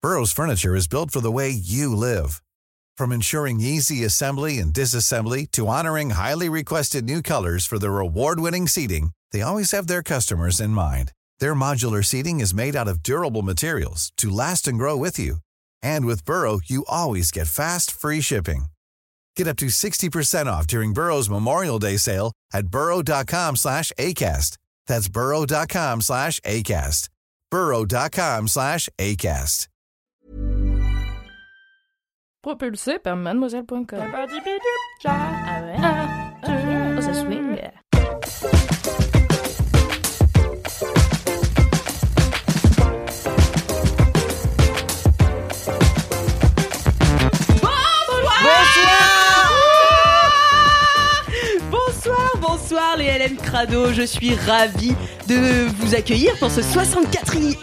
Burrow's furniture is built for the way you live. From ensuring easy assembly and disassembly to honoring highly requested new colors for their award-winning seating, they always have their customers in mind. Their modular seating is made out of durable materials to last and grow with you. And with Burrow, you always get fast, free shipping. Get up to 60% off during Burrow's Memorial Day sale at burrow.com/ACAST. That's burrow.com/ACAST. burrow.com/ACAST. Propulsé par mademoiselle.com. Ah ouais. Oh, ça swing. Bonsoir les LM Crado, je suis ravie de vous accueillir pour ce 74e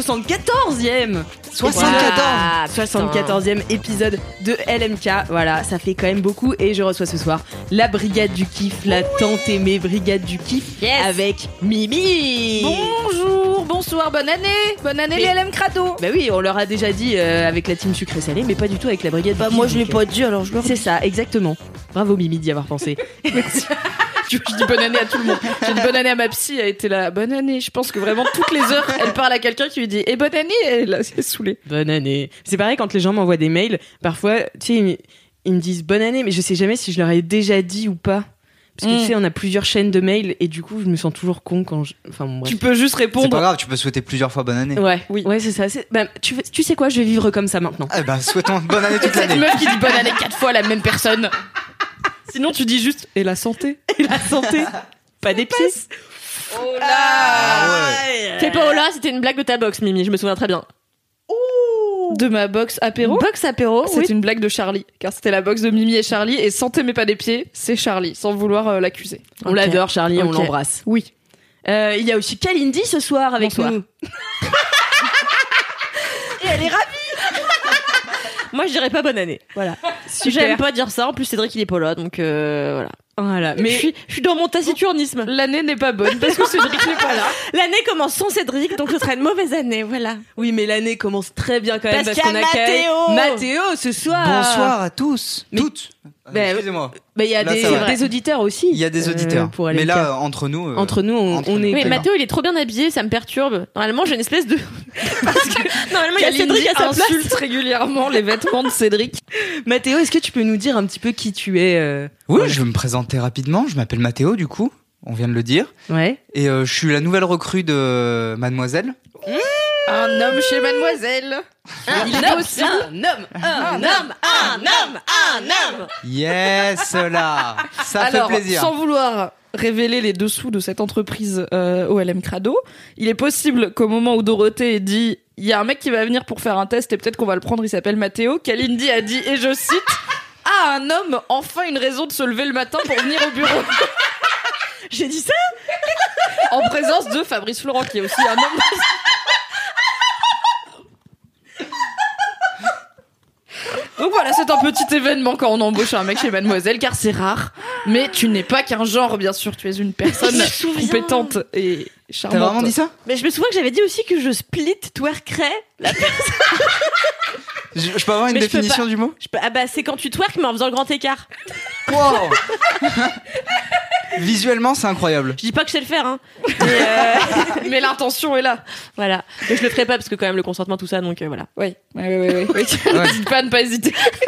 74e épisode de LMK. Voilà, ça fait quand même beaucoup et je reçois ce soir la brigade du kiff, la tant aimée brigade du kiff, avec Mimi. Bonjour, bonsoir, bonne année les LM Crado. Bah oui, on leur a déjà dit avec la team sucré salé, mais pas du tout avec la brigade du kiff. Moi je l'ai pas dit alors je leur dis. C'est ça, exactement. Bravo Mimi d'y avoir pensé. Merci. Je dis bonne année à tout le monde. J'ai dit bonne année à ma psy, elle était là, bonne année. Je pense que vraiment toutes les heures, elle parle à quelqu'un qui lui dit bonne année, et là, c'est saoulé. Bonne année. C'est pareil quand les gens m'envoient des mails, parfois, tu sais, ils me disent bonne année, mais je sais jamais si je leur ai déjà dit ou pas. Parce que tu sais, on a plusieurs chaînes de mails et du coup, je me sens toujours con quand enfin, bon, bref. Tu peux juste répondre. C'est pas grave, tu peux souhaiter plusieurs fois bonne année. Ouais, oui. Ouais, c'est ça. Tu sais quoi, je vais vivre comme ça maintenant. Eh ben, souhaitons bonne année toute Cette l'année. meuf qui dit bonne année 4 fois à la même personne. Sinon, tu dis juste et la santé. Et la santé. Pas des pieds. Oh là ouais. Fais pas oh là, c'était une blague de ta box, Mimi, je me souviens très bien. De ma box apéro. Box apéro, C'est oui. une blague de Charlie, car c'était la box de Mimi et Charlie, et santé mais pas des pieds, c'est Charlie, sans vouloir l'accuser. On Ok. l'adore, Charlie, on Ok. l'embrasse. Oui. Il y a aussi Kalindi ce soir avec Bonsoir. nous. Et elle est ravie. Moi je dirais pas bonne année. Voilà. Super. J'aime pas dire ça, en plus Cédric il est pas là, donc voilà. Voilà. Mais Mais je suis dans mon taciturnisme. L'année n'est pas bonne parce que Cédric n'est pas là. L'année commence sans Cédric, donc ce sera une mauvaise année, voilà. oui, mais l'année commence très bien quand même Parce parce qu'il y qu'on a a quand même Mathéo. Mathéo ce soir. Bonsoir à tous. Mais- Toutes. Ben, Excusez-moi. Mais il y a Là, ça va. des auditeurs aussi. Il y a des auditeurs. pour mais LMK. là, entre nous. Entre nous, on est. Mais D'accord. Mathéo il est trop bien habillé, ça me perturbe. Normalement j'ai une espèce de... Parce que normalement il y a Cédric à sa place. insulte régulièrement les vêtements de Cédric. Mathéo, est-ce que tu peux nous dire un petit peu qui tu es Oui, je vais me présenter rapidement. Je m'appelle Mathéo, du coup. On vient de le dire. Ouais. Et je suis la nouvelle recrue de Mademoiselle. Un homme chez Mademoiselle. Il est possible. Un homme. Yes, là. Ça Alors, fait plaisir. sans vouloir révéler les dessous de cette entreprise OLM Crado, il est possible qu'au moment où Dorothée dit il y a un mec qui va venir pour faire un test et peut-être qu'on va le prendre, il s'appelle Mathéo, Kalindi a dit, et je cite, ah, un homme, enfin une raison de se lever le matin pour venir au bureau. J'ai dit ça. En présence de Fabrice Florent, qui est aussi un homme. Donc voilà, c'est un petit événement quand on embauche un mec chez Mademoiselle, car c'est rare. Mais tu n'es pas qu'un genre, bien sûr, tu es une personne Je me souviens. compétente et T'as charmante. vraiment dit ça? Mais je me souviens que j'avais dit aussi que je split twerkerais. Je peux avoir une Mais je peux définition pas. du mot? Ah bah c'est quand tu twerk mais en faisant le grand écart. Wow. Visuellement, c'est incroyable. Je dis pas que je sais le faire, hein. Mais l'intention est là. Voilà. Mais je le ferai pas parce que quand même le consentement tout ça, donc voilà. Oui. Ouais. N'hésite pas à ne pas hésiter.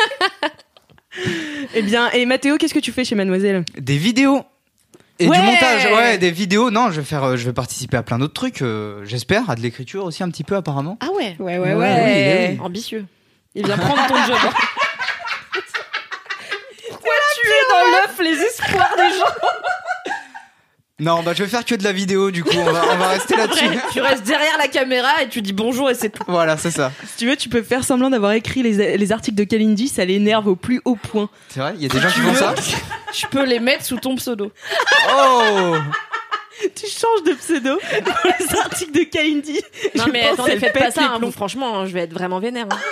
Eh bien, et Mathéo, qu'est-ce que tu fais chez Mademoiselle? Des vidéos. Et Ouais. du montage, ouais, des vidéos. Non, je vais participer à plein d'autres trucs, j'espère, à de l'écriture aussi un petit peu apparemment. Ah ouais. Ouais. Oui. Ambitieux. Il vient prendre ton job. Tu es dans l'œuf les espoirs des gens. Non, bah je vais faire que de la vidéo du coup, on va rester là-dessus. Tu restes derrière la caméra et tu dis bonjour et c'est tout. Voilà, c'est ça. Si tu veux, tu peux faire semblant d'avoir écrit les articles de Kalindi, ça l'énerve au plus haut point. C'est vrai, il y a des gens qui font ça. Je peux les mettre sous ton pseudo. Oh. Tu changes de pseudo pour les articles de Kalindi. Non Je mais pense attendez, qu'elle faites pas pète ça, les hein, plombs. vous, franchement, hein, je vais être vraiment vénère. Hein.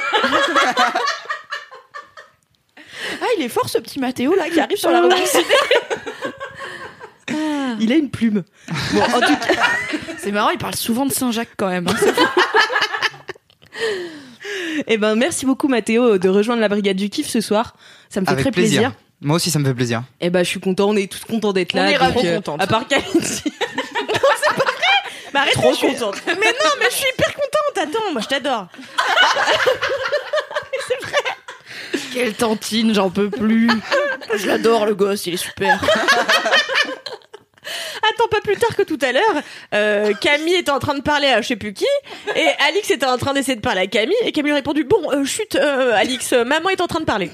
Ah, il est fort ce petit Mathéo là qui arrive sur la rubrique ciné. Il a une plume. Bon, en tout cas, C'est marrant, il parle souvent de Saint-Jacques quand même. Hein. Eh ben, merci beaucoup Mathéo de rejoindre la brigade du kiff ce soir. Ça me fait Avec très plaisir. Moi aussi, ça me fait plaisir. Eh ben, je suis content, on est tous contents d'être là. On est donc, trop contentes. À part Kalindi. Bah arrête, Trop je suis- contente. Mais non, mais je suis hyper contente. Attends, moi je t'adore. Quelle tantine, j'en peux plus. Je l'adore, le gosse, il est super. Attends, pas plus tard que tout à l'heure, Camille était en train de parler à je sais plus qui, et Alix était en train d'essayer de parler à Camille, et Camille a répondu bon, chut, Alix, maman est en train de parler.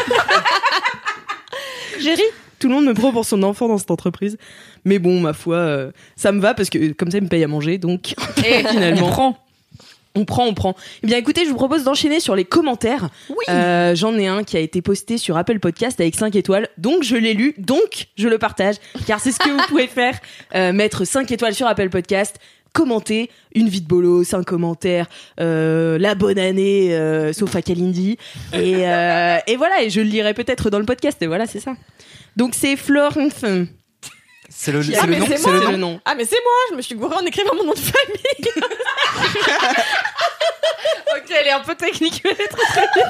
J'ai ri. Tout le monde me prend pour son enfant dans cette entreprise. Mais bon, ma foi, ça me va parce que comme ça, il me paye à manger. Donc, finalement, on prend. Eh bien, écoutez, je vous propose d'enchaîner sur les commentaires. Oui. J'en ai un qui a été posté sur Apple Podcast avec 5 étoiles. Donc, je l'ai lu. Donc, je le partage. Car c'est ce que vous pouvez faire. Mettre 5 étoiles sur Apple Podcast. Commenter une vie de bolos, un commentaire, la bonne année, sauf à Kalindi. Et voilà, et je le lirai peut-être dans le podcast. Et voilà, c'est ça. Donc, c'est Florence. C'est le Ah, mais nom. c'est C'est moi. le nom. Ah mais c'est moi, je me suis gourée en écrivant mon nom de famille. Ok, elle est un peu technique, mais elle est très bien.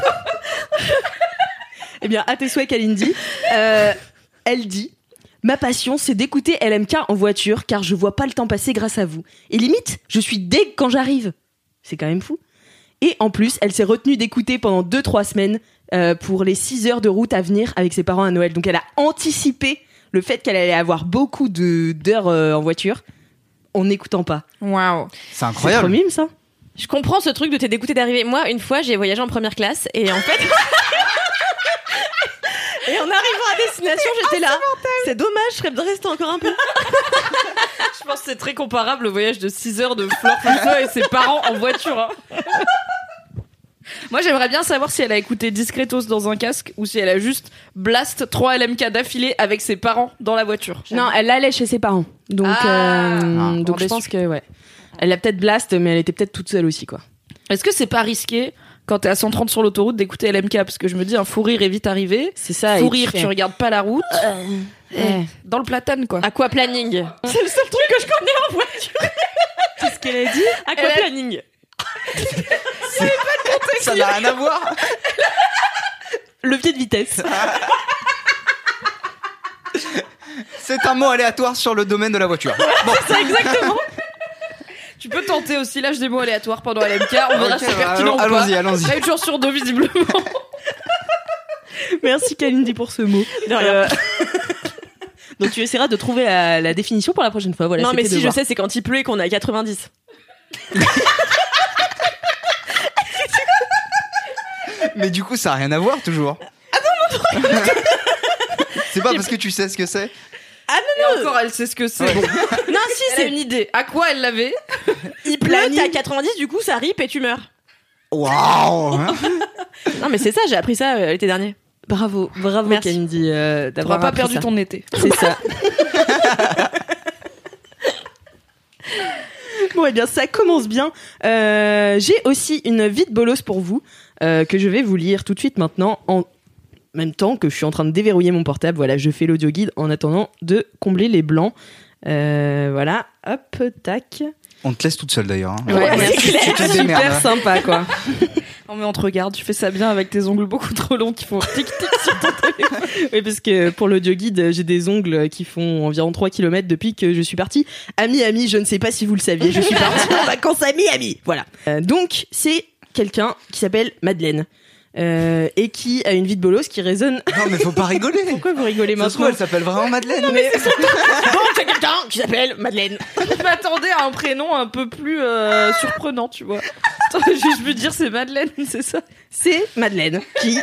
Eh bien, à tes souhaits, Kalindi. Elle dit « Ma passion, c'est d'écouter LMK en voiture, car je vois pas le temps passer grâce à vous. Et limite, je suis deg quand j'arrive. » C'est quand même fou. Et en plus, elle s'est retenue d'écouter pendant 2-3 semaines pour les 6 heures de route à venir avec ses parents à Noël. Donc, elle a anticipé le fait qu'elle allait avoir beaucoup d'heures en voiture en n'écoutant pas. Waouh. C'est C'est incroyable. trop mime, ça. Je comprends ce truc de t'es dégoûté d'arriver. Moi, une fois, j'ai voyagé en première classe et en fait. Et en arrivant à destination, j'étais là. C'est dommage, je serais bien restée encore un peu. Je pense que c'est très comparable au voyage de 6 heures de Fleur Fulfeu et ses parents en voiture. Hein. Moi, j'aimerais bien savoir si elle a écouté Discretos dans un casque ou si elle a juste blast 3 LMK d'affilée avec ses parents dans la voiture. Non, elle l'allait chez ses parents. Donc, donc je pense que, ouais. Elle l'a peut-être blast, mais elle était peut-être toute seule aussi, quoi. Est-ce que c'est pas risqué quand t'es à 130 sur l'autoroute d'écouter LMK? Parce que je me dis, un fou rire est vite arrivé. C'est ça. Fou et rire, tu fais- tu regardes pas la route. Ouais. Dans le platane, quoi. Aquaplanning. C'est le seul truc que je connais en voiture. Qu'est-ce qu'elle a dit? Aquaplanning. Ça n'a rien à voir. Levier de vitesse. C'est un mot aléatoire sur le domaine de la voiture. Bon, C'est exactement. Tu peux tenter aussi l'âge des mots aléatoires pendant LMK. On verra ok, si c'est pertinent ou pas. allons-y, allons-y. Là, une chance sur 2, visiblement. Merci Kalindi pour ce mot. De rien. Donc tu essaieras de trouver la définition pour la prochaine fois. Voilà, Non, mais c'était si, je devoir. sais, c'est quand il pleut et qu'on est à 90. mais du coup, ça n'a rien à voir toujours. C'est pas parce que tu sais ce que c'est. Et encore, elle sait ce que c'est. Ouais. Bon. Non, si, Elle a c'est. une idée. À quoi elle l'avait? Il pleut, t'es à 90, du coup, ça rip et tu meurs. Waouh. Non, mais c'est ça, j'ai appris ça l'été dernier. Bravo Merci. Kalindi T'auras d'avoir pas appris perdu ça. ton été. C'est ça. Bon, eh bien, ça commence bien. J'ai aussi une vie de bolos pour vous que je vais vous lire tout de suite maintenant en même temps que je suis en train de déverrouiller mon portable. Voilà, je fais l'audio guide en attendant de combler les blancs. Voilà, hop, tac. On te laisse toute seule d'ailleurs. Hein. Ouais, c'est merci. clair. Tu te Super démerdes. sympa, quoi. Non, mais on te regarde. Tu fais ça bien avec tes ongles beaucoup trop longs qui font tic-tic sur ton téléphone. Oui, parce que pour l'audio guide, j'ai des ongles qui font environ 3 km depuis que je suis partie. Ami, je ne sais pas si vous le saviez, je suis partie en vacances à Miami. Voilà. Donc, c'est quelqu'un qui s'appelle Madeleine. Et qui a une vie de bolos qui résonne. Non, mais faut pas rigoler. Pourquoi vous rigolez Ça se trouve, maintenant? elle s'appelle vraiment Madeleine. Donc, c'est quelqu'un qui s'appelle Madeleine. Je m'attendais à un prénom un peu plus surprenant, tu vois. T'aurais juste pu dire c'est Madeleine, c'est ça. C'est Madeleine qui...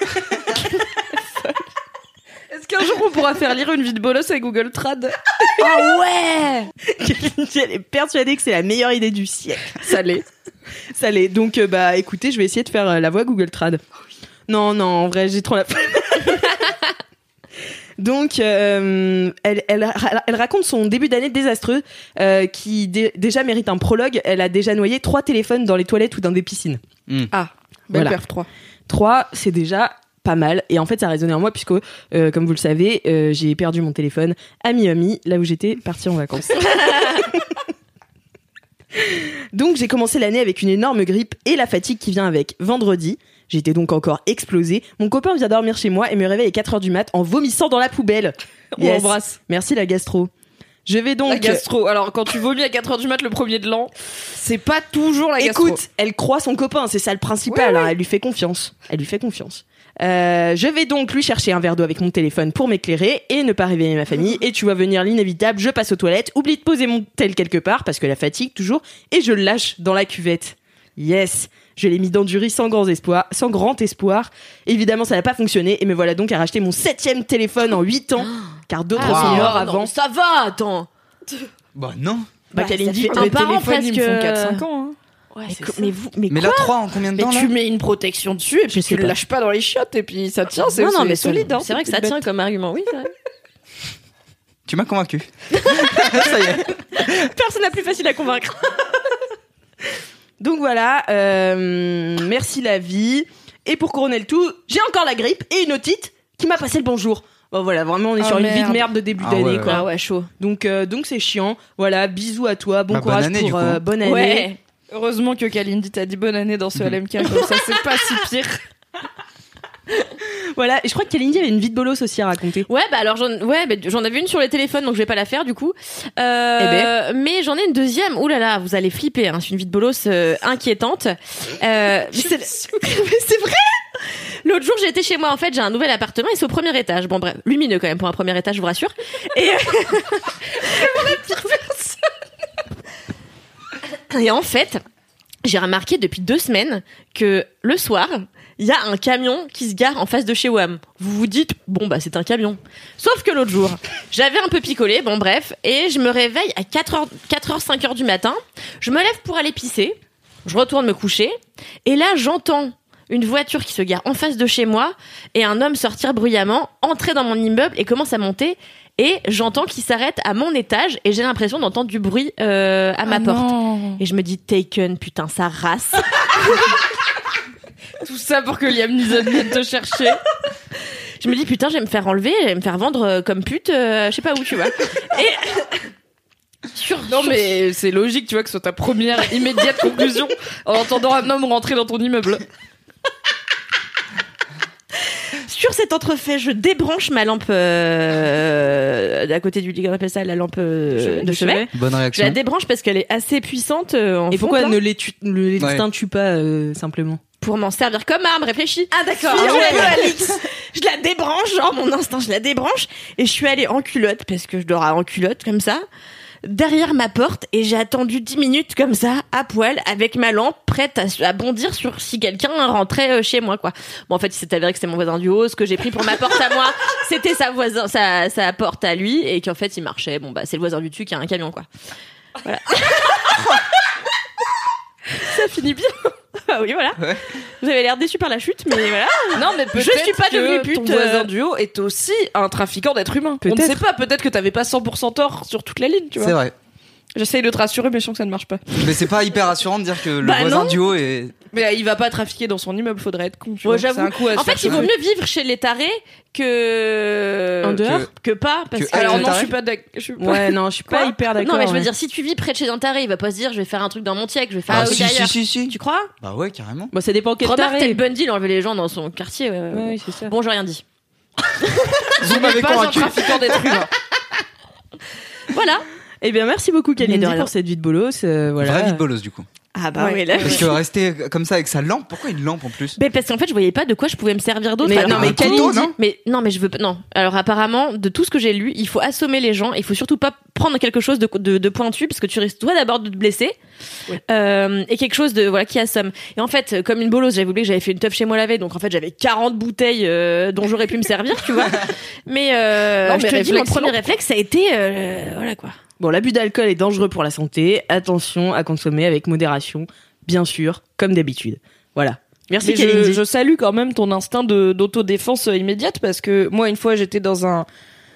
Est-ce qu'un jour on pourra faire lire une vie de bolos avec Google Trad? Ah ouais. Elle est persuadée que c'est la meilleure idée du siècle. Ça l'est. Ça l'est. Donc, bah, écoutez, je vais essayer de faire la voix Google Trad. Non, en vrai, j'ai trop la flemme. Donc, elle raconte son début d'année désastreux qui déjà mérite un prologue. Elle a déjà noyé 3 téléphones dans les toilettes ou dans des piscines. Ah, belle Voilà. perf 3. 3, c'est déjà pas mal. Et en fait, ça a résonné en moi puisque, comme vous le savez, j'ai perdu mon téléphone à Miami, là où j'étais partie en vacances. Donc j'ai commencé l'année avec une énorme grippe et la fatigue qui vient avec. Vendredi, j'étais donc encore explosée. Mon copain vient dormir chez moi et me réveille à 4h du mat en vomissant dans la poubelle. On l'embrasse. Merci la gastro. Je vais donc... La gastro. Alors, quand tu vomis à 4h du mat le premier de l'an, c'est pas toujours la gastro. Écoute, elle croit son copain, c'est ça le principal. Ouais. Hein, elle lui fait confiance. Je vais donc lui chercher un verre d'eau avec mon téléphone pour m'éclairer et ne pas réveiller ma famille. Et tu vois venir l'inévitable, je passe aux toilettes, oublie de poser mon tel quelque part, parce que la fatigue toujours, et je le lâche dans la cuvette. Yes, je l'ai mis dans du riz sans grand espoir. Évidemment, ça n'a pas fonctionné et me voilà donc à racheter mon 7e téléphone en 8 ans, car d'autres sont morts avant. Non, ça va, attends. Bah non. Kalindi, un Les parent téléphones, ils me font presque. 4-5 ans. Hein. Ouais, Mais là, 3 en combien de Mais temps là tu mets une protection dessus et puis sais tu le pas. lâches pas dans les chiottes et puis ça tient, c'est Non, mais solide. Hein, c'est vrai que ça tient comme argument, oui, c'est vrai. Tu m'as convaincu. Ça y est. Personne n'a plus facile à convaincre. Donc voilà, merci la vie. Et pour couronner le tout, j'ai encore la grippe et une otite qui m'a passé le bonjour. Bon voilà, vraiment on est sur une vie de merde de début d'année ouais, quoi. Ah ouais, chaud. Donc c'est chiant. Voilà, bisous à toi, bon Bah, courage bonne année, pour du coup. bonne année. Ouais. Heureusement que Kalindi t'a dit bonne année dans ce LMK, comme ça c'est pas si pire. Voilà, et je crois que Kalindi avait une vie de bolos aussi à raconter. Ouais, bah alors j'en avais une sur les téléphones, donc je vais pas la faire du coup. Mais j'en ai une deuxième. Ouh là là, vous allez flipper. Hein. C'est une vie de bolos inquiétante. Mais c'est vrai. L'autre jour, j'étais chez moi. En fait, j'ai un nouvel appartement et c'est au premier étage. Bon bref, lumineux quand même pour un premier étage, je vous rassure. Et vraiment la pire personne. Et en fait, j'ai remarqué depuis 2 semaines que le soir, il y a un camion qui se gare en face de chez WAM. Vous vous dites, bon bah c'est un camion. Sauf que l'autre jour, j'avais un peu picolé, bon bref, et je me réveille à 4h, 5h du matin. Je me lève pour aller pisser. Je retourne me coucher. Et là, j'entends une voiture qui se gare en face de chez moi et un homme sortir bruyamment, entrer dans mon immeuble et commence à monter. Et j'entends qu'il s'arrête à mon étage et j'ai l'impression d'entendre du bruit à ma porte. Non. Et je me dis, Taken, putain, ça race. Tout ça pour que Liam Neeson vienne te chercher. Je me dis, putain, je vais me faire enlever, je vais me faire vendre comme pute, je sais pas où, tu vois. Et... Non mais c'est logique, tu vois, que ce soit ta première immédiate conclusion en entendant un homme rentrer dans ton immeuble. Sur cet entrefait, je débranche ma lampe d'à côté du lit, on appelle ça la lampe de chevet. Bonne Je la réaction. débranche parce qu'elle est assez puissante en Et pourquoi fonte, ne là, l'extinctes-tu pas simplement? pour m'en servir comme arme, réfléchis. Ah d'accord. Je la débranche, genre mon instinct, je la débranche et je suis allée en culotte parce que je dors en culotte comme ça. Derrière ma porte et j'ai attendu 10 minutes comme ça à poil avec ma lampe prête à bondir sur si quelqu'un rentrait chez moi quoi. Bon en fait il s'est avéré que c'était mon voisin du haut, ce que j'ai pris pour ma porte à moi c'était sa porte à lui et qu'en fait il marchait. Bon bah c'est le voisin du dessus qui a un camion quoi. Voilà. Ça finit bien. Ah oui voilà. Ouais. Vous avez l'air déçu par la chute mais voilà. Non mais peut-être Je suis pas devenue que ton pute, voisin du haut est aussi un trafiquant d'êtres humains. On ne Peut-être. sait pas, peut-être que t'avais pas 100% tort sur toute la ligne, tu vois. C'est vrai. J'essaye de te rassurer mais je sens que ça ne marche pas. Mais c'est pas hyper rassurant de dire que le Bah voisin non. du haut est. Mais il va pas trafiquer dans son immeuble, faudrait être con, tu Ouais, vois. C'est j'avoue. un coup à se En fait, faire il vaut chauffer. mieux vivre chez les tarés que En dehors que pas parce Que- que Alors Ah, non, t'as je suis raison. pas d'accord. Je suis pas- Ouais, non, je suis pas Quoi hyper d'accord. non mais je veux ouais. dire si tu vis près de chez un taré il va pas se dire je vais faire un truc dans mon tièque je vais faire Ah, un truc si, ailleurs. si. Tu crois? Bah ouais, carrément. Bon, ça dépend quel Remarque taré. Ted Bundy il enlevait les gens dans son quartier. Ouais, oui, c'est ça. Bon j'ai rien dit. Vous m'avez pas un convaincu. trafiquant d'êtres humains. Voilà. Eh bien, merci beaucoup, Mais de Kalindi, rien. pour cette vie de bolos. Voilà. Vraie vie de bolos du coup. Ah bah Ouais. oui là. Parce que rester comme ça avec sa lampe, pourquoi une lampe en plus? Mais parce qu'en fait je voyais pas de quoi je pouvais me servir d'autre. Mais Alors, non, mais un couteau, Kalindi, non mais je veux pas. Non. Alors apparemment, de tout ce que j'ai lu, il faut assommer les gens. Il faut surtout pas prendre quelque chose de pointu parce que tu risques toi d'abord de te blesser et quelque chose de voilà qui assomme. Et en fait, comme une bolosse, j'avais oublié que j'avais fait une teuf chez moi la veille, donc en fait j'avais 40 bouteilles dont j'aurais pu me servir, tu vois. Mais Non, je mais te dis, mon réflexe premier lent. réflexe, ça a été voilà quoi. Bon, l'abus d'alcool est dangereux pour la santé. Attention à consommer avec modération, bien sûr, comme d'habitude. Voilà. Merci, Mais Kalindi. je salue quand même ton instinct d'autodéfense immédiate parce que moi une fois j'étais dans un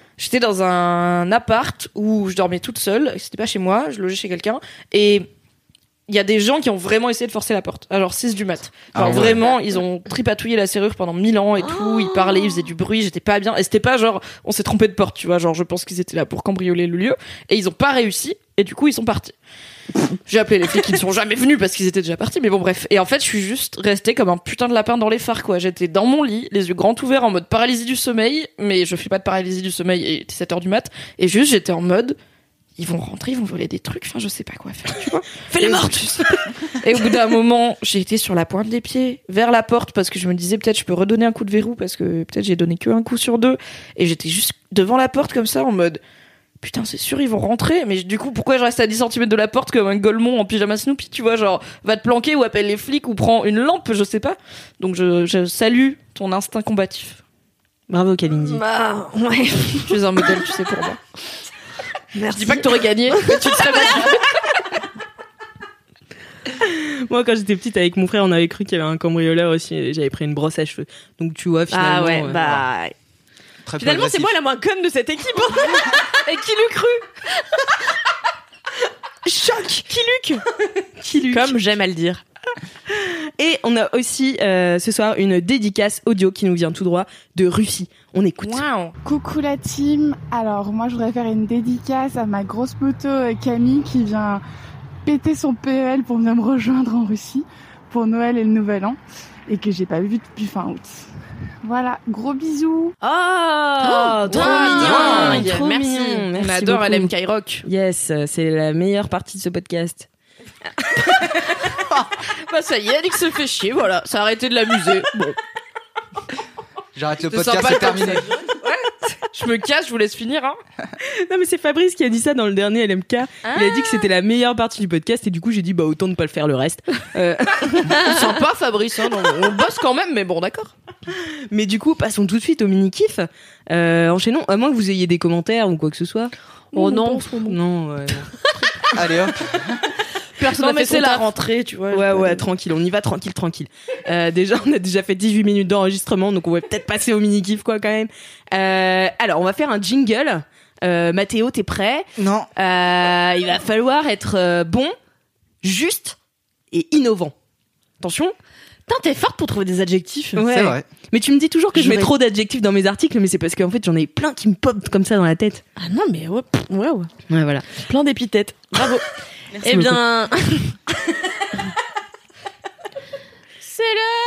appart où je dormais toute seule, c'était pas chez moi, je logeais chez quelqu'un et il y a des gens qui ont vraiment essayé de forcer la porte à genre 6 du mat. Genre Ah ouais. vraiment, ils ont tripatouillé la serrure pendant 1000 ans et tout, ils parlaient, ils faisaient du bruit, j'étais pas bien et c'était pas genre on s'est trompé de porte, tu vois, genre je pense qu'ils étaient là pour cambrioler le lieu et ils ont pas réussi et du coup ils sont partis. J'ai appelé les flics qui ne sont jamais venus parce qu'ils étaient déjà partis, mais bon bref. Et en fait, je suis juste restée comme un putain de lapin dans les phares, quoi. J'étais dans mon lit, les yeux grands ouverts en mode paralysie du sommeil, mais je fais pas de paralysie du sommeil, et 17h du mat, et juste j'étais en mode, ils vont rentrer, ils vont voler des trucs, enfin je sais pas quoi faire, tu vois. Fais les mortes. Et au bout d'un moment, j'ai été sur la pointe des pieds, vers la porte, parce que je me disais peut-être je peux redonner un coup de verrou, parce que peut-être j'ai donné que un coup sur 2, et j'étais juste devant la porte comme ça en mode, putain, c'est sûr, ils vont rentrer. Mais du coup, pourquoi je reste à 10 cm de la porte comme un golemon en pyjama Snoopy, tu vois, genre, va te planquer ou appelle les flics ou prends une lampe, je sais pas. Donc, je salue ton instinct combatif. Bravo, Kalindi. Bah, ouais. Tu es un modèle, tu sais, pour moi. Merci. Je dis pas que t'aurais gagné, mais tu te serais battu. Moi, quand j'étais petite avec mon frère, on avait cru qu'il y avait un cambrioleur aussi. Et j'avais pris une brosse à cheveux. Donc, tu vois, finalement. Ah ouais, voilà. Très peu Finalement, c'est agressif. moi la moins conne de cette équipe. Et qui l'eût cru? Choc. Qui Luc. Comme j'aime à le dire. Et on a aussi ce soir une dédicace audio qui nous vient tout droit de Russie. On écoute. Waouh. Coucou la team. Alors moi je voudrais faire une dédicace à ma grosse moto Camille qui vient péter son PEL pour venir me rejoindre en Russie pour Noël et le Nouvel An et que j'ai pas vu depuis fin août. Voilà, gros bisous. Oh, trop wow. mignon. Trop Merci. mignon. On adore beaucoup. LMK Rock. Yes, c'est la meilleure partie de ce podcast. Bah ça y est, Alix se fait chier, voilà. Ça a arrêté de l'amuser. Bon. J'arrête le C'était podcast, sympa c'est comme terminé. Je me cache, je vous laisse finir, hein. Non mais c'est Fabrice qui a dit ça dans le dernier LMK. Il a dit que c'était la meilleure partie du podcast et du coup j'ai dit bah autant ne pas le faire le reste. Sympa, Fabrice, hein. On bosse quand même, mais bon, d'accord. Mais du coup passons tout de suite au mini kiff. Enchaînons, à moins que vous ayez des commentaires ou quoi que ce soit. Oh non. Non. Allez hop. Personne Non, n'a mais fait c'est son la taf. rentrée, tu vois. Ouais, tranquille, on y va tranquille. Déjà, on a déjà fait 18 minutes d'enregistrement, donc on va peut-être passer au mini-kiff, quoi, quand même. Alors, on va faire un jingle. Mathéo, t'es prêt? Non. Il va falloir être bon, juste et innovant. Attention. Putain, t'es forte pour trouver des adjectifs. Ouais. C'est vrai. Mais tu me dis toujours que je mets vais- trop d'adjectifs dans mes articles, mais c'est parce qu'en fait, j'en ai plein qui me popent comme ça dans la tête. Ah non, mais ouais. Ouais. Ouais, voilà. Plein d'épithètes. Bravo. Merci Eh beaucoup. bien. C'est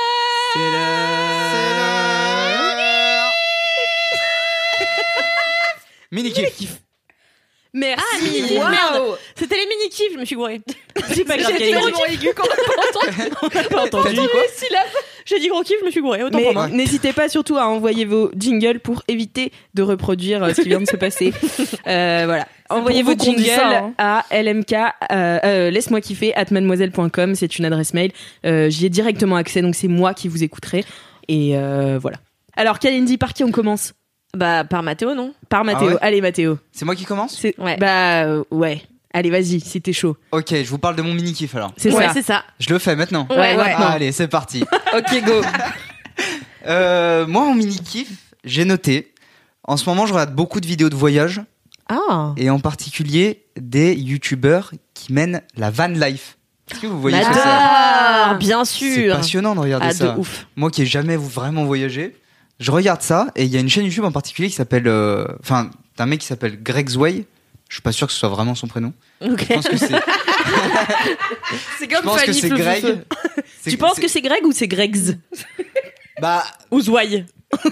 Mini kiff. Merci. Ah, mini-kiff, Waouh. merde. C'était les mini-kiffs, je me suis gourée. C'est pas grave, J'ai Kalindi. tellement aigu qu'on l'a pas entendu. T'as dit quoi? J'ai dit gros kiff, je me suis gourée. Autant Mais pour moi. n'hésitez pas surtout à envoyer vos jingles pour éviter de reproduire ce qui vient de se passer. Voilà. Envoyez pour vos vous qu'on dit jingles ça, hein. à lmk laisse-moi kiffer @mademoiselle.com. C'est une adresse mail. J'y ai directement accès, donc c'est moi qui vous écouterai. Et voilà. Alors, Kalindi, par qui on commence? Bah, par Mathéo, non? Par Mathéo. Ah ouais Allez, Mathéo. C'est moi qui commence? Ouais. Ouais. Allez, vas-y, si t'es chaud. Ok, je vous parle de mon mini kiff alors. C'est Ouais, ça. c'est ça. Je le fais maintenant. Ouais. Ah, allez, c'est parti. Ok, go. Moi, en mini kiff, j'ai noté. En ce moment, je regarde beaucoup de vidéos de voyage Ah. et en particulier des youtubeurs qui mènent la van life. Est-ce que vous voyez ce que c'est? J'adore, bien C'est sûr. passionnant de regarder Ah, ça. de ouf. Moi qui ai jamais vraiment voyagé, je regarde ça et il y a une chaîne YouTube en particulier qui s'appelle, enfin, d'un mec qui s'appelle Greg's Way. Je suis pas sûr que ce soit vraiment son prénom. Ok. Je pense que c'est. C'est Je comme pense que Fanny c'est Fleu Greg. Fleu. Tu penses que c'est Greg ou c'est Greg's? Bah, Ouzouaï.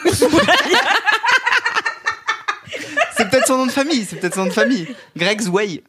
c'est peut-être son nom de famille. C'est peut-être son nom de famille. Greg's Way.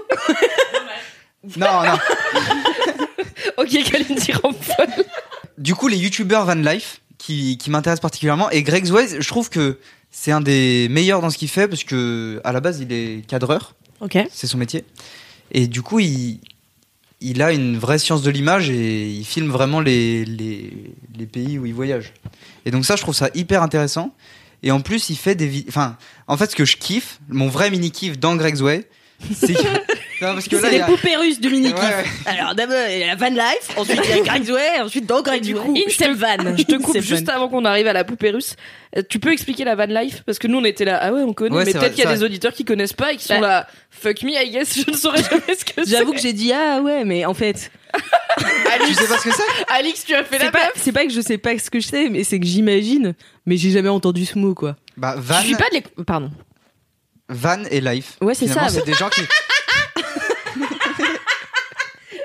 Non. Ok, Kalindi rend folle. Du coup, les youtubeurs van life qui m'intéressent particulièrement et Greg's Way, je trouve que c'est un des meilleurs dans ce qu'il fait parce que à la base, il est cadreur. Ok. C'est son métier. Et du coup, il a une vraie science de l'image et il filme vraiment les pays où il voyage. Et donc ça, je trouve ça hyper intéressant. Et en plus, il fait des vidéos... Enfin, en fait, ce que je kiffe, mon vrai mini-kiff dans Greg's Way, c'est que... Non, parce que là, C'est il y les a- poupées russes du mini-kiff. Ouais, ouais. Alors d'abord, il y a la van life, ensuite il y a Greg's Way, ensuite dans Greg's Way. Instep van. Je te coupe C'est juste fun. avant qu'on arrive à la poupée russe. Tu peux expliquer la van life? Parce que nous, on était là, ah ouais, on connaît, Ouais, mais c'est peut-être vrai, qu'il y a c'est des vrai. auditeurs qui connaissent pas et qui sont Bah. là, fuck me, I guess, je ne saurais jamais ce que c'est. J'avoue que j'ai dit ah ouais, mais en fait, Tu sais pas ce que c'est? Alix, tu as fait la c'est pas que je sais pas ce que je sais, mais c'est que j'imagine, mais j'ai jamais entendu ce mot quoi. Bah, Je suis pas de Pardon. van et life. Ouais, c'est Finalement, ça, c'est des gens qui...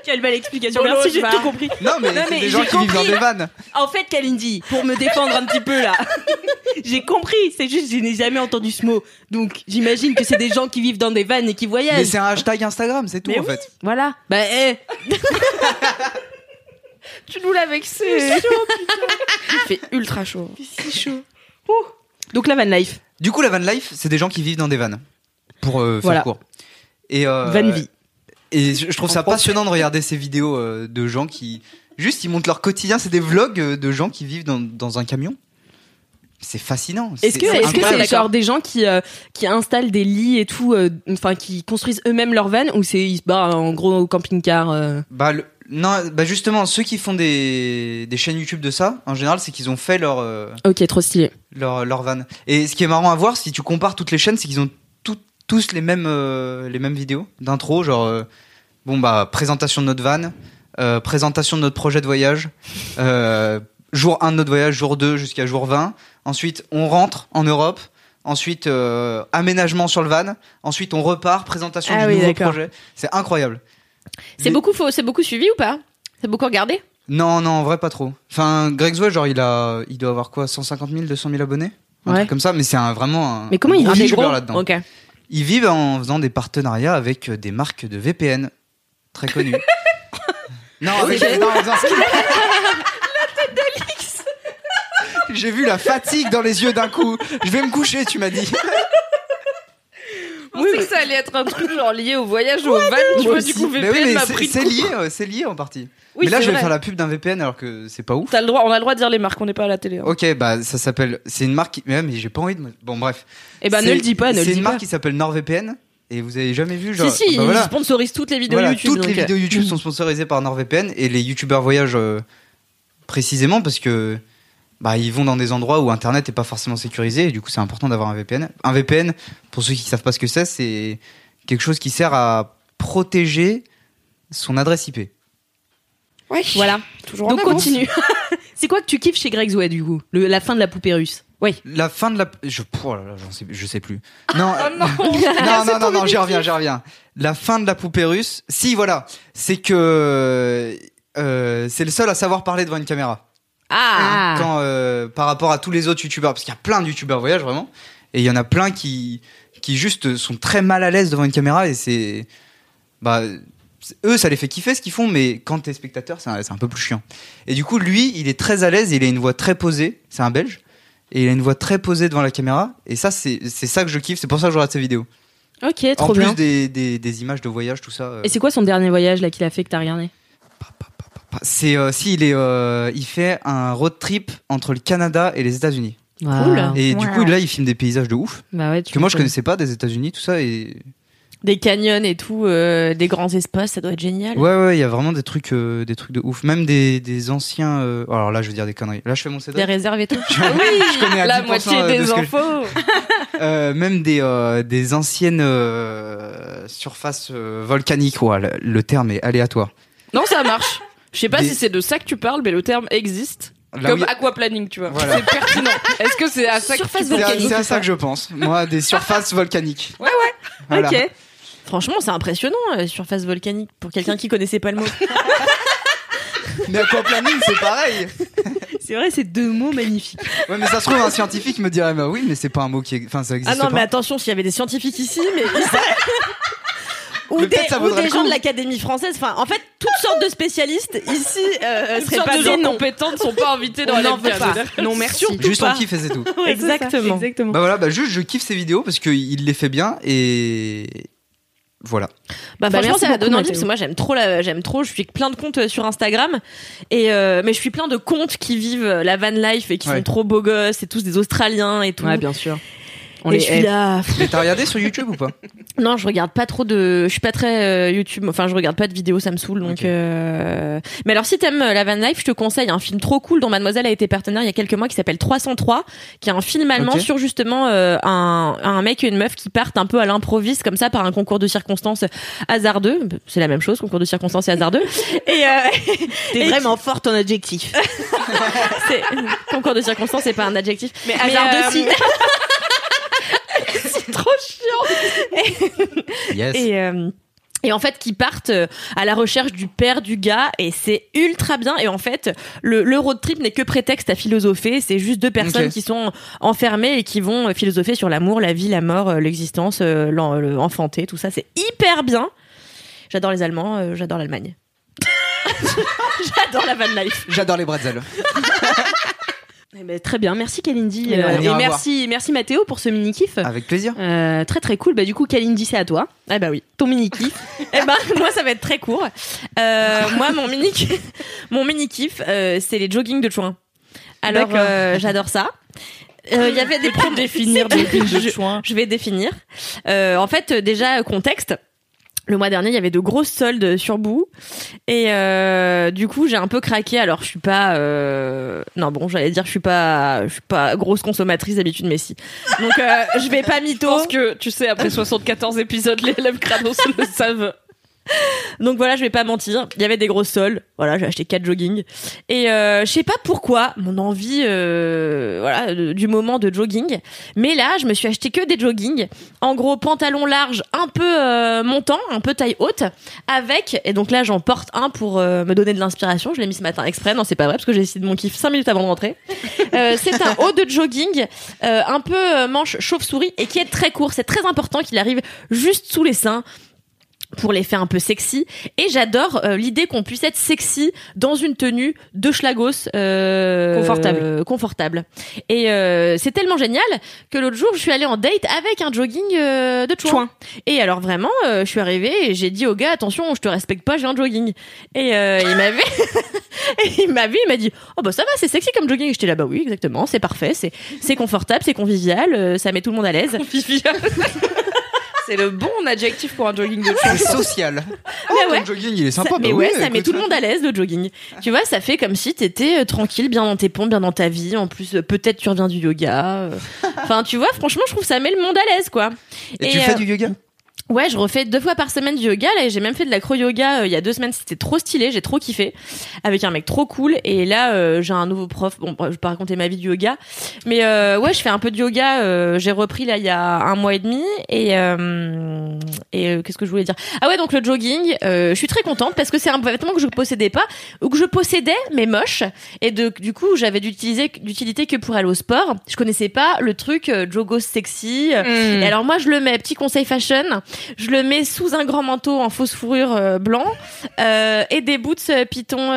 Quelle belle explication. Bolo, Merci, j'ai va. tout compris. Non, mais c'est des gens j'ai qui vivent dans compris. des vannes. En fait, Kalindi, pour me défendre un petit peu là, j'ai compris. C'est juste, je n'ai jamais entendu ce mot. Donc, j'imagine que c'est des gens qui vivent dans des vannes et qui voyagent. Mais c'est un hashtag Instagram, c'est tout Mais en oui. fait. Voilà. Bah, Tu nous l'as vexé. C'est chaud, putain. Il fait ultra chaud. c'est chaud. Donc, la van life. Du coup, la van life, c'est des gens qui vivent dans des vannes. Pour faire Voilà. court. Et, Van vie. Et je trouve ça passionnant de regarder ces vidéos de gens qui. Juste, ils montrent leur quotidien. C'est des vlogs de gens qui vivent dans un camion. C'est fascinant. Est-ce que incroyable. c'est genre des gens qui installent des lits et tout, enfin qui construisent eux-mêmes leur van, ou c'est ils se barrent en gros au camping-car Non, justement, ceux qui font des chaînes YouTube de ça, en général, c'est qu'ils ont fait Ok, trop stylé. leur van. Et ce qui est marrant à voir, si tu compares toutes les chaînes, c'est qu'ils ont tous les mêmes vidéos d'intro, genre présentation de notre van, présentation de notre projet de voyage, jour 1 de notre voyage, jour 2 jusqu'à jour 20. Ensuite, on rentre en Europe. Ensuite, aménagement sur le van. Ensuite, on repart, présentation du nouveau projet. C'est incroyable. C'est beaucoup suivi ou pas? C'est beaucoup regardé? Non, en vrai, pas trop. Enfin, Greg Zoé, genre, il doit avoir quoi, 150 000, 200 000 abonnés? Un truc comme ça, mais c'est vraiment un. Mais comment un il gros vit youtubeur là-dedans? Ok. Ils vivent en faisant des partenariats avec des marques de VPN très connues. Non, avec non, en faisant la tête d'Alix. J'ai vu la fatigue dans les yeux d'un coup. Je vais me coucher, tu m'as dit. Je pensais que ça allait être un truc genre lié au voyage ou au van. Tu vois, du coup, Mais VPN oui, mais m'a pris de court. c'est lié en partie. Oui, mais là, c'est je vais vrai. faire la pub d'un VPN alors que c'est pas ouf. On a le droit de dire les marques, on n'est pas à la télé. Hein. Ok, ça s'appelle. C'est une marque. Mais j'ai pas envie de. Bon, bref. Eh ben, ne le dis pas, C'est une marque qui s'appelle NordVPN. Et vous avez jamais vu genre. Si, voilà. ils sponsorisent toutes les vidéos Voilà, YouTube. toutes les vidéos YouTube sont sponsorisées par NordVPN et les YouTubeurs voyagent précisément parce que ils vont dans des endroits où Internet est pas forcément sécurisé et du coup c'est important d'avoir un VPN. Un VPN, pour ceux qui savent pas ce que c'est quelque chose qui sert à protéger son adresse IP. Ouais. Voilà. Toujours Donc en avance. continue. C'est quoi que tu kiffes chez Greg Zoé du coup? La fin de la poupée russe. Oui. La fin de la. Oh là là, je sais plus. Non, non. non, j'y reviens. La fin de la poupée russe. Si, voilà. C'est que. C'est le seul à savoir parler devant une caméra. Ah. Quand, par rapport à tous les autres youtubeurs. Parce qu'il y a plein de youtubeurs voyage, vraiment. Et il y en a plein qui juste sont très mal à l'aise devant une caméra. Et c'est. Eux, ça les fait kiffer ce qu'ils font, mais quand t'es spectateur, c'est un peu plus chiant. Et du coup, lui, il est très à l'aise. Il a une voix très posée. C'est un Belge. Et il a une voix très posée devant la caméra. Et ça, c'est ça que je kiffe. C'est pour ça que je regarde ses vidéos. Ok, En trop bien. plus des images de voyage, tout ça. Et c'est quoi son dernier voyage là qu'il a fait que t'as regardé? C'est il fait un road trip entre le Canada et les États-Unis. Cool. Et du coup, là, il filme des paysages de ouf. Bah ouais. Que moi, je connaissais pas des États-Unis, tout ça. Et Des canyons et tout, des grands espaces, ça doit être génial. ouais, il y a vraiment des trucs de ouf. Même des anciens. Alors là, je vais dire des conneries. Là, je fais mon CD. Des réserves et tout. Je connais à La 10% moitié de des ce que- infos. Même des anciennes surfaces volcaniques. Ouais, le terme est aléatoire. Non, ça marche. Je sais pas Des- si c'est de ça que tu parles, mais le terme existe. Là Comme où il y a- aquaplaning, tu vois. Voilà. C'est pertinent. Est-ce que c'est à ça Surface que tu penses? C'est à ça que je pense. Moi, des surfaces volcaniques. Ouais. Voilà. Ok. Franchement, c'est impressionnant, surface volcanique, pour quelqu'un qui connaissait pas le mot. Mais aquaplaning, c'est pareil. C'est vrai, c'est deux mots magnifiques. Ouais, mais ça se trouve, un scientifique me dirait, bah oui, mais c'est pas un mot enfin, ça existe Ah non, pas. mais attention, s'il y avait des scientifiques ici, mais ou Mais des, peut-être ça ou vaudrait des le gens coup. de l'Académie française. Enfin, en fait, toutes sortes de spécialistes ici Toutes seraient sortes pas de des gens noms. compétents ne sont pas invités dans On la n'en veut pas. Non, merci. Juste pas. on kiffe et c'est tout. Exactement. Exactement. Bah voilà, juste je kiffe ces vidéos parce qu'il les fait bien et voilà. Bah, franchement, merci ça m'a beaucoup, donné envie Mathéo. parce que moi j'aime trop. Je suis plein de comptes sur Instagram et mais je suis plein de comptes qui vivent la van life et qui Ouais. sont trop beaux gosses. C'est tous des Australiens et tout. Ouais, bien sûr. On et les je suis hait. là. Mais t'as regardé sur YouTube ou pas? Non, je regarde pas trop de. Je suis pas très YouTube. Enfin, je regarde pas de vidéos, ça me saoule. Donc. Ok. Mais alors, si t'aimes la van life, je te conseille un film trop cool dont Mademoiselle a été partenaire il y a quelques mois qui s'appelle 303, qui est un film allemand Ok. sur justement un mec et une meuf qui partent un peu à l'improviste comme ça par un concours de circonstances hasardeux. C'est la même chose, concours de circonstances et hasardeux. Et T'es et vraiment forte en adjectif. c'est concours de circonstances, c'est pas un adjectif. Mais hasardeux, si. C'est trop chiant. Yes. Et en fait, qui partent à la recherche du père du gars, et c'est ultra bien. Et en fait, le road trip n'est que prétexte à philosopher. C'est juste deux personnes qui sont enfermées et qui vont philosopher sur l'amour, la vie, la mort, l'existence, l'enfanté, tout ça. C'est hyper bien. J'adore les Allemands, j'adore l'Allemagne. J'adore la van life. J'adore les bretzels. Eh ben, très bien, merci Kalindi Et merci Mathéo pour ce mini kiff. Avec plaisir. Très très cool. Bah du coup Kalindi, c'est à toi. Ah bah oui, ton mini kiff. Moi ça va être très court. Moi mon mini kiff, c'est les jogging de Chouin. Alors j'adore ça. Il y avait des pour définir jogging de Chouin. Je vais définir. En fait, déjà contexte. Le mois dernier, il y avait de grosses soldes sur Boo et du coup, j'ai un peu craqué. Alors, je suis pas je suis pas grosse consommatrice d'habitude, mais si. Donc je vais pas mytho. Je pense que tu sais, après 74 épisodes, les LM Krados le savent. Donc voilà, je vais pas mentir, il y avait des grosses soldes. Voilà, j'ai acheté 4 jogging et je sais pas pourquoi mon envie du moment de jogging, mais là, je me suis acheté que des jogging en gros pantalon large, un peu montant, un peu taille haute avec, et donc là j'en porte un pour me donner de l'inspiration. Je l'ai mis ce matin exprès. Non, c'est pas vrai parce que j'ai décidé de mon kiff 5 minutes avant de rentrer. C'est un haut de jogging un peu manche chauve-souris et qui est très court. C'est très important qu'il arrive juste sous les seins pour l'effet un peu sexy, et j'adore l'idée qu'on puisse être sexy dans une tenue de schlagos confortable. Et c'est tellement génial que l'autre jour je suis allée en date avec un jogging de Chouin. Et alors vraiment je suis arrivée et j'ai dit au gars attention, je te respecte pas, j'ai un jogging. Et il m'a vu il m'a dit oh bah ça va, c'est sexy comme jogging. Et j'étais là bah oui exactement, c'est parfait, c'est confortable, c'est convivial, ça met tout le monde à l'aise. Convivial. C'est le bon adjectif pour un jogging de Chouin. C'est social. Ouais. Ton jogging, il est sympa. Ça met tout le monde à l'aise, le jogging. Tu vois, ça fait comme si t'étais tranquille, bien dans tes pompes, bien dans ta vie. En plus, peut-être tu reviens du yoga. Enfin, tu vois, franchement, je trouve que ça met le monde à l'aise, quoi. Et tu fais du yoga ? Ouais, je refais 2 fois par semaine du yoga. Là, j'ai même fait de l'acro-yoga il y a 2 semaines. C'était trop stylé, j'ai trop kiffé. Avec un mec trop cool. Et là, j'ai un nouveau prof. Bon, je vais pas raconter ma vie du yoga. Mais ouais, je fais un peu de yoga. J'ai repris là il y a 1 mois et demi. Et qu'est-ce que je voulais dire ? Ah ouais, donc le jogging, je suis très contente parce que c'est un vêtement que je possédais pas, ou que je possédais, mais moche. Et du coup, j'avais d'utilité que pour aller au sport. Je connaissais pas le truc jogos sexy. Et alors moi, je le mets, petit conseil fashion, je le mets sous un grand manteau en fausse fourrure blanc et des boots python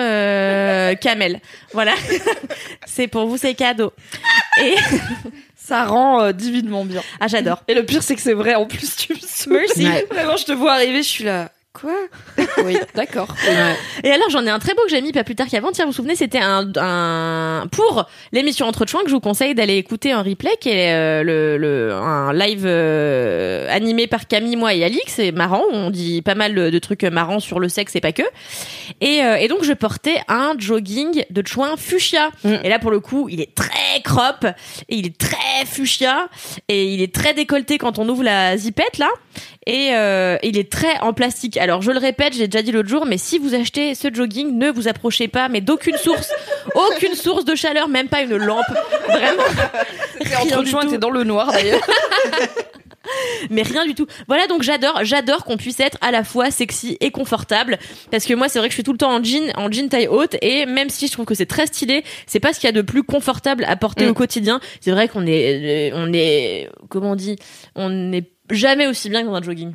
camel. Voilà. C'est pour vous, c'est cadeau. Et ça rend divinement bien. Ah, j'adore. Et le pire, c'est que c'est vrai. En plus, tu me saoules. Ouais. Vraiment, je te vois arriver, je suis là. Quoi ? Oui, d'accord. Ouais. Et alors, j'en ai un très beau que j'ai mis pas plus tard qu'avant-hier. Vous vous souvenez, c'était un pour l'émission Entre Chouins que je vous conseille d'aller écouter en replay, qui est un live animé par Camille, moi et Alix. C'est marrant. On dit pas mal de trucs marrants sur le sexe et pas que. Et donc, je portais un jogging de Chouin fuchsia. Et là, pour le coup, il est très crop et il est très fuchsia et il est très décolleté quand on ouvre la zipette là. Et il est très en plastique. Alors je le répète, j'ai déjà dit l'autre jour, mais si vous achetez ce jogging, ne vous approchez pas, mais d'aucune source de chaleur, même pas une lampe, vraiment. Entre Chouin, t'es dans le noir d'ailleurs. Mais rien du tout. Voilà, donc j'adore qu'on puisse être à la fois sexy et confortable, parce que moi c'est vrai que je suis tout le temps en jean taille haute, et même si je trouve que c'est très stylé, c'est pas ce qu'il y a de plus confortable à porter au quotidien. C'est vrai qu'on est comment on dit, on n'est jamais aussi bien que dans un jogging.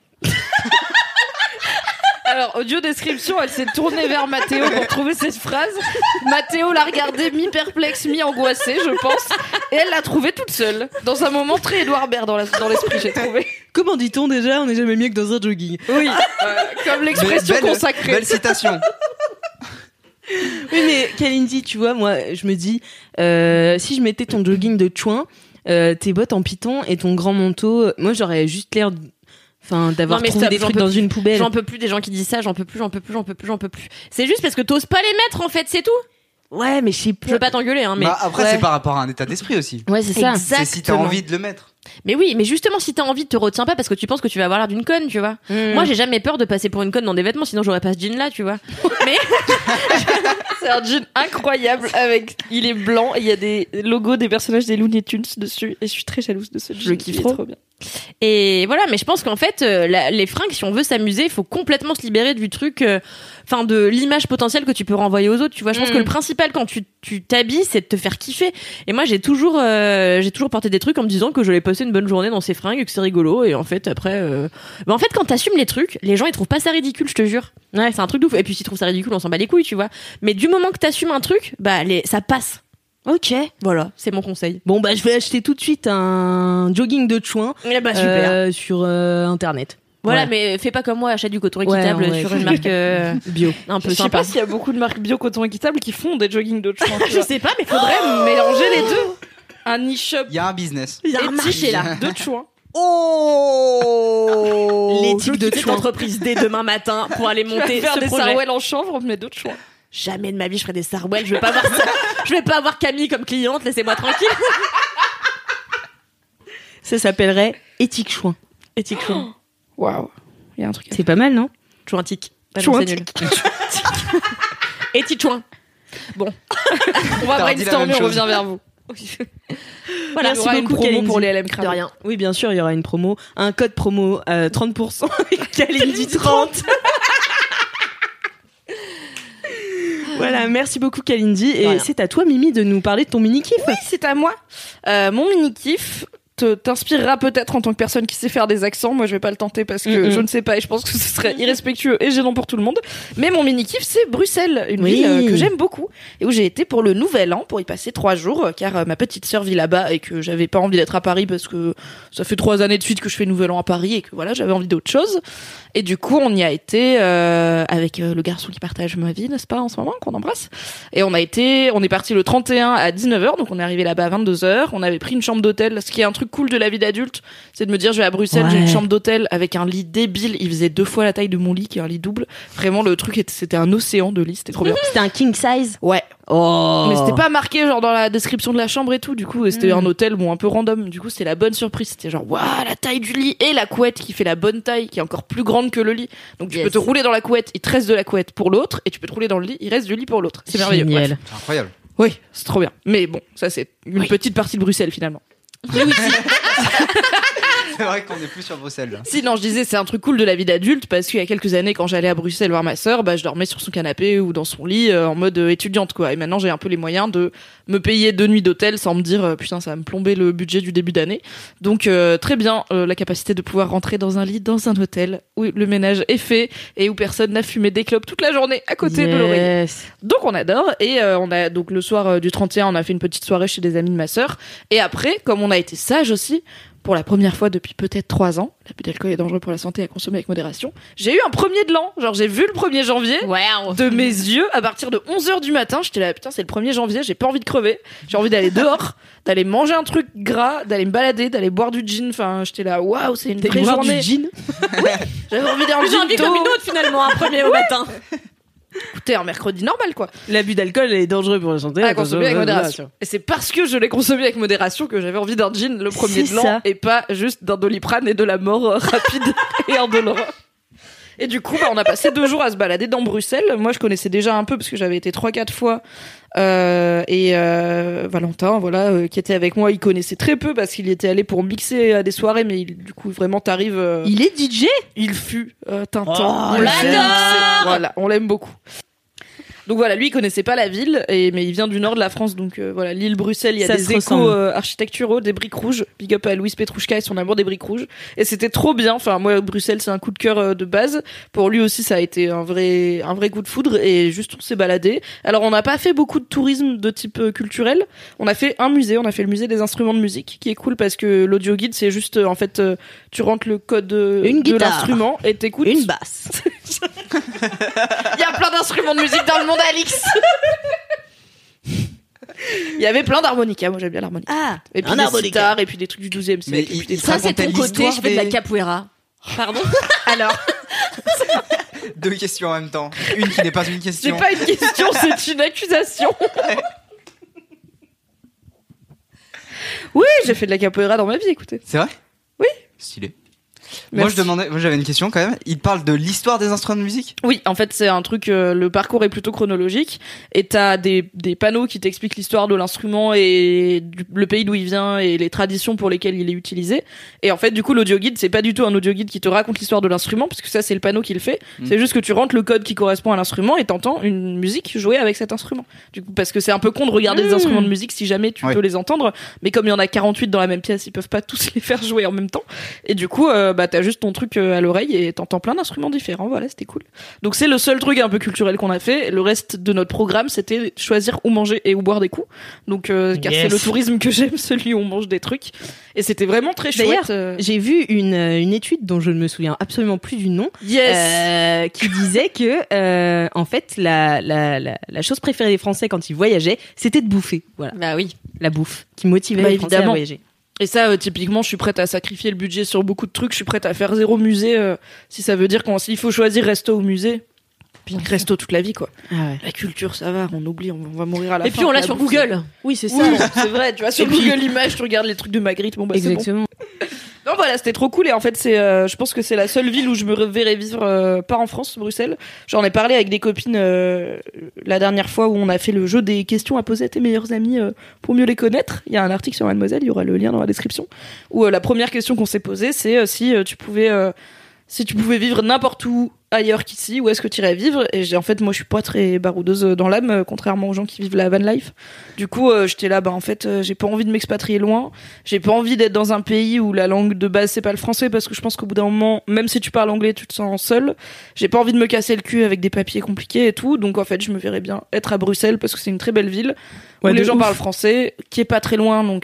Alors, audio description, elle s'est tournée vers Mathéo pour trouver cette phrase. Mathéo l'a regardée mi-perplexe, mi-angoissée, je pense. Et elle l'a trouvée toute seule. Dans un moment très Édouard Baird dans l'esprit, j'ai trouvé. Comment dit-on déjà ? On n'est jamais mieux que dans un jogging. Oui, comme l'expression consacrée. Belle citation. Oui, mais Kalindi, tu vois, moi, je me dis, si je mettais ton jogging de Chouin, tes bottes en python et ton grand manteau, moi, j'aurais juste l'air... d'avoir trouvé des trucs dans une poubelle. J'en peux plus des gens qui disent ça, j'en peux plus. C'est juste parce que t'oses pas les mettre, en fait, c'est tout. Ouais, mais je veux pas t'engueuler, hein, mais. Bah, après, c'est par rapport à un état d'esprit aussi. Ouais, c'est ça. C'est si t'as envie de le mettre. Mais oui, mais justement, si t'as envie, te retiens pas parce que tu penses que tu vas avoir l'air d'une conne, tu vois. Moi, j'ai jamais peur de passer pour une conne dans des vêtements, sinon j'aurais pas ce jean là, tu vois. Mais. C'est un jean incroyable il est blanc et il y a des logos des personnages des Looney Tunes dessus, et je suis très jalouse de ce jean. Je kiffe trop. Trop bien. Et voilà, mais je pense qu'en fait, les fringues, si on veut s'amuser, il faut complètement se libérer du truc, enfin de l'image potentielle que tu peux renvoyer aux autres. Tu vois, je pense que le principal quand tu t'habilles, c'est de te faire kiffer. Et moi, j'ai toujours porté des trucs en me disant que j'allais passer une bonne journée dans ces fringues, et que c'est rigolo. Et en fait, après, en fait, quand t'assumes les trucs, les gens ils trouvent pas ça ridicule, je te jure. Ouais, c'est un truc de ouf. Et puis s'ils trouvent ça ridicule, on s'en bat les couilles, tu vois. Mais du moment que t'assumes un truc, bah ça passe. Ok. Voilà, c'est mon conseil. Bon, bah, je vais acheter tout de suite un jogging de chouin. Bah, super. Sur Internet. Voilà, mais fais pas comme moi, achète du coton équitable sur une marque bio. Un peu Je sais sympa. pas s'il y a beaucoup de marques bio coton équitable qui font des joggings de chouin. Je sais pas, mais Faudrait mélanger les deux. Un e-shop Il y a un business. Il y a un marché là. de chouin. Oh L'éthique de cette chouin. entreprise dès demain matin pour aller monter faire ce des projet. sarouels en chanvre, mais de chouin. Jamais de ma vie je ferai des sarouels. Je vais pas avoir ça. Je vais pas avoir Camille comme cliente. Laissez-moi tranquille. Ça s'appellerait éthique chouin. Éthique chouin. Waouh. Il y a un truc. C'est pas mal, non? Chouintique. Chouintique. C'est nul. Éthique chouin. Bon. On va T'as dit la même brainstormer, on chose. revient vers vous. Voilà. Il y aura une promo Kalindi. pour les LM De Crado. rien. Oui, bien sûr, il y aura une promo. Un code promo 30% avec Kalindi 30. Voilà, merci beaucoup Kalindi. Et Voilà. c'est à toi, Mimi, de nous parler de ton mini-kiff. Oui, c'est à moi. Mon mini-kiff t'inspirera peut-être en tant que personne qui sait faire des accents. Moi, je vais pas le tenter parce que je ne sais pas et je pense que ce serait irrespectueux et gênant pour tout le monde. Mais mon mini-kiff, c'est Bruxelles, une Oui. ville que j'aime beaucoup et où j'ai été pour le Nouvel An pour y passer 3 jours car ma petite sœur vit là-bas et que j'avais pas envie d'être à Paris parce que ça fait 3 années de suite que je fais Nouvel An à Paris et que voilà, j'avais envie d'autre chose. Et du coup, on y a été avec le garçon qui partage ma vie, n'est-ce pas, en ce moment, qu'on embrasse. Et on est parti le 31 à 19h, donc on est arrivé là-bas à 22h. On avait pris une chambre d'hôtel. Ce qui est un truc cool de la vie d'adulte, c'est de me dire, je vais à Bruxelles, j'ai une chambre d'hôtel avec un lit débile. Il faisait 2 fois la taille de mon lit, qui est un lit double. Vraiment, le truc, c'était un océan de lit, c'était trop bien. C'était un king size. Ouais. Oh. Mais c'était pas marqué genre dans la description de la chambre et tout, du coup, et c'était un hôtel bon un peu random. Du coup, c'était la bonne surprise, c'était genre waouh, la taille du lit et la couette qui fait la bonne taille, qui est encore plus grande que le lit. Donc tu peux te rouler dans la couette, il te reste de la couette pour l'autre et tu peux te rouler dans le lit, il reste du lit pour l'autre. C'est merveilleux. Génial. Bref. C'est incroyable. Oui, c'est trop bien. Mais bon, ça c'est une petite partie de Bruxelles finalement. C'est vrai qu'on est plus sur Bruxelles. Là. Si, non, je disais, c'est un truc cool de la vie d'adulte parce qu'il y a quelques années, quand j'allais à Bruxelles voir ma sœur, bah, je dormais sur son canapé ou dans son lit en mode étudiante, quoi. Et maintenant, j'ai un peu les moyens de me payer 2 nuits d'hôtel sans me dire, putain, ça va me plomber le budget du début d'année. Donc, très bien, la capacité de pouvoir rentrer dans un lit, dans un hôtel où le ménage est fait et où personne n'a fumé des clopes toute la journée à côté de l'oreiller. Donc, on adore. Et on a, donc, le soir du 31, on a fait une petite soirée chez des amis de ma sœur. Et après, comme on a été sage aussi, pour la première fois depuis peut-être 3 ans, l'abus d'alcool est dangereux pour la santé à consommer avec modération, j'ai eu un premier de l'an. Genre, j'ai vu le 1er janvier Wow. de mes yeux à partir de 11h du matin. J'étais là, putain, c'est le 1er janvier, j'ai pas envie de crever. J'ai envie d'aller dehors, d'aller manger un truc gras, d'aller me balader, d'aller boire du gin. Enfin, j'étais là, waouh, c'est une vraie journée. Du gin. J'avais envie d'un J'ai envie gin comme une autre finalement, un premier au matin. Écoutez, un mercredi normal, quoi. L'abus d'alcool est dangereux pour la santé. À consommer avec modération. Et c'est parce que je l'ai consommé avec modération que j'avais envie d'un gin le 1er C'est de l'an ça. et pas juste d'un Doliprane et de la mort rapide et indolore. Et du coup, bah, on a passé 2 jours à se balader dans Bruxelles. Moi, je connaissais déjà un peu parce que j'avais été 3-4 fois. Valentin, voilà, qui était avec moi, il connaissait très peu parce qu'il y était allé pour mixer à des soirées, mais du coup, vraiment, t'arrives. Il est DJ. Il fut Tintin. Oh, Il on sait l'adore. mixer. Voilà, on l'aime beaucoup. Donc voilà, lui il connaissait pas la ville, mais il vient du nord de la France, donc voilà, l'île Bruxelles, il y a Ça des se échos ressemble. architecturaux, des briques rouges. Big up à Louise Petrouchka et son amour des briques rouges. Et c'était trop bien. Enfin moi Bruxelles c'est un coup de cœur de base. Pour lui aussi ça a été un vrai coup de foudre et juste on s'est baladé. Alors on n'a pas fait beaucoup de tourisme de type culturel. On a fait un musée, on a fait le musée des instruments de musique, qui est cool parce que l'audio guide c'est juste en fait tu rentres le code Une de guitare. l'instrument et t'écoutes. Une basse. Il y a plein d'instruments de musique dans le monde, Alix. Il y avait plein d'harmonicas, moi j'aime bien l'harmonica. Ah, Et puis un des harmonica. sitars, et puis des trucs du 12e Mais siècle. et puis des il- trucs- Ça, c'est ton racontait côté, je fais de la l'histoire capoeira. Pardon. Alors, 2 questions en même temps. Une qui n'est pas une c'est question. pas une question, c'est une accusation. Oui, j'ai fait de la capoeira dans ma vie, écoutez. C'est vrai? Oui. Stylé. Moi, Merci. j'avais une question quand même. Il parle de l'histoire des instruments de musique. Oui, en fait, c'est un truc, le parcours est plutôt chronologique, et t'as des panneaux qui t'expliquent l'histoire de l'instrument et le pays d'où il vient et les traditions pour lesquelles il est utilisé. Et en fait, du coup, l'audio guide, c'est pas du tout un audio guide qui te raconte l'histoire de l'instrument, parce que ça, c'est le panneau qui le fait. C'est juste que tu rentres le code qui correspond à l'instrument et t'entends une musique jouer avec cet instrument. Du coup, parce que c'est un peu con de regarder des instruments de musique si jamais tu peux les entendre, mais comme il y en a 48 dans la même pièce, ils peuvent pas tous les faire jouer en même temps. Et du coup, t'as juste ton truc à l'oreille et t'entends plein d'instruments différents. Voilà, c'était cool. Donc c'est le seul truc un peu culturel qu'on a fait. Le reste de notre programme, c'était choisir où manger et où boire des coups. Donc car c'est le tourisme que j'aime, celui où on mange des trucs. Et c'était vraiment très chouette. D'ailleurs, j'ai vu une étude dont je ne me souviens absolument plus du nom, qui disait que en fait la chose préférée des Français quand ils voyageaient, c'était de bouffer. Voilà. Bah oui. La bouffe qui motivait les Français à évidemment. voyager. Et ça, typiquement, je suis prête à sacrifier le budget sur beaucoup de trucs. Je suis prête à faire 0 musée si ça veut dire s'il faut choisir resto ou musée. Resto toute la vie, quoi. Ah ouais. La culture, ça va, on oublie, on va mourir à la fin. Et puis on l'a La sur bouffe, Google. Oui, c'est ça. Oui, c'est vrai, tu vois, sur Et puis- Google Images, tu regardes les trucs de Magritte, bon bah c'est bon. Exactement. Non, voilà, c'était trop cool, et en fait, je pense que c'est la seule ville où je me verrais vivre, pas en France, Bruxelles. J'en ai parlé avec des copines la dernière fois où on a fait le jeu des questions à poser à tes meilleurs amis pour mieux les connaître. Il y a un article sur Mademoiselle, il y aura le lien dans la description, où la première question qu'on s'est posée, c'est si tu pouvais vivre n'importe où ailleurs qu'ici, où est-ce que tu irais vivre? Et en fait, moi, je suis pas très baroudeuse dans l'âme, contrairement aux gens qui vivent la van life. Du coup, j'étais là, en fait, j'ai pas envie de m'expatrier loin. J'ai pas envie d'être dans un pays où la langue de base, c'est pas le français, parce que je pense qu'au bout d'un moment, même si tu parles anglais, tu te sens seul. J'ai pas envie de me casser le cul avec des papiers compliqués et tout. Donc, en fait, je me verrais bien être à Bruxelles, parce que c'est une très belle ville, où les gens parlent français, qui est pas très loin, donc,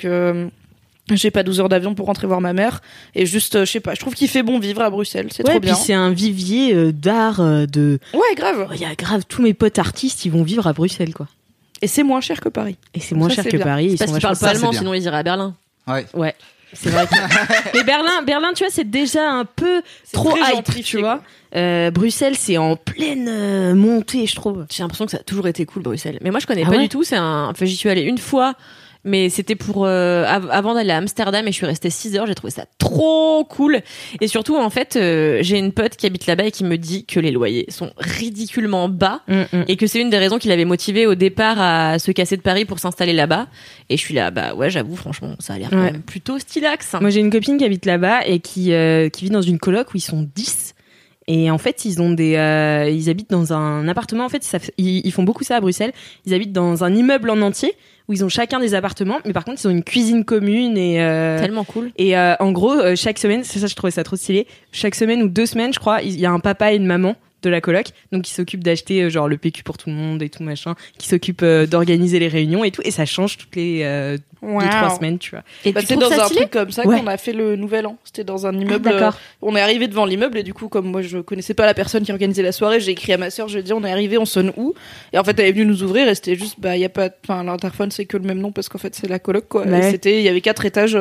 j'ai pas 12 heures d'avion pour rentrer voir ma mère. Et juste, je sais pas, je trouve qu'il fait bon vivre à Bruxelles. C'est trop bien. Puis c'est un vivier d'art, de. Ouais, grave. Il y a grave tous mes potes artistes, ils vont vivre à Bruxelles, quoi. Et c'est moins cher que Paris. Et c'est moins Ça, cher c'est que bien. Paris. Ils Parce sont qu'ils parlent vachement pas ça, allemand, c'est bien. sinon ils iraient à Berlin. Ouais. Ouais, c'est vrai. Mais Berlin, tu vois, c'est déjà un peu trop très hype, gentrifié, tu vois. Bruxelles, c'est en pleine montée, je trouve. J'ai l'impression que ça a toujours été cool, Bruxelles. Mais moi, je connais Ah pas ouais du tout. Enfin, j'y suis allée une fois, mais c'était pour avant d'aller à Amsterdam, et je suis restée 6 heures. J'ai trouvé ça trop cool. Et surtout, en fait, j'ai une pote qui habite là-bas et qui me dit que les loyers sont ridiculement bas et que c'est une des raisons qui l'avait motivé au départ à se casser de Paris pour s'installer là-bas. Et je suis là, bah ouais, j'avoue, franchement, ça a l'air quand même plutôt stylax. Moi, j'ai une copine qui habite là-bas et qui vit dans une coloc où ils sont 10. Et en fait, ils habitent dans un appartement. En fait, ils font beaucoup ça à Bruxelles. Ils habitent dans un immeuble en entier où ils ont chacun des appartements, mais par contre, ils ont une cuisine commune et Tellement cool. Et en gros, chaque semaine, c'est ça, je trouvais ça trop stylé. Chaque semaine ou 2 semaines, je crois, il y a un papa et une maman de la coloc, donc qui s'occupent d'acheter genre le PQ pour tout le monde et tout machin, qui s'occupent d'organiser les réunions et tout, et ça change toutes les 2-3 semaines, tu vois. Et Bah, tu c'est trouves dans ça un stylé truc comme ça Ouais. qu'on a fait le Nouvel An. C'était dans un immeuble. d'accord. On est arrivé devant l'immeuble et du coup, comme moi je connaissais pas la personne qui organisait la soirée, j'ai écrit à ma sœur, je lui ai dit on est arrivé, on sonne où? Et en fait, elle est venue nous ouvrir et c'était juste, il y a pas, l'interphone c'est que le même nom parce qu'en fait c'est la coloc quoi. Ouais. Et il y avait 4 étages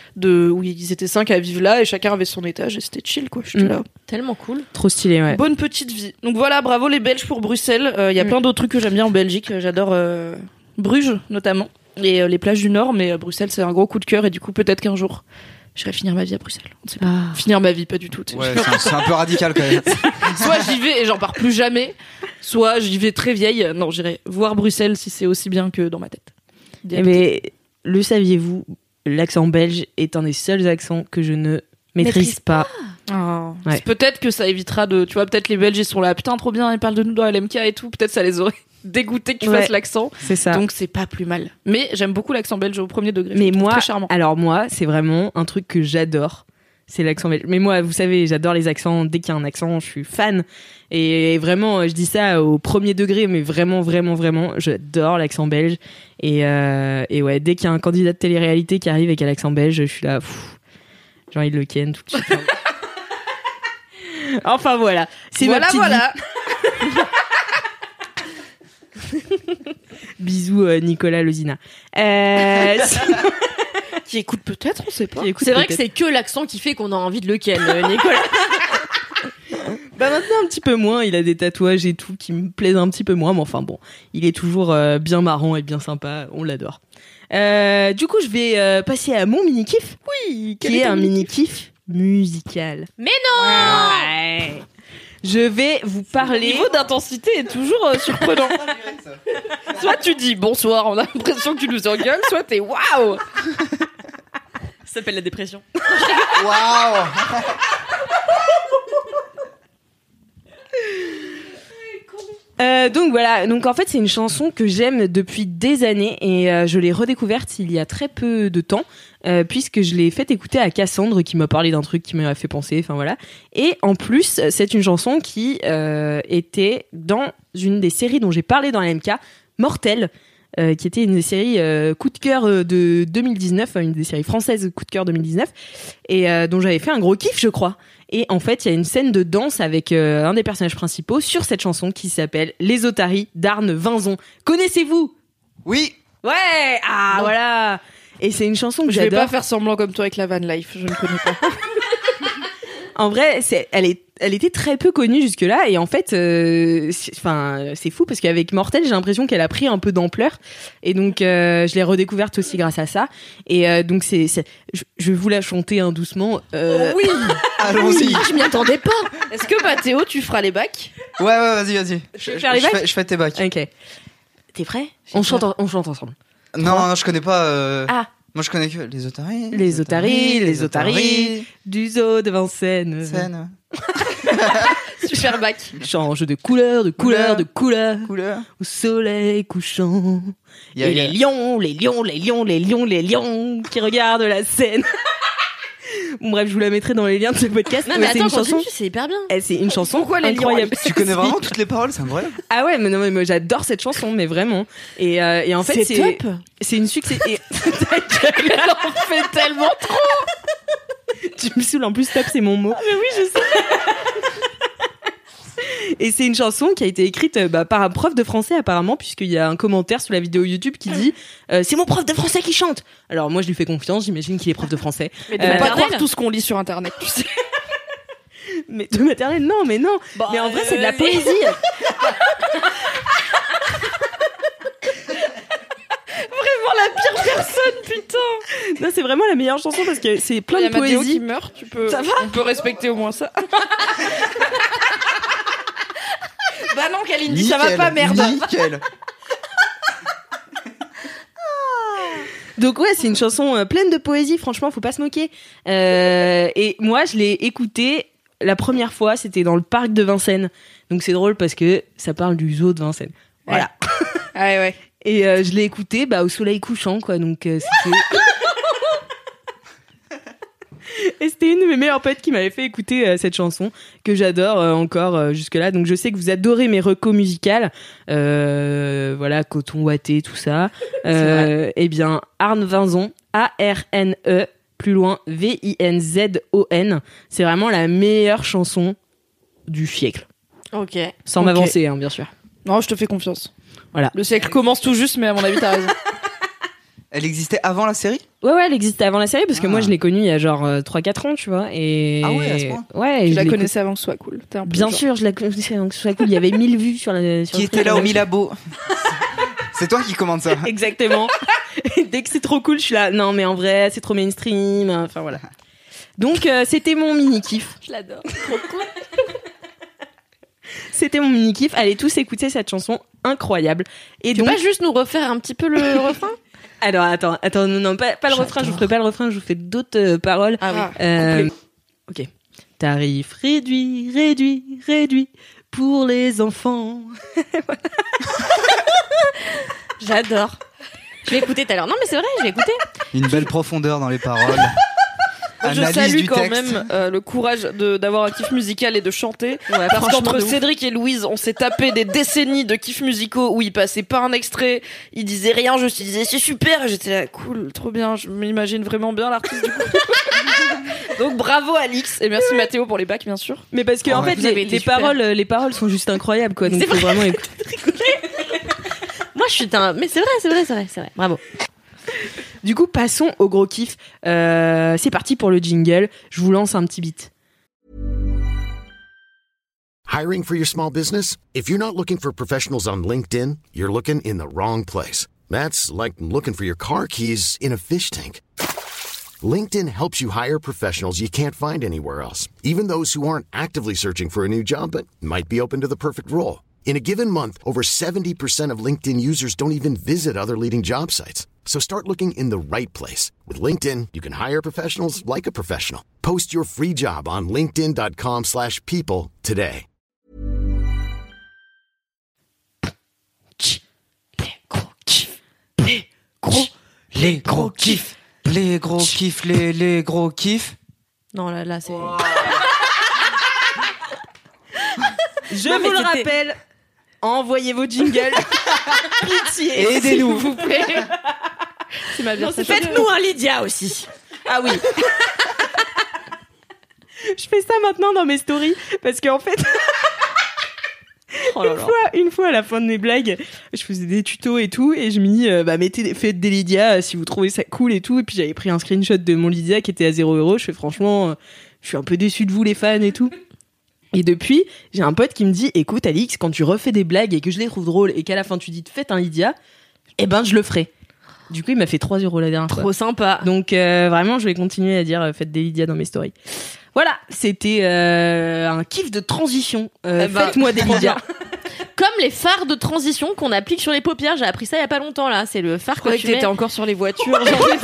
où ils étaient 5 à vivre là et chacun avait son étage et c'était chill quoi. J'étais là. Tellement cool. Trop stylé, ouais. Bonne petite vie. Donc voilà, bravo les Belges pour Bruxelles. Il y a plein d'autres trucs que j'aime bien en Belgique. J'adore Bruges notamment et les plages du Nord, mais Bruxelles c'est un gros coup de cœur et du coup peut-être qu'un jour j'irai finir ma vie à Bruxelles. On ne sait pas. Finir ma vie, pas du tout. tu sais. Ouais, c'est un peu radical quand même. Soit j'y vais et j'en pars plus jamais, soit j'y vais très vieille. Non, j'irai voir Bruxelles si c'est aussi bien que dans ma tête. Mais le saviez-vous, l'accent belge est un des seuls accents que je ne maîtrise pas. Oh. Ouais. C'est peut-être que ça évitera de, tu vois, peut-être les Belges ils sont là, putain trop bien, ils parlent de nous dans LMK et tout, peut-être ça les aurait dégoûtés que tu fasses l'accent. C'est ça. Donc c'est pas plus mal. Mais j'aime beaucoup l'accent belge au premier degré. Mais je le trouve moi, très charmant. alors moi, c'est vraiment un truc que j'adore. C'est l'accent belge. Mais moi, vous savez, j'adore les accents. Dès qu'il y a un accent, je suis fan. Et vraiment, je dis ça au premier degré, mais vraiment, vraiment, vraiment, j'adore l'accent belge. Et ouais, dès qu'il y a un candidat de télé-réalité qui arrive avec un accent belge, je suis là, j'ai envie de le ken tout de suite. Enfin voilà, c'est ma petite vie. Bisous Nicolas Lozina. Qui écoute peut-être, on sait pas. C'est vrai que c'est que l'accent qui fait qu'on a envie de le ken, Nicolas. Bah maintenant un petit peu moins, il a des tatouages et tout qui me plaisent un petit peu moins, mais enfin bon, il est toujours bien marrant et bien sympa, on l'adore. Du coup, je vais passer à mon mini-kiff, qui est un mini-kiff musicale. Mais non Ouais. Je vais vous Le parler. niveau d'intensité est toujours surprenant. Soit tu dis bonsoir, on a l'impression que tu nous engueules, soit t'es waouh. Ça s'appelle la dépression. Waouh. Donc voilà, donc en fait c'est une chanson que j'aime depuis des années et je l'ai redécouverte il y a très peu de temps puisque je l'ai fait écouter à Cassandre qui m'a parlé d'un truc qui m'a fait penser, enfin voilà. Et en plus c'est une chanson qui était dans une des séries dont j'ai parlé dans la MK, Mortel, qui était une des séries coup de cœur de 2019, une des séries françaises coup de cœur 2019 et dont j'avais fait un gros kiff je crois. Et en fait, il y a une scène de danse avec un des personnages principaux sur cette chanson qui s'appelle Les Otaries d'Arne Vinzon. Connaissez-vous ? Oui. Ouais. Ah Non. voilà. Et c'est une chanson que Je vais j'adore. pas faire semblant comme toi avec la van life, je ne connais pas. En vrai, elle était très peu connue jusque-là et en fait, c'est fou parce qu'avec Mortel, j'ai l'impression qu'elle a pris un peu d'ampleur et donc je l'ai redécouverte aussi grâce à ça. Et donc je vais vous la chanter doucement. Oui, Allons-y. Je m'y attendais pas. est-ce que Mathéo, tu feras les bacs ? Ouais, vas-y. Je vais faire les bacs je fais tes bacs. Ok. T'es prêt ? On chante ensemble. Non, je connais pas. Ah. Moi, je connais que les otaries. Les otaries. Du zoo de Vincennes. Scène. Super bac. Change de couleur, Couleur. couleur. Couleur. Au soleil couchant. Il y a- Et les lions qui regardent la scène. Bon, bref, je vous la mettrai dans les liens de ce podcast. Non mais c'est attends, une chanson. continue, c'est hyper bien. C'est une chanson Pourquoi les lions, incroyable. Tu connais vraiment toutes les paroles, c'est incroyable. Ah ouais, mais non, mais moi, j'adore cette chanson, mais vraiment. Et en fait, C'est top. C'est une succès. Et... Elle en fait tellement trop. Tu me saoules, en plus, top, c'est mon mot. Mais oui, je sais. Et c'est une chanson qui a été écrite par un prof de français apparemment, puisqu'il y a un commentaire sous la vidéo YouTube qui dit c'est mon prof de français qui chante. Alors moi je lui fais confiance, j'imagine qu'il est prof de français. Mais de pas maternelle. croire tout ce qu'on lit sur internet, tu sais. Mais de maternelle, non, mais non. Mais en vrai c'est de la poésie. Vraiment la pire personne, putain. Non, c'est vraiment la meilleure chanson parce que c'est plein Il y de a Mathéo poésie. qui meurt, tu peux. Ça va on peut respecter au moins ça. Bah non, Kalindi, ça va Nickel, pas, merde. Nickel. Donc ouais, c'est une chanson pleine de poésie, franchement, faut pas se moquer. Et moi, je l'ai écoutée la première fois, c'était dans le parc de Vincennes. Donc c'est drôle parce que ça parle du zoo de Vincennes. Voilà. Ouais. Et je l'ai écoutée au soleil couchant, quoi. Donc c'était... Et c'était une de mes meilleures potes qui m'avait fait écouter cette chanson que j'adore encore jusque-là. Donc je sais que vous adorez mes recos musicales. Voilà, Coton Watté, tout ça. Eh bien, Arne Vinzon, A-R-N-E, plus loin, V-I-N-Z-O-N. C'est vraiment la meilleure chanson du siècle. Ok. Sans Ok. m'avancer, bien sûr. Non, je te fais confiance. Voilà. Le siècle commence tout juste, mais à mon avis, t'as raison. Elle existait avant la série ? Ouais, elle existait avant la série parce que Ah. moi je l'ai connue il y a genre 3-4 ans, tu vois. Et... Ah ouais, à ce point. Ouais, Je je la l'ai connaissais avant que ce soit cool. T'es un peu Bien genre. sûr, je la connaissais, donc ce soit cool. Il y avait 1000 vues sur la. Sur Qui le était truc. là au Milabo ? C'est toi qui commande ça. Exactement. Et dès que c'est trop cool, je suis là. Non, mais en vrai, c'est trop mainstream. Enfin voilà. Donc c'était mon mini kiff. Je l'adore. C'était mon mini kiff. Allez tous écouter cette chanson incroyable. Et Tu peux donc, pas juste nous refaire un petit peu le refrain? alors attends, non, pas le refrain. Je vous ferai pas le refrain. Je vous fais d'autres paroles. Ah oui. Ok. Tarif réduit pour les enfants. J'adore. Je vais écouter tout à l'heure. Non mais c'est vrai, je vais écouter. Une belle profondeur dans les paroles. Je Analyse salue du quand texte. même le courage d'avoir un kiff musical et de chanter. Parce franchement, qu'entre de ouf. Cédric et Louise, on s'est tapé des décennies de kiffs musicaux où ils passaient pas un extrait, ils disaient rien, je me disais c'est super, et j'étais là cool, trop bien, je m'imagine vraiment bien l'artiste du coup. Donc bravo Alix et merci Mathéo pour les bacs bien sûr. Mais parce que Ah en ouais. fait Vous avez été super. les paroles sont juste incroyables quoi. Donc C'est faut vraiment écouter. Moi je suis un. Mais c'est vrai. Bravo. Du coup, passons au gros kiff. C'est parti pour le jingle. Je vous lance un petit beat. Hiring for your small business? If you're not looking for professionals on LinkedIn, you're looking in the wrong place. That's like looking for your car keys in a fish tank. LinkedIn helps you hire professionals you can't find anywhere else, even those who aren't actively searching for a new job but might be open to the perfect role. In a given month, over 70% of LinkedIn users don't even visit other leading job sites. So start looking in the right place. With LinkedIn, you can hire professionals like a professional. Post your free job on linkedin.com/people today. Les gros kiffs. Les gros kiffs, les gros kiffs. Non, là, c'est... Je vous le rappelle, envoyez vos jingles. Pitié. Aidez-nous. S'il vous plaît. C'est ma version. Faites-nous un Lydia aussi. Ah oui. Je fais ça maintenant dans mes stories parce qu'en fait, une fois à la fin de mes blagues, je faisais des tutos et tout et je me dis faites des Lydia si vous trouvez ça cool et tout, et puis j'avais pris un screenshot de mon Lydia qui était à 0€. Je fais franchement, je suis un peu déçue de vous les fans et tout. Et depuis, j'ai un pote qui me dit écoute Alix, quand tu refais des blagues et que je les trouve drôles et qu'à la fin tu dis faites un Lydia, eh ben je le ferai. Du coup, il m'a fait 3€ la dernière fois. Trop sympa. Donc vraiment, je vais continuer à dire faites des Lydia dans mes stories. Voilà, c'était un kiff de transition. Faites-moi des Lydia. Comme les phares de transition qu'on applique sur les paupières. J'ai appris ça il y a pas longtemps là. C'est le phare que tu mets. T'étais encore sur les voitures.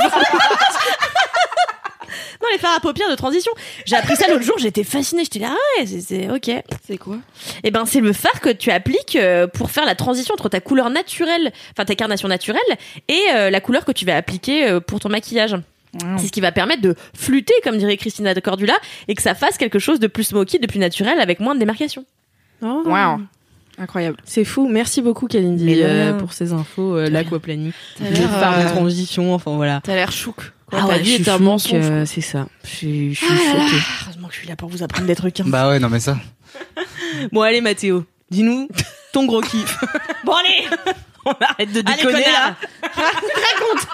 Non, les phares à paupières de transition. J'ai appris ça l'autre jour. J'étais fascinée. J'étais là, ah ouais, c'est ok. C'est quoi? Eh ben, c'est le phare que tu appliques pour faire la transition entre ta couleur naturelle, enfin ta carnation naturelle, et la couleur que tu vas appliquer pour ton maquillage. Wow. C'est ce qui va permettre de flûter, comme dirait Christina de Cordula, et que ça fasse quelque chose de plus smoky, de plus naturel, avec moins de démarcation. Oh. Wow. Incroyable. C'est fou. Merci beaucoup, Kalindi, pour ces infos. L'aquaplaning, les phares de transition, enfin voilà. T'as l'air chouk. Ah ouais, je suis un mensonge. C'est ça. Je suis choquée. Heureusement que je suis là pour vous apprendre des trucs. Hein. Bah ouais, non mais ça. Bon, allez, Mathéo, dis-nous ton gros kiff. Bon, allez. On arrête de déconner là. Raconte.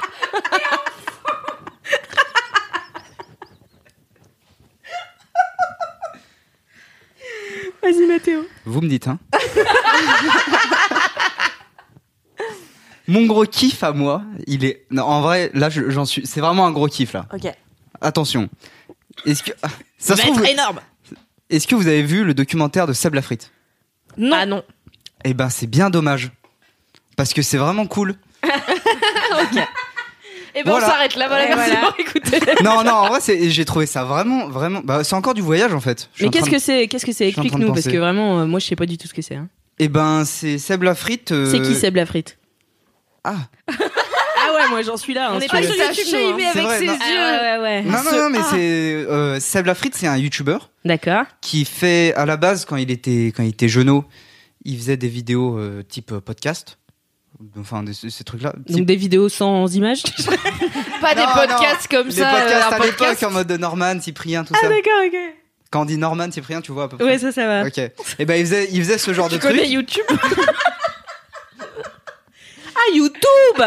Vas-y, Mathéo. Vous me dites, hein. Mon gros kiff à moi, il est... Non, en vrai, là, j'en suis... C'est vraiment un gros kiff, là. Ok. Attention. Est-ce que... Ça va se trouve... être énorme. Est-ce que vous avez vu le documentaire de Seb Lafrite ? Non. Ah non. Eh ben, c'est bien dommage. Parce que c'est vraiment cool. Ok. Et ben voilà. On s'arrête là, merci pour écouter. Non, en vrai, j'ai trouvé ça vraiment... Bah, c'est encore du voyage, en fait. Mais qu'est-ce que c'est ? Explique-nous, parce que vraiment, moi, je sais pas du tout ce que c'est. Hein. Eh ben, c'est Seb Lafrite... C'est qui Seb Lafrite ? Ah ouais, moi j'en suis là. On n'est pas sur YouTube, mais avec ses yeux. Ouais. Non, mais c'est Seb Lafrite, c'est un YouTuber. D'accord. Qui fait à la base quand il était jeuneau, il faisait des vidéos type podcast. Enfin ces trucs-là. Donc des vidéos sans images. Pas des podcasts comme ça. Des podcasts à l'époque en mode Norman, Cyprien, tout ça. Ah d'accord, ok. Quand on dit Norman, Cyprien, tu vois à peu près. Ouais, ça va. Ok. Et ben il faisait ce genre de truc. Tu connais YouTube? Ah, YouTube.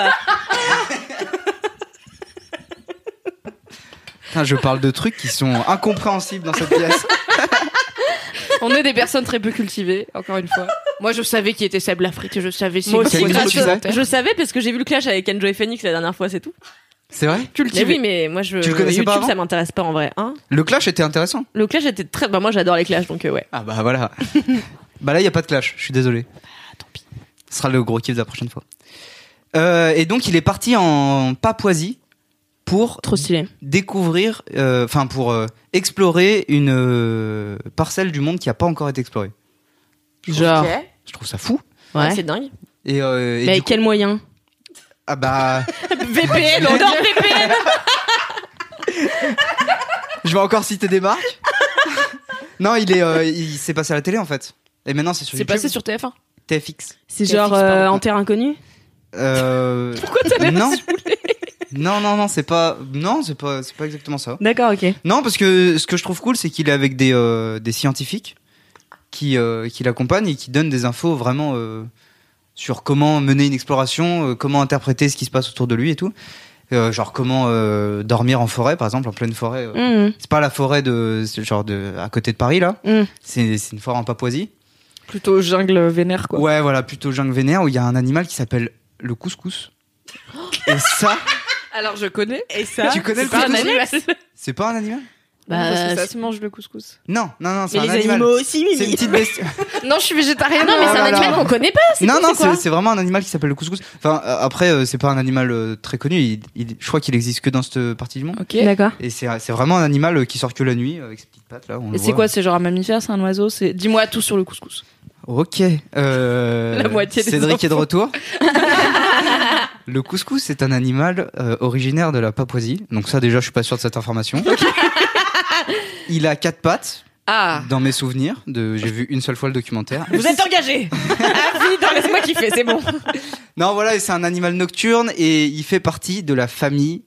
Putain, je parle de trucs qui sont incompréhensibles dans cette pièce. On est des personnes très peu cultivées, encore une fois. Moi, je savais qui était Seb Lafrite, je savais si. Moi aussi, je savais parce que j'ai vu le clash avec Enjo et Phoenix la dernière fois, c'est tout. C'est vrai? Cultivé. Mais oui, mais moi, tu le connaissais YouTube, pas avant? Ça m'intéresse pas en vrai. Hein, le clash était intéressant. Le clash était très. Bah, moi, j'adore les clashs, donc ouais. Ah, bah voilà. Bah là, il n'y a pas de clash, je suis désolé. Tant pis. Ce sera le gros kiff de la prochaine fois. Et donc, il est parti en Papouasie pour trop stylé découvrir, pour explorer une parcelle du monde qui n'a pas encore été explorée. Genre, je trouve ça fou. Ouais, c'est dingue. Et mais avec quel moyen? Ah bah VPN, on dort VPN. Je vais encore citer des marques. Non, il s'est passé à la télé en fait. Et maintenant c'est sur YouTube. C'est passé sur TF1. TFX. C'est genre en terre inconnue. Pourquoi t'avais non. Non, c'est pas exactement ça. D'accord, ok. Non, parce que ce que je trouve cool, c'est qu'il est avec des scientifiques qui l'accompagnent et qui donnent des infos vraiment sur comment mener une exploration, comment interpréter ce qui se passe autour de lui et tout. Genre comment dormir en forêt, par exemple, en pleine forêt. C'est pas la forêt à côté de Paris là. C'est une forêt en Papouasie. Plutôt jungle vénère quoi. Ouais, voilà, plutôt jungle vénère où il y a un animal qui s'appelle le couscous. Et ça. Alors je connais. Et ça, Tu connais le C'est pas un couscous? animal. C'est pas un animal? Parce que ça se mange le couscous. Non, c'est mais un les animal. animaux aussi, C'est une Mimi. petite bestiole. Non, je suis végétarienne. Non, mais Oh c'est un là là. animal qu'on connaît pas. Non, tout, c'est quoi c'est vraiment un animal qui s'appelle le couscous. Enfin, après, c'est pas un animal très connu. Je crois qu'il existe que dans cette partie du monde. Ok. D'accord. Et c'est vraiment un animal qui sort que la nuit avec ses petites pattes là. On Et le c'est voit. quoi? C'est genre un mammifère? C'est un oiseau? Dis-moi tout sur le couscous. Ok. La moitié des Cédric est de infos. retour. Le couscous, c'est un animal originaire de la Papouasie. Donc ça, déjà, je suis pas sûr de cette information. Il a 4 pattes. Ah. Dans mes souvenirs, j'ai vu une seule fois le documentaire. Vous êtes engagés. Ah, vite, laisse-moi kiffer, c'est bon. Non, voilà, c'est un animal nocturne et il fait partie de la famille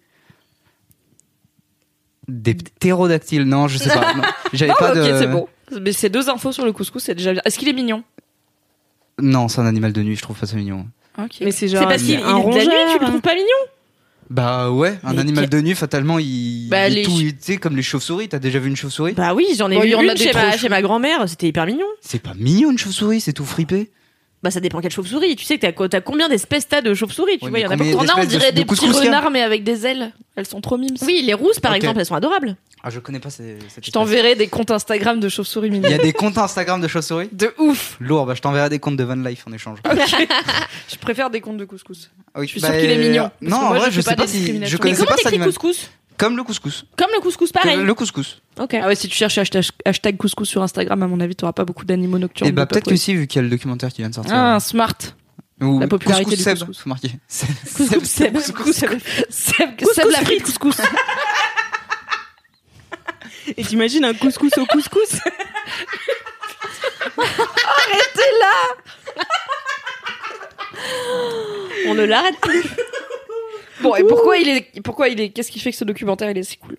des ptérodactyles. Non, je sais pas. Non, j'avais pas ok, de. c'est bon. Mais ces 2 infos sur le couscous, c'est déjà bien. Est-ce qu'il est mignon? Non, c'est un animal de nuit. Je trouve pas ça mignon. Ok. Mais c'est genre C'est parce qu'il il est un de la nuit, rongeur. tu le trouves pas mignon? Bah ouais, un Mais animal de nuit, fatalement, Bah, il les est tout, tu sais, comme les chauves-souris. T'as déjà vu une chauve-souris? Bah oui, j'en ai Bon, vu il y en a une des chez trop chez ma grand-mère, c'était hyper mignon. C'est pas mignon une chauve-souris, c'est tout fripé. Bah ça dépend quelle chauve-souris. Tu sais que t'as combien d'espèces t'as de chauves-souris, tu Ouais, vois, il y en a mais beaucoup. combien On a, on d'espèces dirait de des petits couscous qu'il y a renards, mais avec des ailes. Elles sont trop mimes. Oui, les rousses par Ok. exemple, elles sont adorables. Ah, je connais pas cette Je espèce. t'enverrai des comptes Instagram de chauves-souris Il y mignonnes. a des comptes Instagram de chauves-souris? De ouf. Lourd, bah je t'enverrai des comptes de Van Life en échange. Je préfère des comptes de couscous. Oui, Je suis sûre qu'il est mignon. Parce Non, que en moi, vrai, je je fais sais pas pas de si. discrimination. Je Mais connaissais comment pas cet t'écris animal. couscous? Comme le couscous. Comme le couscous, pareil. Le couscous. Ok. Ah ouais, si tu cherches hashtag couscous sur Instagram, à mon avis, t'auras pas beaucoup d'animaux nocturnes. Et bah de peut-être que Papouasie. si, vu qu'il y a le documentaire qui vient de sortir. Ah, un smart. Ou la popularité couscous du Seb, couscous. faut marquer. Couscous, Seb. Seb la frite couscous. Et t'imagines un couscous au couscous? On ne l'arrête plus. Bon, et pourquoi il est, qu'est-ce qui fait que ce documentaire, il est si cool?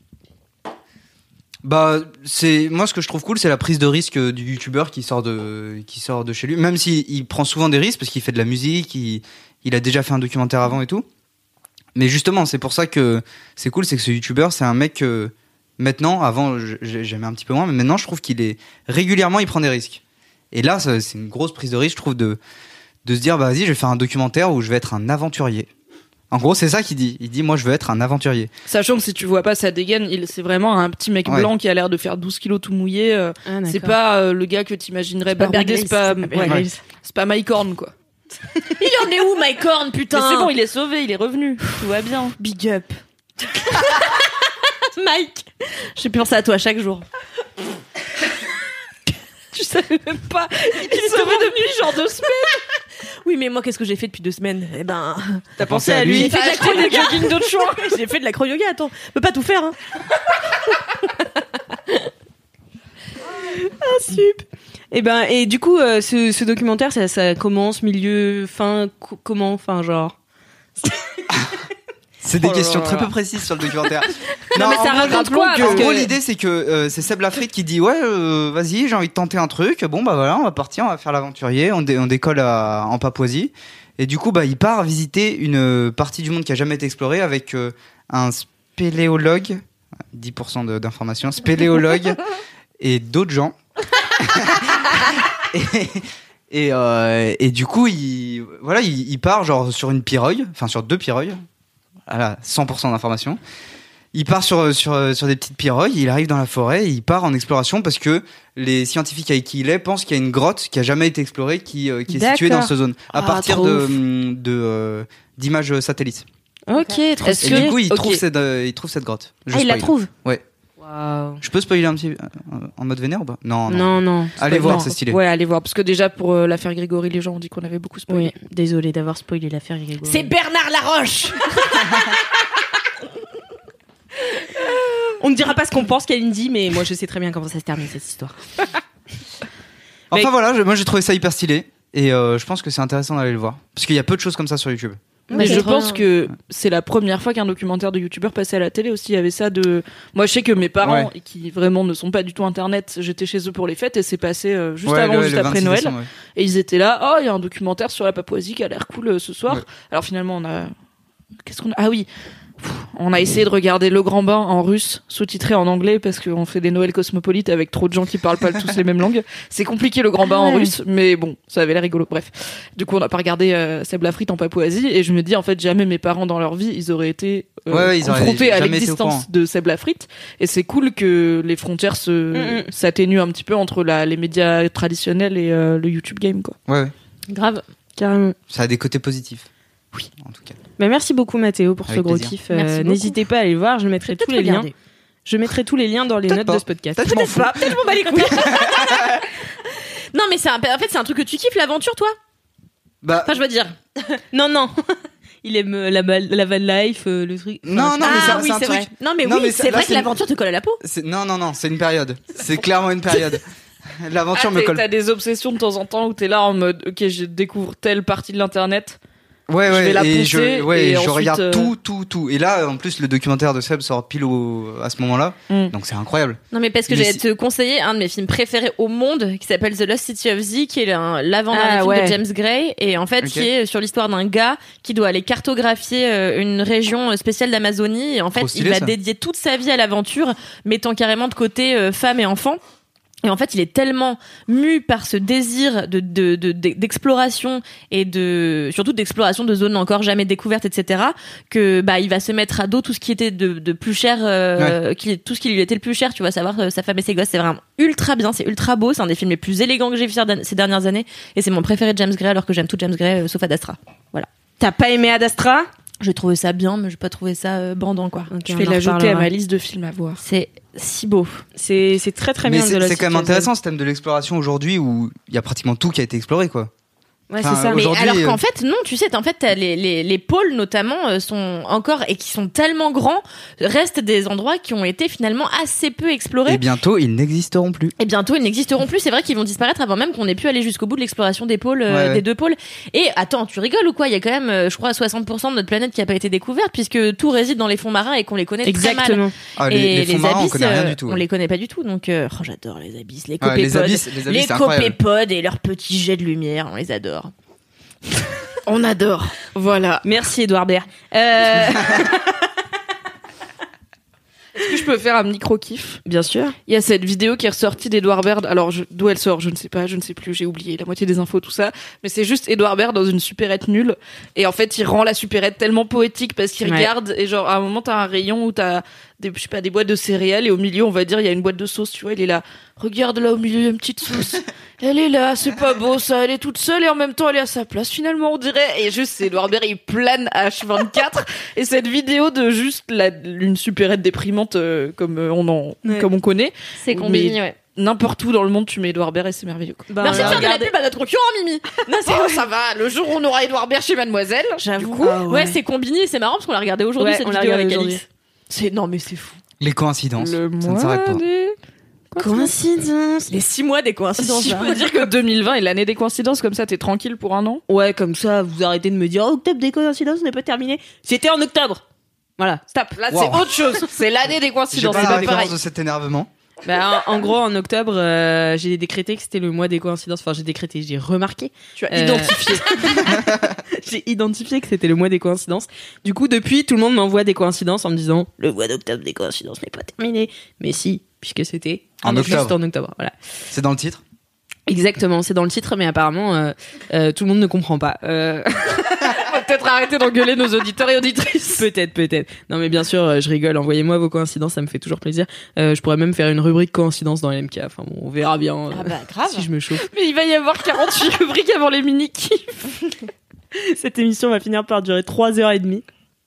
Bah, moi ce que je trouve cool, c'est la prise de risque du youtubeur qui sort de chez lui. Même s'il prend souvent des risques parce qu'il fait de la musique, il a déjà fait un documentaire avant et tout. Mais justement, c'est pour ça que c'est cool, c'est que ce youtubeur, c'est un mec que maintenant, avant j'aimais un petit peu moins, mais maintenant je trouve qu'il est régulièrement, il prend des risques. Et là, c'est une grosse prise de risque, je trouve, de se dire, bah vas-y, je vais faire un documentaire où je vais être un aventurier. En gros, c'est ça qu'il dit. Il dit, moi, je veux être un aventurier. Sachant que si tu vois pas sa dégaine, c'est vraiment un petit mec Ouais. blanc qui a l'air de faire 12 kilos tout mouillé. C'est pas le gars que t'imaginerais pas baroudé, Bear Grylls. c'est pas Mike Horn, quoi. Il en est où, Mike Horn, putain? Mais c'est bon, il est sauvé, il est revenu. Tout va bien. Big up. Mike. J'ai pensé à toi chaque jour. Tu savais même pas. Il est sauvé depuis genre 2 semaines. Oui, mais moi, qu'est-ce que j'ai fait depuis 2 semaines? Eh ben, T'as pensé à lui. J'ai fait de la Des jogging d'autres choix. j'ai fait de l'acro-yoga, attends. Je peux pas tout faire, hein. Et du coup, ce documentaire, ça commence, milieu, fin, comment, enfin, genre. C'est des Oh là questions là très là. peu précises sur le documentaire. Non, mais ça en gros, raconte quoi? En Parce gros, que- l'idée, c'est que c'est Seb Lafrite qui dit, ouais, vas-y, j'ai envie de tenter un truc. Bon, bah voilà, on va partir, on va faire l'aventurier. On décolle en Papouasie. Et du coup, bah, il part visiter une partie du monde qui a jamais été explorée avec un spéléologue, 10% d'informations, spéléologue et d'autres gens. Et du coup, il part genre sur une pirogue, enfin sur 2 pirogues. Voilà, 100% d'informations. Il part sur des petites pirogues, il arrive dans la forêt, et il part en exploration parce que les scientifiques avec qui il est pensent qu'il y a une grotte qui a jamais été explorée qui est située dans cette zone à partir trop d'images satellites. Ok, trop Est-ce Et stylé. du coup, il Ok. trouve cette grotte. Je Il la spoil. trouve. Ouais. Waouh. Je peux spoiler un petit en mode vénère ou pas? Non. Non. Allez voir, Non. c'est stylé. Ouais, allez voir. Parce que déjà, pour l'affaire Grégory, les gens ont dit qu'on avait beaucoup spoilé. Oui, désolé d'avoir spoilé l'affaire Grégory. C'est Bernard Laroche. On ne dira pas ce qu'on pense qu'Alindy, mais moi je sais très bien comment ça se termine cette histoire. Enfin voilà, moi j'ai trouvé ça hyper stylé. Et je pense que c'est intéressant d'aller le voir. Parce qu'il y a peu de choses comme ça sur YouTube. Mais c'est je trop pense bien. que c'est la première fois qu'un documentaire de youtubeur passait à la télé aussi. Il y avait ça de. Moi, je sais que mes parents, Ouais. qui vraiment ne sont pas du tout internet, j'étais chez eux pour les fêtes et c'est passé juste Ouais, avant, le juste après 26 Noël. décembre, ouais. Et ils étaient là. Oh, il y a un documentaire sur la Papouasie qui a l'air cool ce soir. Ouais. Alors finalement, on a. Qu'est-ce qu'on a? Ah oui. On a essayé de regarder Le Grand Bain en russe, sous-titré en anglais, parce qu'on fait des Noëls cosmopolites avec trop de gens qui parlent pas tous les mêmes langues. C'est compliqué Le Grand Bain en russe, mais bon, ça avait l'air rigolo. Bref. Du coup, on n'a pas regardé Seb Lafrite en Papouasie, et je me dis, en fait, jamais mes parents dans leur vie, ils auraient été ils auraient confrontés à jamais été au courant. l'existence de Seb Lafrite. Et c'est cool que les frontières s'atténuent un petit peu entre les médias traditionnels et le YouTube game, quoi. Ouais. Grave, carrément. Ça a des côtés positifs. Oui. En tout cas. Bah, merci beaucoup Mathéo pour Avec ce gros plaisir. kiff. Merci beaucoup. N'hésitez pas à aller voir, je mettrai tous les liens. Je mettrai tous les liens dans les Peut-être notes pas. de ce podcast. Peut-être je m'en fous. Peut-être je m'en bats les couilles. Non, mais en fait, c'est un truc que tu kiffes, l'aventure, toi. Bah, Enfin, je veux dire. Non. Il aime la van life, le truc. non, mais Ah ça, oui, c'est un c'est truc. vrai. Non, mais Non, oui, mais c'est là, vrai que c'est- l'aventure te colle à la peau. Non, c'est une période. C'est clairement une période. L'aventure me colle. T'as des obsessions de temps en temps où t'es là en mode, ok, je découvre telle partie de l'internet. Ouais, je vais la et pousser, je et ensuite, regarde tout. Et là, en plus, le documentaire de Seb sort pile à ce moment-là. Donc c'est incroyable. Non, mais parce que Mais j'allais te conseiller un de mes films préférés au monde qui s'appelle The Lost City of Z, qui est l'avant-dernier film de James Gray, et en fait, Ok. qui est sur l'histoire d'un gars qui doit aller cartographier une région spéciale d'Amazonie, et en fait, Trop stylé, il va ça. dédier toute sa vie à l'aventure, mettant carrément de côté femmes et enfants. Et en fait, il est tellement mu par ce désir d'exploration et surtout d'exploration de zones encore jamais découvertes, etc., que il va se mettre à dos tout ce qui était de plus cher, tout ce qui lui était le plus cher, tu vois, savoir sa femme et ses gosses. C'est vraiment ultra bien, c'est ultra beau, c'est un des films les plus élégants que j'ai vu ces dernières années, et c'est mon préféré de James Gray, alors que j'aime tout James Gray sauf Ad Astra. Voilà. T'as pas aimé Ad Astra? J'ai trouvé ça bien, mais j'ai pas trouvé ça bandant, quoi. Ok, Je on vais en l'ajouter à reparlera. ma liste de films à voir. C'est si beau. C'est très très Mais bien. The Lost c'est quand même City of Z. intéressant ce thème de l'exploration aujourd'hui où il y a pratiquement tout qui a été exploré, quoi. Ouais, Enfin, c'est ça. Mais aujourd'hui, alors qu'en fait, non, tu sais, en fait, t'as les pôles notamment sont encore, et qui sont tellement grands, restent des endroits qui ont été finalement assez peu explorés. Et bientôt, ils n'existeront plus. Et bientôt, ils n'existeront plus. C'est vrai qu'ils vont disparaître avant même qu'on ait pu aller jusqu'au bout de l'exploration des pôles, des deux pôles. Et attends, tu rigoles ou quoi? Il y a quand même, je crois, 60% de notre planète qui a pas été découverte, puisque tout réside dans les fonds marins et qu'on les connaît très mal. Exactement. Ah, Et les fonds marins, on abysses, connaît rien du tout. on les connaît pas du tout. Donc, j'adore les abysses, les Ah, copépodes. les abysses, Les c'est incroyable. copépodes et leurs petits jets de lumière, on les adore. On adore. Voilà. Merci Edouard Baird. Est-ce que je peux faire un micro-kiff? Bien sûr. Il y a cette vidéo qui est ressortie d'Edouard Baird. Alors, d'où elle sort, je ne sais pas, je ne sais plus, j'ai oublié la moitié des infos, tout ça. Mais c'est juste Edouard Baird dans une supérette nulle. Et en fait, il rend la supérette tellement poétique parce qu'il Ouais. regarde, et genre, à un moment, t'as un rayon où t'as des boîtes de céréales, et au milieu, on va dire, il y a une boîte de sauce, tu vois, il est là. Regarde là, au milieu, il y a une petite sauce. Elle est là, c'est pas beau, ça, elle est toute seule, et en même temps, elle est à sa place, finalement, on dirait. Et juste, c'est Edouard Baird, il plane à H24. Et cette vidéo de juste une supérette déprimante, comme on connaît. C'est combiné, Mais- ouais. N'importe où dans le monde, tu mets Edouard Baird et c'est merveilleux, quoi. Merci de faire de la regardez- pub à notre concurrent, Mimi. Non, c'est Oh, ça va, le jour où on aura Edouard Baird chez Mademoiselle, J'avoue. du coup, Ah ouais. ouais, c'est combiné, et c'est marrant parce qu'on l'a regardé aujourd'hui, Ouais, cette on l'a vidéo regardé avec aujourd'hui. Alix. Non, mais c'est fou. Les coïncidences. le Ça ne s'arrête pas. mois des... Coïncidence. Les 6 mois des coïncidences. Si je là. peux dire que 2020 est l'année des coïncidences, comme ça t'es tranquille pour un an. Ouais, comme ça, vous arrêtez de me dire octobre des coïncidences n'est pas terminé. C'était en octobre. Voilà, stop. Là, Wow. c'est autre chose. C'est l'année des J'ai coïncidences, pas c'est la pas référence pareil. de cet énervement. Bah, en gros, en octobre, j'ai décrété que c'était le mois des coïncidences. Enfin, j'ai remarqué. Tu as identifié. J'ai identifié que c'était le mois des coïncidences. Du coup, depuis, tout le monde m'envoie des coïncidences en me disant le mois d'octobre des coïncidences n'est pas terminé. Mais si, puisque c'était En octobre. juste en octobre. Voilà. C'est dans le titre. Exactement, c'est dans le titre, mais apparemment, tout le monde ne comprend pas. On va peut-être arrêter d'engueuler nos auditeurs et auditrices. Peut-être. Non, mais bien sûr, je rigole. Envoyez-moi vos coïncidences, ça me fait toujours plaisir. Je pourrais même faire une rubrique coïncidence dans LMK. Enfin bon, on verra bien Ah bah, grave. si je me chauffe. Mais il va y avoir 48 rubriques avant les mini-kifs. Cette émission va finir par durer 3h30.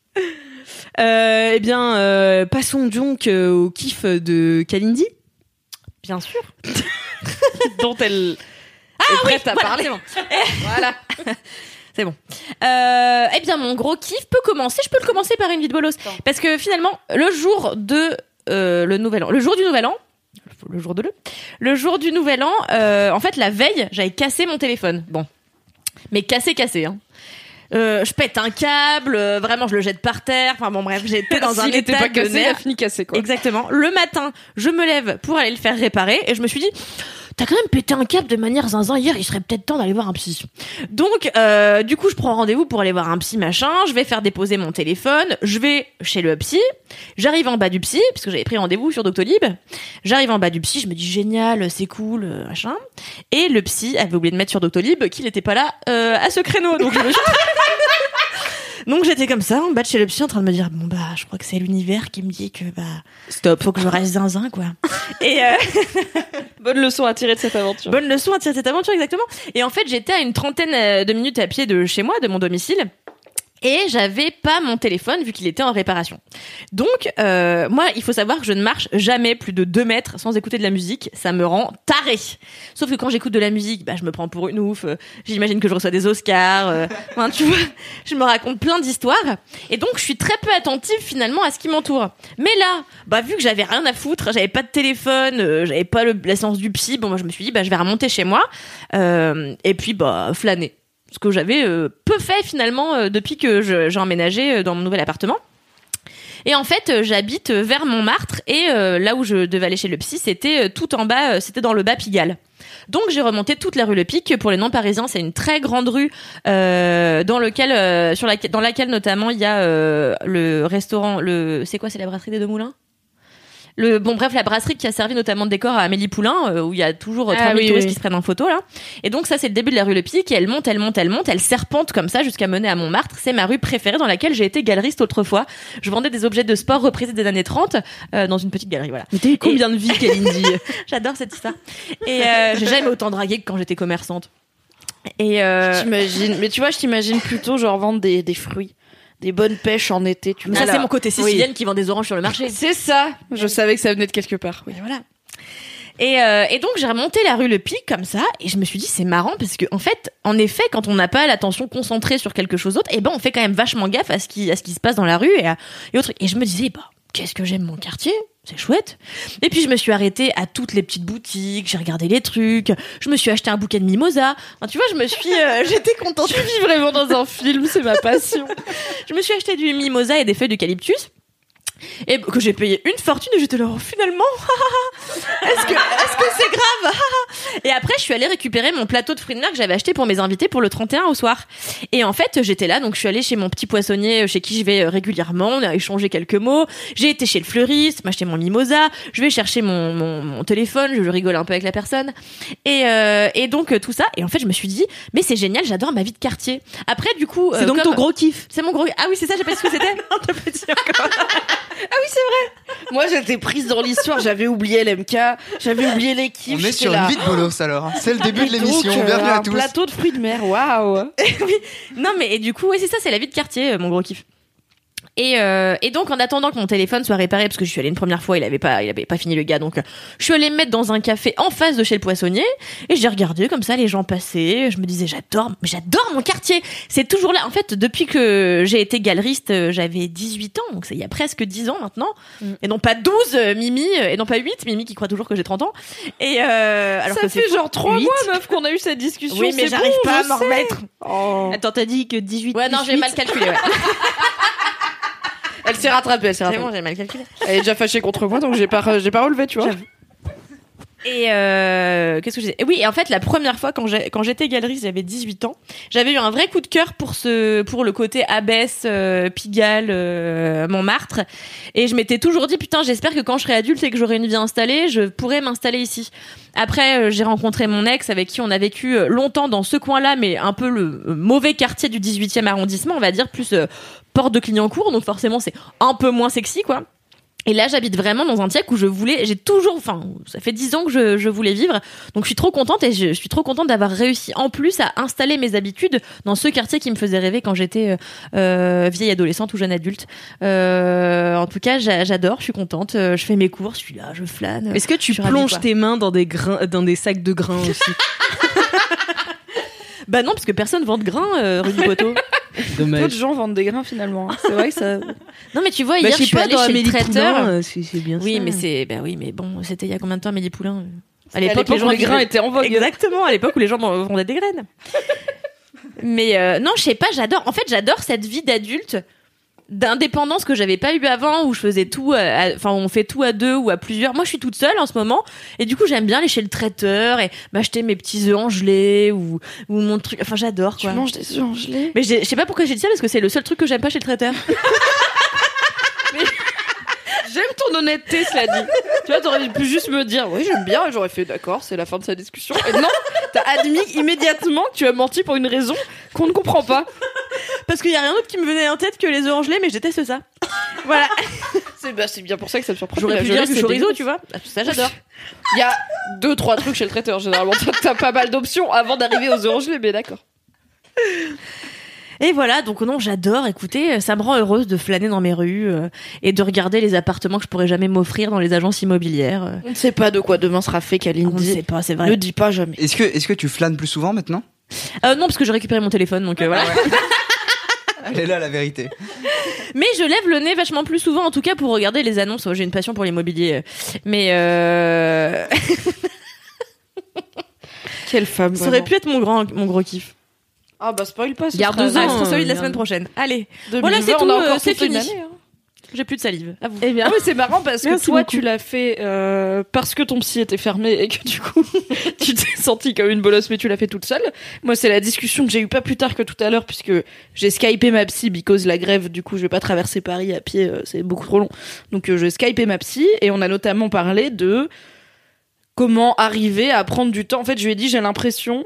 Eh bien, passons donc au kiff de Kalindi. Bien sûr. Dont elle est prête à parler. C'est bon. Voilà. C'est bon. Eh bien, mon gros kiff peut commencer. Je peux le commencer par une vie de bolos. Parce que finalement, le jour de le nouvel an, le jour du nouvel an, le jour du nouvel an, en fait, la veille, j'avais cassé mon téléphone. Bon. Mais cassé, hein. Je pète un câble, vraiment je le jette par terre. Enfin bon bref, j'étais dans un S'il était état pas de cassé, il a nerfs. fini cassé, quoi. Exactement. Le matin, je me lève pour aller le faire réparer et je me suis dit t'as quand même pété un câble de manière zinzin hier, il serait peut-être temps d'aller voir un psy. Donc, du coup, je prends rendez-vous pour aller voir un psy machin, je vais faire déposer mon téléphone, je vais chez le psy, j'arrive en bas du psy, parce que j'avais pris rendez-vous sur Doctolib, j'arrive en bas du psy, je me dis génial, c'est cool, machin, et le psy avait oublié de mettre sur Doctolib qu'il n'était pas là à ce créneau, donc je me suis... Donc j'étais comme ça, en bas de chez le psy, en train de me dire, bon bah, je crois que c'est l'univers qui me dit que stop, faut que je reste zinzin, quoi. Et Bonne leçon à tirer de cette aventure. Bonne leçon à tirer de cette aventure, exactement. Et en fait, j'étais à une trentaine de minutes à pied de chez moi, de mon domicile. Et j'avais pas mon téléphone vu qu'il était en réparation. Donc, moi, il faut savoir que je ne marche jamais plus de 2 mètres sans écouter de la musique. Ça me rend tarée. Sauf que quand j'écoute de la musique, je me prends pour une ouf. J'imagine que je reçois des Oscars. Enfin, tu vois, je me raconte plein d'histoires. Et donc, je suis très peu attentive finalement à ce qui m'entoure. Mais là, vu que j'avais rien à foutre, j'avais pas de téléphone, j'avais pas la séance du psy, moi, je me suis dit, je vais remonter chez moi. Et puis, flâner. Ce que j'avais peu fait finalement depuis que j'ai emménagé dans mon nouvel appartement. Et en fait, j'habite vers Montmartre et là où je devais aller chez le psy, c'était tout en bas, c'était dans le bas Pigalle. Donc j'ai remonté toute la rue Le Pic. Pour les non-parisiens, c'est une très grande rue dans laquelle notamment il y a le restaurant, c'est la brasserie des Deux Moulins. La brasserie qui a servi notamment de décor à Amélie Poulain, où il y a toujours 3000 touristes qui se prennent en photo, là. Et donc, ça, c'est le début de la rue Le Pic, et elle monte, elle serpente comme ça jusqu'à mener à Montmartre. C'est ma rue préférée dans laquelle j'ai été galeriste autrefois. Je vendais des objets de sport reprisés des années 30, dans une petite galerie, voilà. Mais t'as eu combien de vies, Kalindi? J'adore cette histoire. Et, j'ai jamais autant dragué que quand j'étais commerçante. Et, T'imagines, mais tu vois, je t'imagine plutôt genre vendre des fruits. Des bonnes pêches en été, tu vois. Ça, c'est mon côté sicilienne qui vend des oranges sur le marché. C'est ça. Je savais que ça venait de quelque part. Oui. Et voilà. Et donc, j'ai remonté la rue Le Pic comme ça, et je me suis dit, c'est marrant parce que, en effet, quand on n'a pas l'attention concentrée sur quelque chose d'autre, on fait quand même vachement gaffe à ce qui se passe dans la rue et autres. Et je me disais, qu'est-ce que j'aime mon quartier? C'est chouette. Et puis je me suis arrêtée à toutes les petites boutiques, j'ai regardé les trucs, je me suis acheté un bouquet de mimosa. Enfin, tu vois, je me suis j'étais contente. Tu vis vraiment dans un film, c'est ma passion. Je me suis acheté du mimosa et des feuilles d'eucalyptus. Et que j'ai payé une fortune et j'étais là, finalement, est-ce que c'est grave? Et après, je suis allée récupérer mon plateau de fruits de mer que j'avais acheté pour mes invités pour le 31 au soir. Et en fait, j'étais là, donc je suis allée chez mon petit poissonnier chez qui je vais régulièrement, on a échangé quelques mots. J'ai été chez le fleuriste, m'acheter mon mimosa, je vais chercher mon téléphone, je rigole un peu avec la personne. Et donc tout ça, et en fait, je me suis dit, mais c'est génial, j'adore ma vie de quartier. Après, du coup, c'est donc ton gros kiff. C'est mon gros. Ah oui, c'est ça, j'ai pas dit ce que c'était. Non, t'as pas dit encore. Ah oui, c'est vrai. Moi, j'étais prise dans l'histoire. J'avais oublié LMK, j'avais oublié l'équipe. On est sur une vie de bolos alors. C'est le début de l'émission. Bienvenue à tous. Un plateau de fruits de mer. Waouh. Oui. Non, mais et du coup, c'est ça, c'est la vie de quartier, mon gros kiff. Et donc, en attendant que mon téléphone soit réparé, parce que je suis allée une première fois, il avait pas fini le gars, donc je suis allée me mettre dans un café en face de chez le poissonnier, et j'ai regardé comme ça les gens passer, je me disais j'adore mon quartier, c'est toujours là. En fait, depuis que j'ai été galeriste, j'avais 18 ans, donc c'est il y a presque 10 ans maintenant, et non pas 12 Mimi, et non pas 8 Mimi qui croit toujours que j'ai 30 ans, et alors ça que fait genre 3 mois, meuf, qu'on a eu cette discussion. Oui, mais j'arrive pas à m'en remettre. Oh. Attends, t'as dit que 18. Ouais, non, j'ai mal calculé, ouais. Elle s'est rattrapée, C'est bon, j'ai mal calculé. Elle est déjà fâchée contre moi, donc j'ai pas relevé, tu vois. J'avoue. Et qu'est-ce que je disais? Oui, et en fait, la première fois quand j'étais galeriste, j'avais 18 ans, j'avais eu un vrai coup de cœur pour le côté Abbesse, Pigalle, Montmartre, et je m'étais toujours dit putain, j'espère que quand je serai adulte et que j'aurai une vie installée, je pourrai m'installer ici. Après, j'ai rencontré mon ex avec qui on a vécu longtemps dans ce coin-là, mais un peu le mauvais quartier du 18e arrondissement, on va dire, plus porte de Clignancourt, donc forcément c'est un peu moins sexy, quoi. Et là, j'habite vraiment dans un tiers où ça fait 10 ans que je voulais vivre. Donc, je suis trop contente et je suis trop contente d'avoir réussi en plus à installer mes habitudes dans ce quartier qui me faisait rêver quand j'étais vieille adolescente ou jeune adulte. En tout cas, j'adore, je suis contente. Je fais mes courses, je suis là, je flâne. Est-ce que tu plonges tes mains dans des sacs de grains aussi? Bah non, parce que personne vend de grains rue du Poteau. Peu de gens vendent des grains finalement. C'est vrai que ça. Non mais tu vois, hier je suis allée chez le traiteur. C'est bien oui, ça. mais bon, c'était il y a combien de temps, Amélie Poulain? À l'époque où les grains étaient en vogue. Exactement, à l'époque où les gens vendaient des graines. Mais non, je sais pas, j'adore. En fait, j'adore cette vie d'adulte d'indépendance que j'avais pas eu avant, où je faisais tout, enfin on fait tout à deux ou à plusieurs. Moi je suis toute seule en ce moment et du coup j'aime bien aller chez le traiteur et m'acheter mes petits œufs en gelée ou mon truc. Enfin j'adore quoi. Tu manges des œufs en gelée? Mais je sais pas pourquoi j'ai dit ça parce que c'est le seul truc que j'aime pas chez le traiteur. J'aime ton honnêteté, cela dit. Tu vois, t'aurais pu juste me dire, oui, j'aime bien, et j'aurais fait d'accord, c'est la fin de sa discussion. Et non, t'as admis immédiatement que tu as menti pour une raison qu'on ne comprend pas. Parce qu'il y a rien d'autre qui me venait en tête que les œufs en gelée, mais je déteste ça. Voilà. C'est bien pour ça que ça me surprend. J'aurais pu dire du chorizo, tu vois. Ça, j'adore. Il y a 2-3 trucs chez le traiteur, généralement. T'as pas mal d'options avant d'arriver aux œufs en gelée, mais d'accord. Et voilà, donc non, j'adore écouter, ça me rend heureuse de flâner dans mes rues et de regarder les appartements que je pourrais jamais m'offrir dans les agences immobilières. On ne sait pas de quoi demain sera fait, Kalindi. On ne sait pas, c'est vrai. Ne dis pas jamais. Est-ce que tu flânes plus souvent maintenant? Non, parce que j'ai récupéré mon téléphone, donc voilà. Elle est là la vérité. Mais je lève le nez vachement plus souvent, en tout cas pour regarder les annonces. J'ai une passion pour l'immobilier, mais quelle femme. Ça aurait pu être mon gros kiff. Ah bah spoil pas. Garde 2 ans, c'est celui de la semaine prochaine. Allez, voilà, c'est tout, c'est fini. J'ai plus de salive. À vous. Eh bien, c'est marrant parce que toi, tu l'as fait parce que ton psy était fermé et que du coup, tu t'es sentie comme une bolosse, mais tu l'as fait toute seule. Moi, c'est la discussion que j'ai eue pas plus tard que tout à l'heure, puisque j'ai skypé ma psy because la grève. Du coup, je vais pas traverser Paris à pied, c'est beaucoup trop long. Donc, j'ai skypé ma psy et on a notamment parlé de comment arriver à prendre du temps. En fait, je lui ai dit, j'ai l'impression,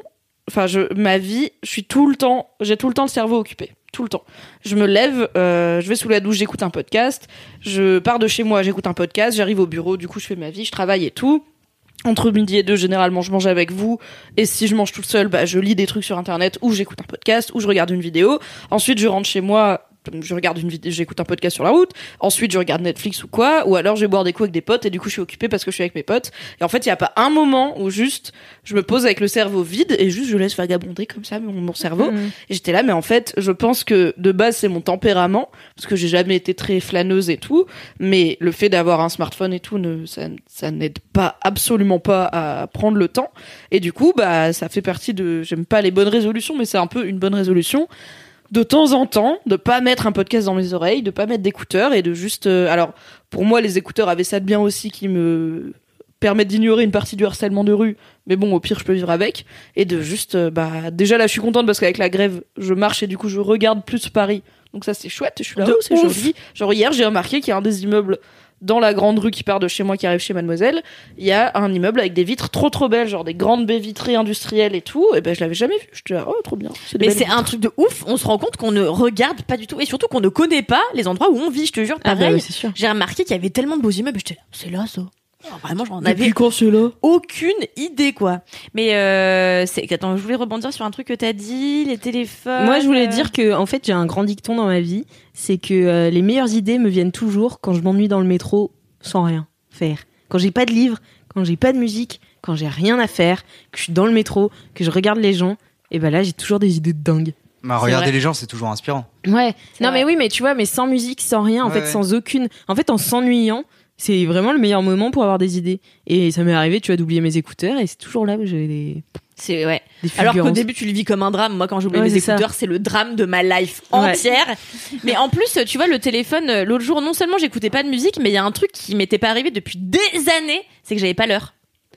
ma vie, j'ai tout le temps le cerveau occupé. Tout le temps. Je me lève, je vais sous la douche, j'écoute un podcast, je pars de chez moi, j'écoute un podcast, j'arrive au bureau, du coup je fais ma vie, je travaille et tout. Entre midi et 2, généralement, je mange avec vous. Et si je mange toute seule, je lis des trucs sur Internet, ou j'écoute un podcast, ou je regarde une vidéo. Ensuite, je rentre chez moi, je regarde une vidéo, j'écoute un podcast sur la route. Ensuite, je regarde Netflix ou quoi. Ou alors, je vais boire des coups avec des potes, et du coup, je suis occupée parce que je suis avec mes potes. Et en fait, il y a pas un moment où juste, je me pose avec le cerveau vide, et juste, je laisse vagabonder comme ça mon cerveau. Et j'étais là, mais en fait, je pense que de base, c'est mon tempérament, parce que j'ai jamais été très flâneuse et tout. Mais le fait d'avoir un smartphone et tout, ça n'aide pas, absolument pas à prendre le temps. Et du coup, ça fait partie de, j'aime pas les bonnes résolutions, mais c'est un peu une bonne résolution. De temps en temps, de pas mettre un podcast dans mes oreilles, de pas mettre d'écouteurs et de juste... alors, pour moi, les écouteurs avaient ça de bien aussi qui me permettent d'ignorer une partie du harcèlement de rue. Mais bon, au pire, je peux vivre avec. Et de juste... déjà, là, je suis contente parce qu'avec la grève, je marche et du coup, je regarde plus Paris. Donc ça, c'est chouette. Je suis là, c'est joli. Genre, hier, j'ai remarqué qu'il y a un des immeubles dans la grande rue qui part de chez moi, qui arrive chez Mademoiselle, il y a un immeuble avec des vitres trop belles, genre des grandes baies vitrées industrielles et tout. Et je l'avais jamais vu. J'étais là, oh, trop bien. Mais c'est un truc de ouf. On se rend compte qu'on ne regarde pas du tout et surtout qu'on ne connaît pas les endroits où on vit. Je te jure, pareil. Oui, c'est sûr. J'ai remarqué qu'il y avait tellement de beaux immeubles. J'étais là, c'est là ça. Alors, vraiment, j'en avais quand c'est là aucune idée, quoi. Mais attends, je voulais rebondir sur un truc que t'as dit, les téléphones. Moi, je voulais dire que, en fait, j'ai un grand dicton dans ma vie, c'est que les meilleures idées me viennent toujours quand je m'ennuie dans le métro sans rien faire. Quand j'ai pas de livre, quand j'ai pas de musique, quand j'ai rien à faire, que je suis dans le métro, que je regarde les gens, et là, j'ai toujours des idées de dingue. Regarder les gens, c'est toujours inspirant. Ouais. Non, mais oui, mais tu vois, mais sans musique, sans rien, en fait, sans aucune. En fait, en s'ennuyant, c'est vraiment le meilleur moment pour avoir des idées. Et ça m'est arrivé, tu vois, d'oublier mes écouteurs, et c'est toujours là où j'ai des. C'est ouais. Alors qu'au début tu le vis comme un drame. Moi quand j'oublie mes écouteurs, c'est le drame de ma life entière. Mais en plus, tu vois, le téléphone, l'autre jour, non seulement j'écoutais pas de musique, mais il y a un truc qui m'était pas arrivé depuis des années, c'est que j'avais pas l'heure.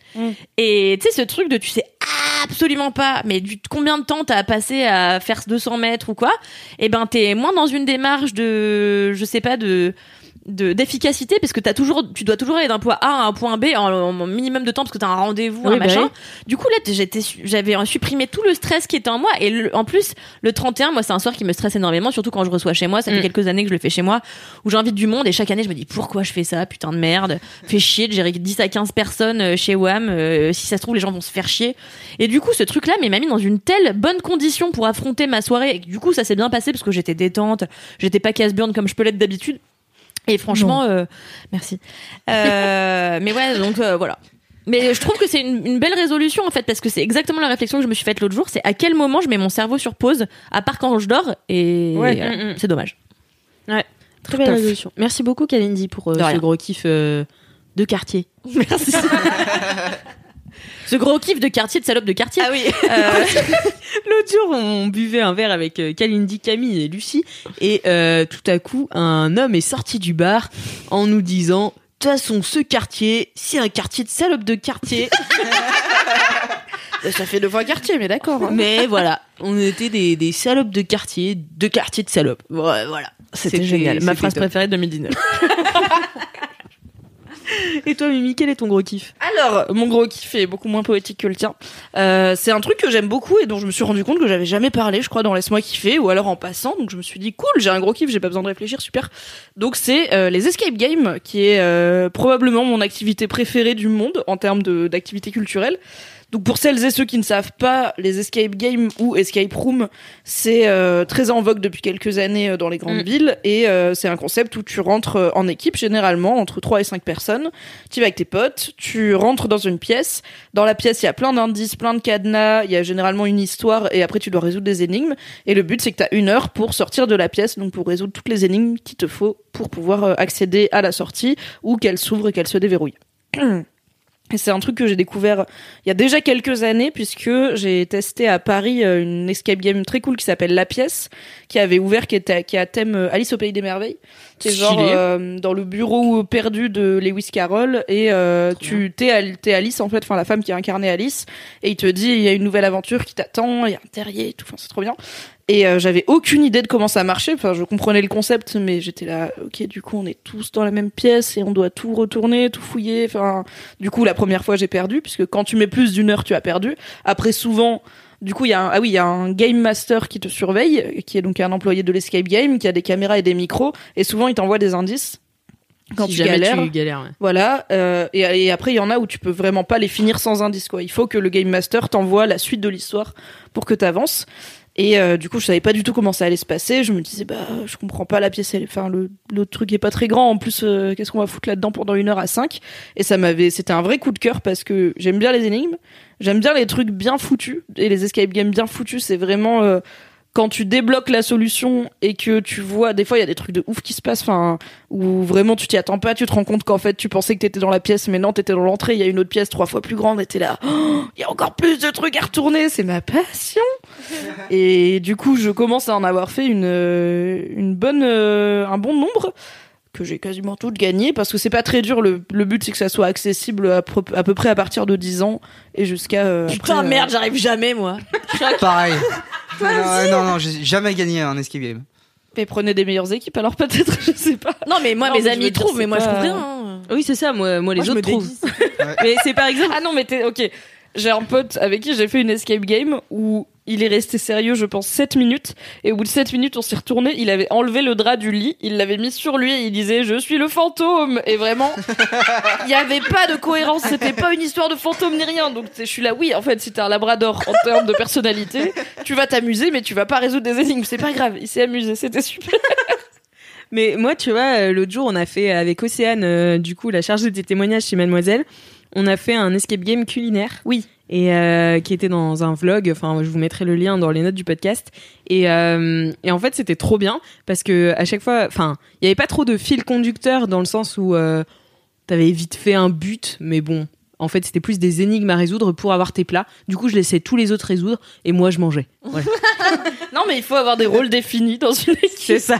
Et tu sais, ce truc de tu sais absolument pas, mais combien de temps t'as passé à faire 200 mètres ou quoi, et t'es moins dans une démarche de, je sais pas, d'efficacité, parce que tu dois toujours aller d'un point A à un point B en minimum de temps parce que t'as un rendez-vous, un machin. Du coup là j'avais supprimé tout le stress qui était en moi, et en plus le 31, moi c'est un soir qui me stresse énormément, surtout quand je reçois chez moi. Ça fait quelques années que je le fais chez moi, où j'invite du monde, et chaque année je me dis pourquoi je fais ça, putain de merde, fais chier de gérer 10 à 15 personnes chez WAM, si ça se trouve les gens vont se faire chier. Et du coup ce truc là m'a mis dans une telle bonne condition pour affronter ma soirée, et du coup ça s'est bien passé parce que j'étais détente, j'étais pas casse-burn comme je peux l'être d'habitude. Et franchement, merci. Mais ouais, donc voilà. Mais je trouve que c'est une belle résolution en fait, parce que c'est exactement la réflexion que je me suis faite l'autre jour. C'est à quel moment je mets mon cerveau sur pause, à part quand je dors, et c'est dommage. Ouais, très belle résolution. Merci beaucoup Kalindi pour ce gros kiff de quartier. Merci. Ce gros kiff de quartier, de salope de quartier. Ah oui. L'autre jour, on buvait un verre avec Kalindi, Camille et Lucie, et tout à coup, un homme est sorti du bar en nous disant « De toute façon, ce quartier, c'est un quartier de salope de quartier. » Ça fait 2 fois quartier, mais d'accord. Hein. Mais voilà, on était des salopes de quartier de salopes. Ouais, voilà. C'était génial. Ma phrase préférée de 2019. Et toi, Mimi, quel est ton gros kiff? Alors, mon gros kiff est beaucoup moins poétique que le tien. C'est un truc que j'aime beaucoup et dont je me suis rendu compte que j'avais jamais parlé, je crois, dans Laisse-moi kiffer, ou alors en passant. Donc je me suis dit, cool, j'ai un gros kiff, j'ai pas besoin de réfléchir, super. Donc c'est les escape games, qui est probablement mon activité préférée du monde en termes d'activité culturelle. Donc pour celles et ceux qui ne savent pas, les escape games ou escape room, c'est très en vogue depuis quelques années dans les grandes villes, et c'est un concept où tu rentres en équipe, généralement entre 3 et 5 personnes. Tu vas avec tes potes, tu rentres dans une pièce. Dans la pièce, il y a plein d'indices, plein de cadenas, il y a généralement une histoire, et après tu dois résoudre des énigmes. Et le but, c'est que tu as 1 heure pour sortir de la pièce, donc pour résoudre toutes les énigmes qu'il te faut pour pouvoir accéder à la sortie, ou qu'elle s'ouvre et qu'elle se déverrouille. Et c'est un truc que j'ai découvert il y a déjà quelques années, puisque j'ai testé à Paris une escape game très cool qui s'appelle La Pièce, qui avait ouvert, qui a thème Alice au Pays des Merveilles. C'est genre dans le bureau perdu de Lewis Carroll, et t'es Alice en fait, enfin la femme qui a incarné Alice, et il te dit il y a une nouvelle aventure qui t'attend, il y a un terrier et tout, enfin c'est trop bien. Et j'avais aucune idée de comment ça marchait, enfin je comprenais le concept, mais j'étais là, ok, du coup on est tous dans la même pièce et on doit tout retourner, tout fouiller, enfin du coup la première fois j'ai perdu, puisque quand tu mets plus d'1 heure tu as perdu. Après souvent, du coup il y a un game master qui te surveille, qui est donc un employé de l'escape game, qui a des caméras et des micros, et souvent il t'envoie des indices quand si tu galères. Ouais. Voilà, et après il y en a où tu peux vraiment pas les finir sans indice, quoi. Il faut que le game master t'envoie la suite de l'histoire pour que t'avances. Et du coup, je savais pas du tout comment ça allait se passer. Je me disais, je comprends pas, la pièce, enfin, le truc est pas très grand. En plus, qu'est-ce qu'on va foutre là-dedans pendant 1 heure à 5? Et c'était un vrai coup de cœur, parce que j'aime bien les énigmes. J'aime bien les trucs bien foutus. Et les escape games bien foutus, c'est vraiment, quand tu débloques la solution et que tu vois, des fois il y a des trucs de ouf qui se passent, enfin, où vraiment tu t'y attends pas, tu te rends compte qu'en fait tu pensais que t'étais dans la pièce, mais non, t'étais dans l'entrée, il y a une autre pièce 3 fois plus grande, et t'es là, il y a encore plus de trucs à retourner, c'est ma passion. Et du coup je commence à en avoir fait un bon nombre, que j'ai quasiment toutes gagnées, parce que c'est pas très dur. Le but c'est que ça soit accessible à peu près à partir de 10 ans et jusqu'à putain après, merde, j'arrive jamais moi. Pareil. Non, j'ai jamais gagné un escape game. Mais prenez des meilleures équipes alors peut-être, je sais pas. Non mais moi mes amis trouvent, mais moi je trouve rien. Hein. Oui c'est ça, moi les autres trouvent. Mais c'est par exemple. Ah non mais ok. J'ai un pote avec qui j'ai fait une escape game où il est resté sérieux, je pense, 7 minutes. Et au bout de 7 minutes, on s'est retourné. Il avait enlevé le drap du lit. Il l'avait mis sur lui et il disait « Je suis le fantôme !» Et vraiment, il y avait pas de cohérence. C'était pas une histoire de fantôme ni rien. Donc je suis là, oui, en fait, si t'es un labrador en termes de personnalité, tu vas t'amuser, mais tu vas pas résoudre des énigmes. C'est pas grave, il s'est amusé, c'était super. Mais moi, tu vois, l'autre jour, on a fait avec Océane, du coup, la chargée des témoignages chez Mademoiselle, on a fait un escape game culinaire. Oui. Et qui était dans un vlog, enfin je vous mettrai le lien dans les notes du podcast, et en fait c'était trop bien parce que à chaque fois, enfin il y avait pas trop de fil conducteur, dans le sens où t'avais vite fait un but, mais bon en fait c'était plus des énigmes à résoudre pour avoir tes plats. Du coup je laissais tous les autres résoudre et moi je mangeais. Voilà. Non mais il faut avoir des rôles définis dans une équipe. C'est ça.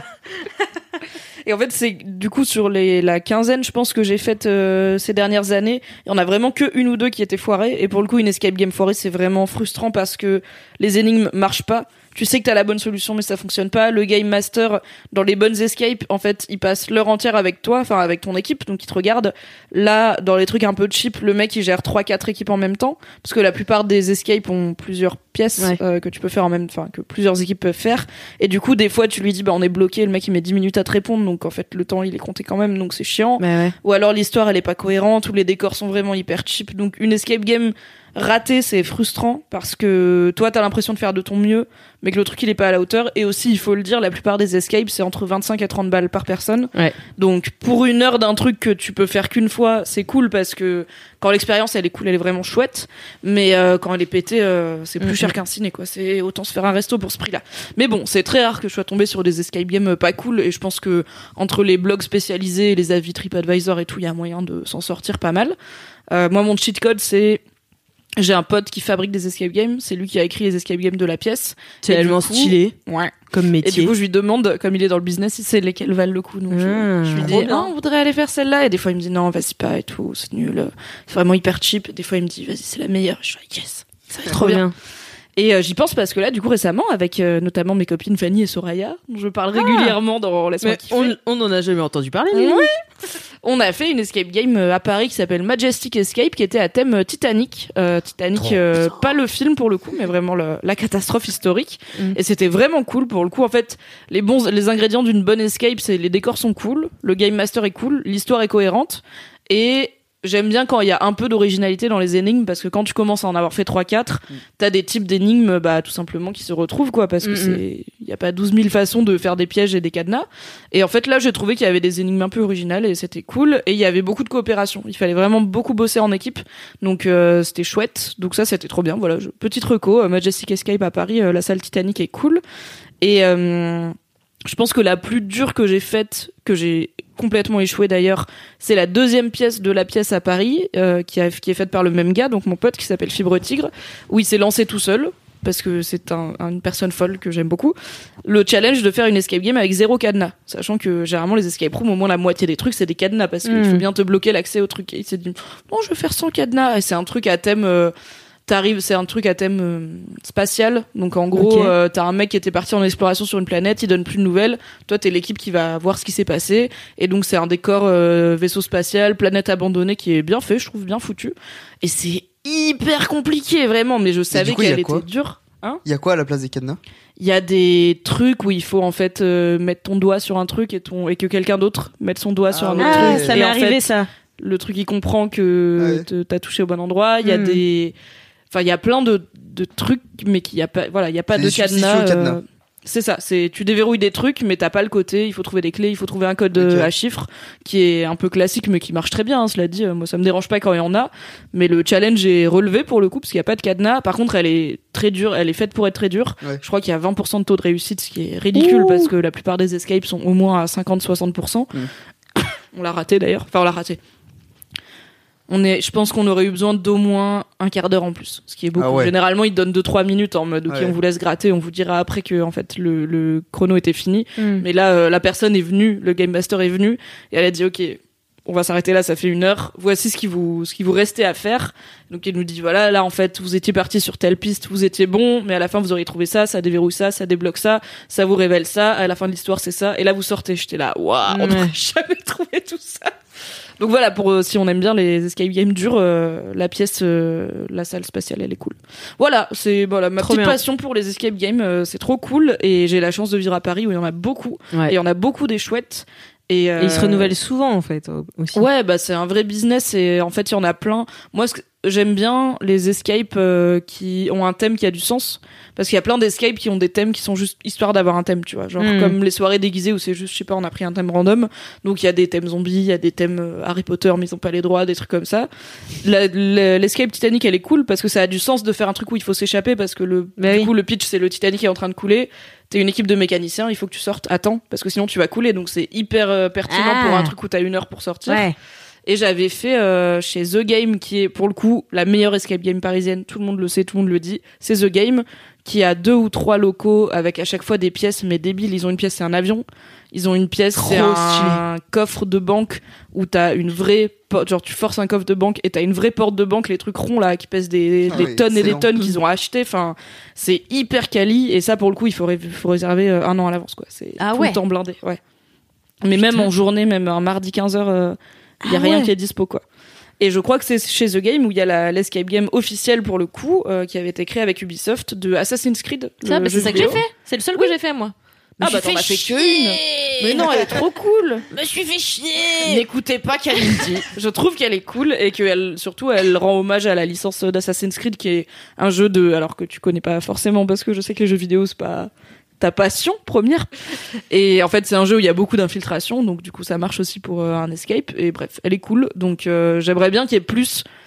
Et en fait, c'est du coup sur la quinzaine, je pense, que j'ai faite ces dernières années, il y en a vraiment que 1 ou 2 qui étaient foirées. Et pour le coup, une escape game foirée, c'est vraiment frustrant parce que les énigmes marchent pas. Tu sais que t'as la bonne solution, mais ça fonctionne pas. Le game master, dans les bonnes escapes, en fait, il passe l'heure entière avec toi, enfin avec ton équipe, donc il te regarde. Là, dans les trucs un peu cheap, le mec il gère 3-4 équipes en même temps, parce que la plupart des escapes ont plusieurs pièces que tu peux faire que plusieurs équipes peuvent faire. Et du coup, des fois, tu lui dis on est bloqué, le mec il met 10 minutes à te répondre, donc en fait le temps il est compté quand même, donc c'est chiant. Ouais. Ou alors l'histoire elle est pas cohérente, ou les décors sont vraiment hyper cheap. Donc une escape game raté, c'est frustrant parce que toi t'as l'impression de faire de ton mieux, mais que le truc il est pas à la hauteur. Et aussi, il faut le dire, la plupart des escapes c'est entre 25 et 30 balles par personne. Ouais. Donc pour 1 heure d'un truc que tu peux faire qu'une fois, c'est cool parce que quand l'expérience elle est cool, elle est vraiment chouette, mais quand elle est pétée, c'est plus cher qu'un ciné, quoi. C'est autant se faire un resto pour ce prix là. Mais bon, c'est très rare que je sois tombée sur des escape games pas cool, et je pense que entre les blogs spécialisés, les avis TripAdvisor et tout, il y a moyen de s'en sortir pas mal. Moi mon cheat code c'est J'ai un pote qui fabrique des escape games, c'est lui qui a écrit les escape games de la pièce. C'est tellement stylé Ouais. comme métier. Et du coup, je lui demande, comme il est dans le business, il sait lesquelles valent le coup. Donc je lui dis, non, on voudrait aller faire celle-là. Et des fois, il me dit, non, vas-y pas et tout, c'est nul. C'est vraiment hyper cheap. Et des fois, il me dit, vas-y, c'est la meilleure. Je suis yes, ça va être trop bien. Et j'y pense parce que là, du coup, récemment, avec notamment mes copines Fanny et Soraya, dont je parle régulièrement dans Laisse-moi kiffer. On n'en a jamais entendu parler. Oui. On a fait une escape game à Paris qui s'appelle Majestic Escape, qui était à thème Titanic. Titanic, pas le film pour le coup, mais vraiment la catastrophe historique. Et c'était vraiment cool pour le coup. En fait, les ingrédients d'une bonne escape, c'est les décors sont cool, le game master est cool, l'histoire est cohérente et j'aime bien quand il y a un peu d'originalité dans les énigmes parce que quand tu commences à en avoir fait 3-4, t'as des types d'énigmes tout simplement qui se retrouvent quoi parce que il y a pas 12 000 façons de faire des pièges et des cadenas. Et en fait là, j'ai trouvé qu'il y avait des énigmes un peu originales et c'était cool et il y avait beaucoup de coopération. Il fallait vraiment beaucoup bosser en équipe. Donc c'était chouette. Donc ça c'était trop bien. Voilà, petite reco, Majestic Escape à Paris, la salle Titanic est cool et je pense que la plus dure que j'ai faite, que j'ai complètement échoué d'ailleurs, c'est la deuxième pièce de la pièce à Paris, qui est faite par le même gars, donc mon pote qui s'appelle Fibre Tigre, où il s'est lancé tout seul, parce que c'est une personne folle que j'aime beaucoup. Le challenge de faire une escape game avec 0 cadenas, sachant que généralement les escape rooms, au moins la moitié des trucs, c'est des cadenas, parce qu'il faut bien te bloquer l'accès au truc. Et il s'est dit, non, je vais faire 100 cadenas, et c'est un truc à thème... c'est un truc à thème spatial. Donc en gros, t'as un mec qui était parti en exploration sur une planète, il donne plus de nouvelles. Toi, t'es l'équipe qui va voir ce qui s'est passé. Et donc c'est un décor vaisseau spatial, planète abandonnée qui est bien fait, je trouve bien foutu. Et c'est hyper compliqué vraiment, mais je savais qu'elle était dure. Il y a quoi à la place des cadenas ? Il y a des trucs où il faut en fait mettre ton doigt sur un truc et que quelqu'un d'autre mette son doigt sur un autre truc. Ça m'est arrivé ça. Le truc il comprend que t'as touché au bon endroit. Il y a il y a plein de trucs, mais il y a pas de cadenas. C'est ça, tu déverrouilles des trucs, mais t'as pas le côté, il faut trouver des clés, il faut trouver un code à chiffres, qui est un peu classique, mais qui marche très bien, cela dit, moi ça me dérange pas quand il y en a, mais le challenge est relevé pour le coup, parce qu'il y a pas de cadenas. Par contre, elle est très dure, elle est faite pour être très dure. Je crois qu'il y a 20% de taux de réussite, ce qui est ridicule, parce que la plupart des escapes sont au moins à 50-60%. On l'a raté d'ailleurs, enfin on l'a raté. Je pense qu'on aurait eu besoin d'au moins un quart d'heure en plus, ce qui est beaucoup. Généralement, ils te donnent 2-3 minutes en mode, on vous laisse gratter, on vous dira après que, en fait, le chrono était fini. Mais là, la personne est venue, le game master est venu, et elle a dit, OK, on va s'arrêter là, ça fait 1 heure. Voici ce qui vous restait à faire. Donc, il nous dit, voilà, là, en fait, vous étiez parti sur telle piste, vous étiez bon, mais à la fin, vous auriez trouvé ça déverrouille ça débloque ça vous révèle ça, à la fin de l'histoire, c'est ça. Et là, vous sortez. J'étais là, waouh, on n'aurait jamais trouvé tout ça. Donc voilà, si on aime bien les escape games durs, la pièce, la salle spatiale, elle est cool. Voilà, c'est ma petite passion pour les escape games, c'est trop cool. Et j'ai la chance de vivre à Paris où il y en a beaucoup. Et il y en a beaucoup des chouettes. Et ils se renouvellent souvent en fait aussi. Ouais, c'est un vrai business et en fait il y en a plein. Moi j'aime bien les escapes qui ont un thème qui a du sens, parce qu'il y a plein d'escapes qui ont des thèmes qui sont juste histoire d'avoir un thème, tu vois, genre comme les soirées déguisées où c'est juste, je sais pas, on a pris un thème random. Donc il y a des thèmes zombies, il y a des thèmes Harry Potter mais ils ont pas les droits, des trucs comme ça. L'escape Titanic, elle est cool parce que ça a du sens de faire un truc où il faut s'échapper, parce que du coup le pitch c'est le Titanic est en train de couler. T'es une équipe de mécaniciens, il faut que tu sortes à temps, parce que sinon tu vas couler, donc c'est hyper pertinent pour un truc où t'as 1 heure pour sortir. Et j'avais fait chez The Game, qui est pour le coup la meilleure escape game parisienne, tout le monde le sait, tout le monde le dit, c'est The Game, qui a 2 ou 3 locaux avec à chaque fois des pièces, mais débiles. Ils ont une pièce, c'est un avion, ils ont une pièce, c'est un coffre de banque où t'as une vraie genre tu forces un coffre de banque et t'as une vraie porte de banque, les trucs ronds là qui pèsent des tonnes et des tonnes qu'ils ont acheté. Enfin, c'est hyper quali, et ça pour le coup il faut réserver 1 an à l'avance, quoi. C'est tout le temps blindé, mais même en journée, même un mardi 15h, il y a rien qui est dispo, quoi. Et je crois que c'est chez The Game où il y a l'escape game officielle pour le coup, qui avait été créé avec Ubisoft, de Assassin's Creed. C'est ça que j'ai fait. C'est le seul que j'ai fait, moi. T'en as fait qu'une. Mais non, elle est trop cool. Me suis fait chier. N'écoutez pas Kalindi. Je trouve qu'elle est cool et surtout elle rend hommage à la licence d'Assassin's Creed, qui est un jeu alors que tu connais pas forcément, parce que je sais que les jeux vidéo c'est pas ta passion première. Et en fait, c'est un jeu où il y a beaucoup d'infiltration, donc du coup ça marche aussi pour un escape. Et bref, elle est cool. Donc j'aimerais bien qu'il y ait plus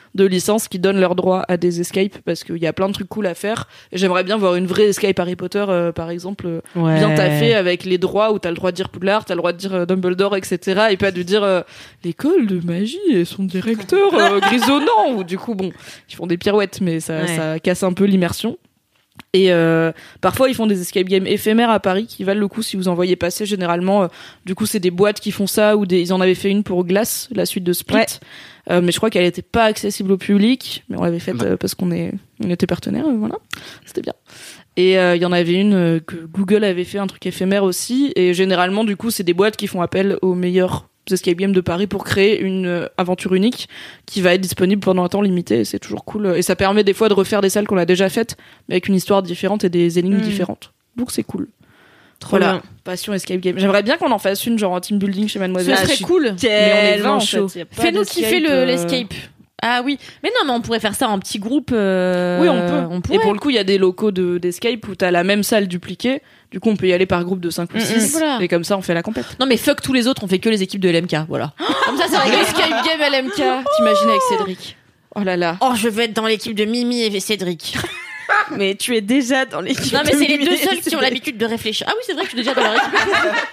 de licences qui donnent leurs droits à des escapes parce qu'il y a plein de trucs cool à faire. Et j'aimerais bien voir une vraie escape Harry Potter, par exemple, bien taffée avec les droits où t'as le droit de dire Poudlard, t'as le droit de dire Dumbledore, etc. Et pas de dire l'école de magie et son directeur grisonnant. Ou du coup, bon, ils font des pirouettes, mais ça casse un peu l'immersion. Et parfois ils font des escape games éphémères à Paris qui valent le coup si vous en voyez passer. Généralement du coup c'est des boîtes qui font ça, ou ils en avaient fait une pour Glass, la suite de Split, mais je crois qu'elle était pas accessible au public, mais on l'avait faite parce qu'on était partenaires, voilà, c'était bien. Et il y en avait une que Google avait fait, un truc éphémère aussi, et généralement du coup c'est des boîtes qui font appel aux meilleurs escape games de Paris pour créer une aventure unique qui va être disponible pendant un temps limité, et c'est toujours cool, et ça permet des fois de refaire des salles qu'on a déjà faites mais avec une histoire différente et des énigmes différentes, donc c'est cool. Trop bien. Passion escape game. J'aimerais bien qu'on en fasse une genre en team building chez Mademoiselle. Ce serait cool. Mais on est 20 en chaud. fait. Fais-nous kiffer l'escape. Ah oui, mais non, mais on pourrait faire ça en petit groupe. Oui, on peut. pourrait. Et pour le coup, il y a des locaux d'escape où t'as la même salle dupliquée. Du coup, on peut y aller par groupe de 5 ou 6. Voilà. Et comme ça, on fait la compète. Non, mais fuck tous les autres, on fait que les équipes de LMK, voilà. Comme ça, c'est réglé. Escape game LMK. T'imagines avec Cédric. Oh là là. Oh, je veux être dans l'équipe de Mimi et Cédric. Mais tu es déjà dans l'équipe. Non, mais c'est les deux seuls qui qui ont l'habitude de réfléchir. Ah oui, c'est vrai que je suis déjà dans leur équipe.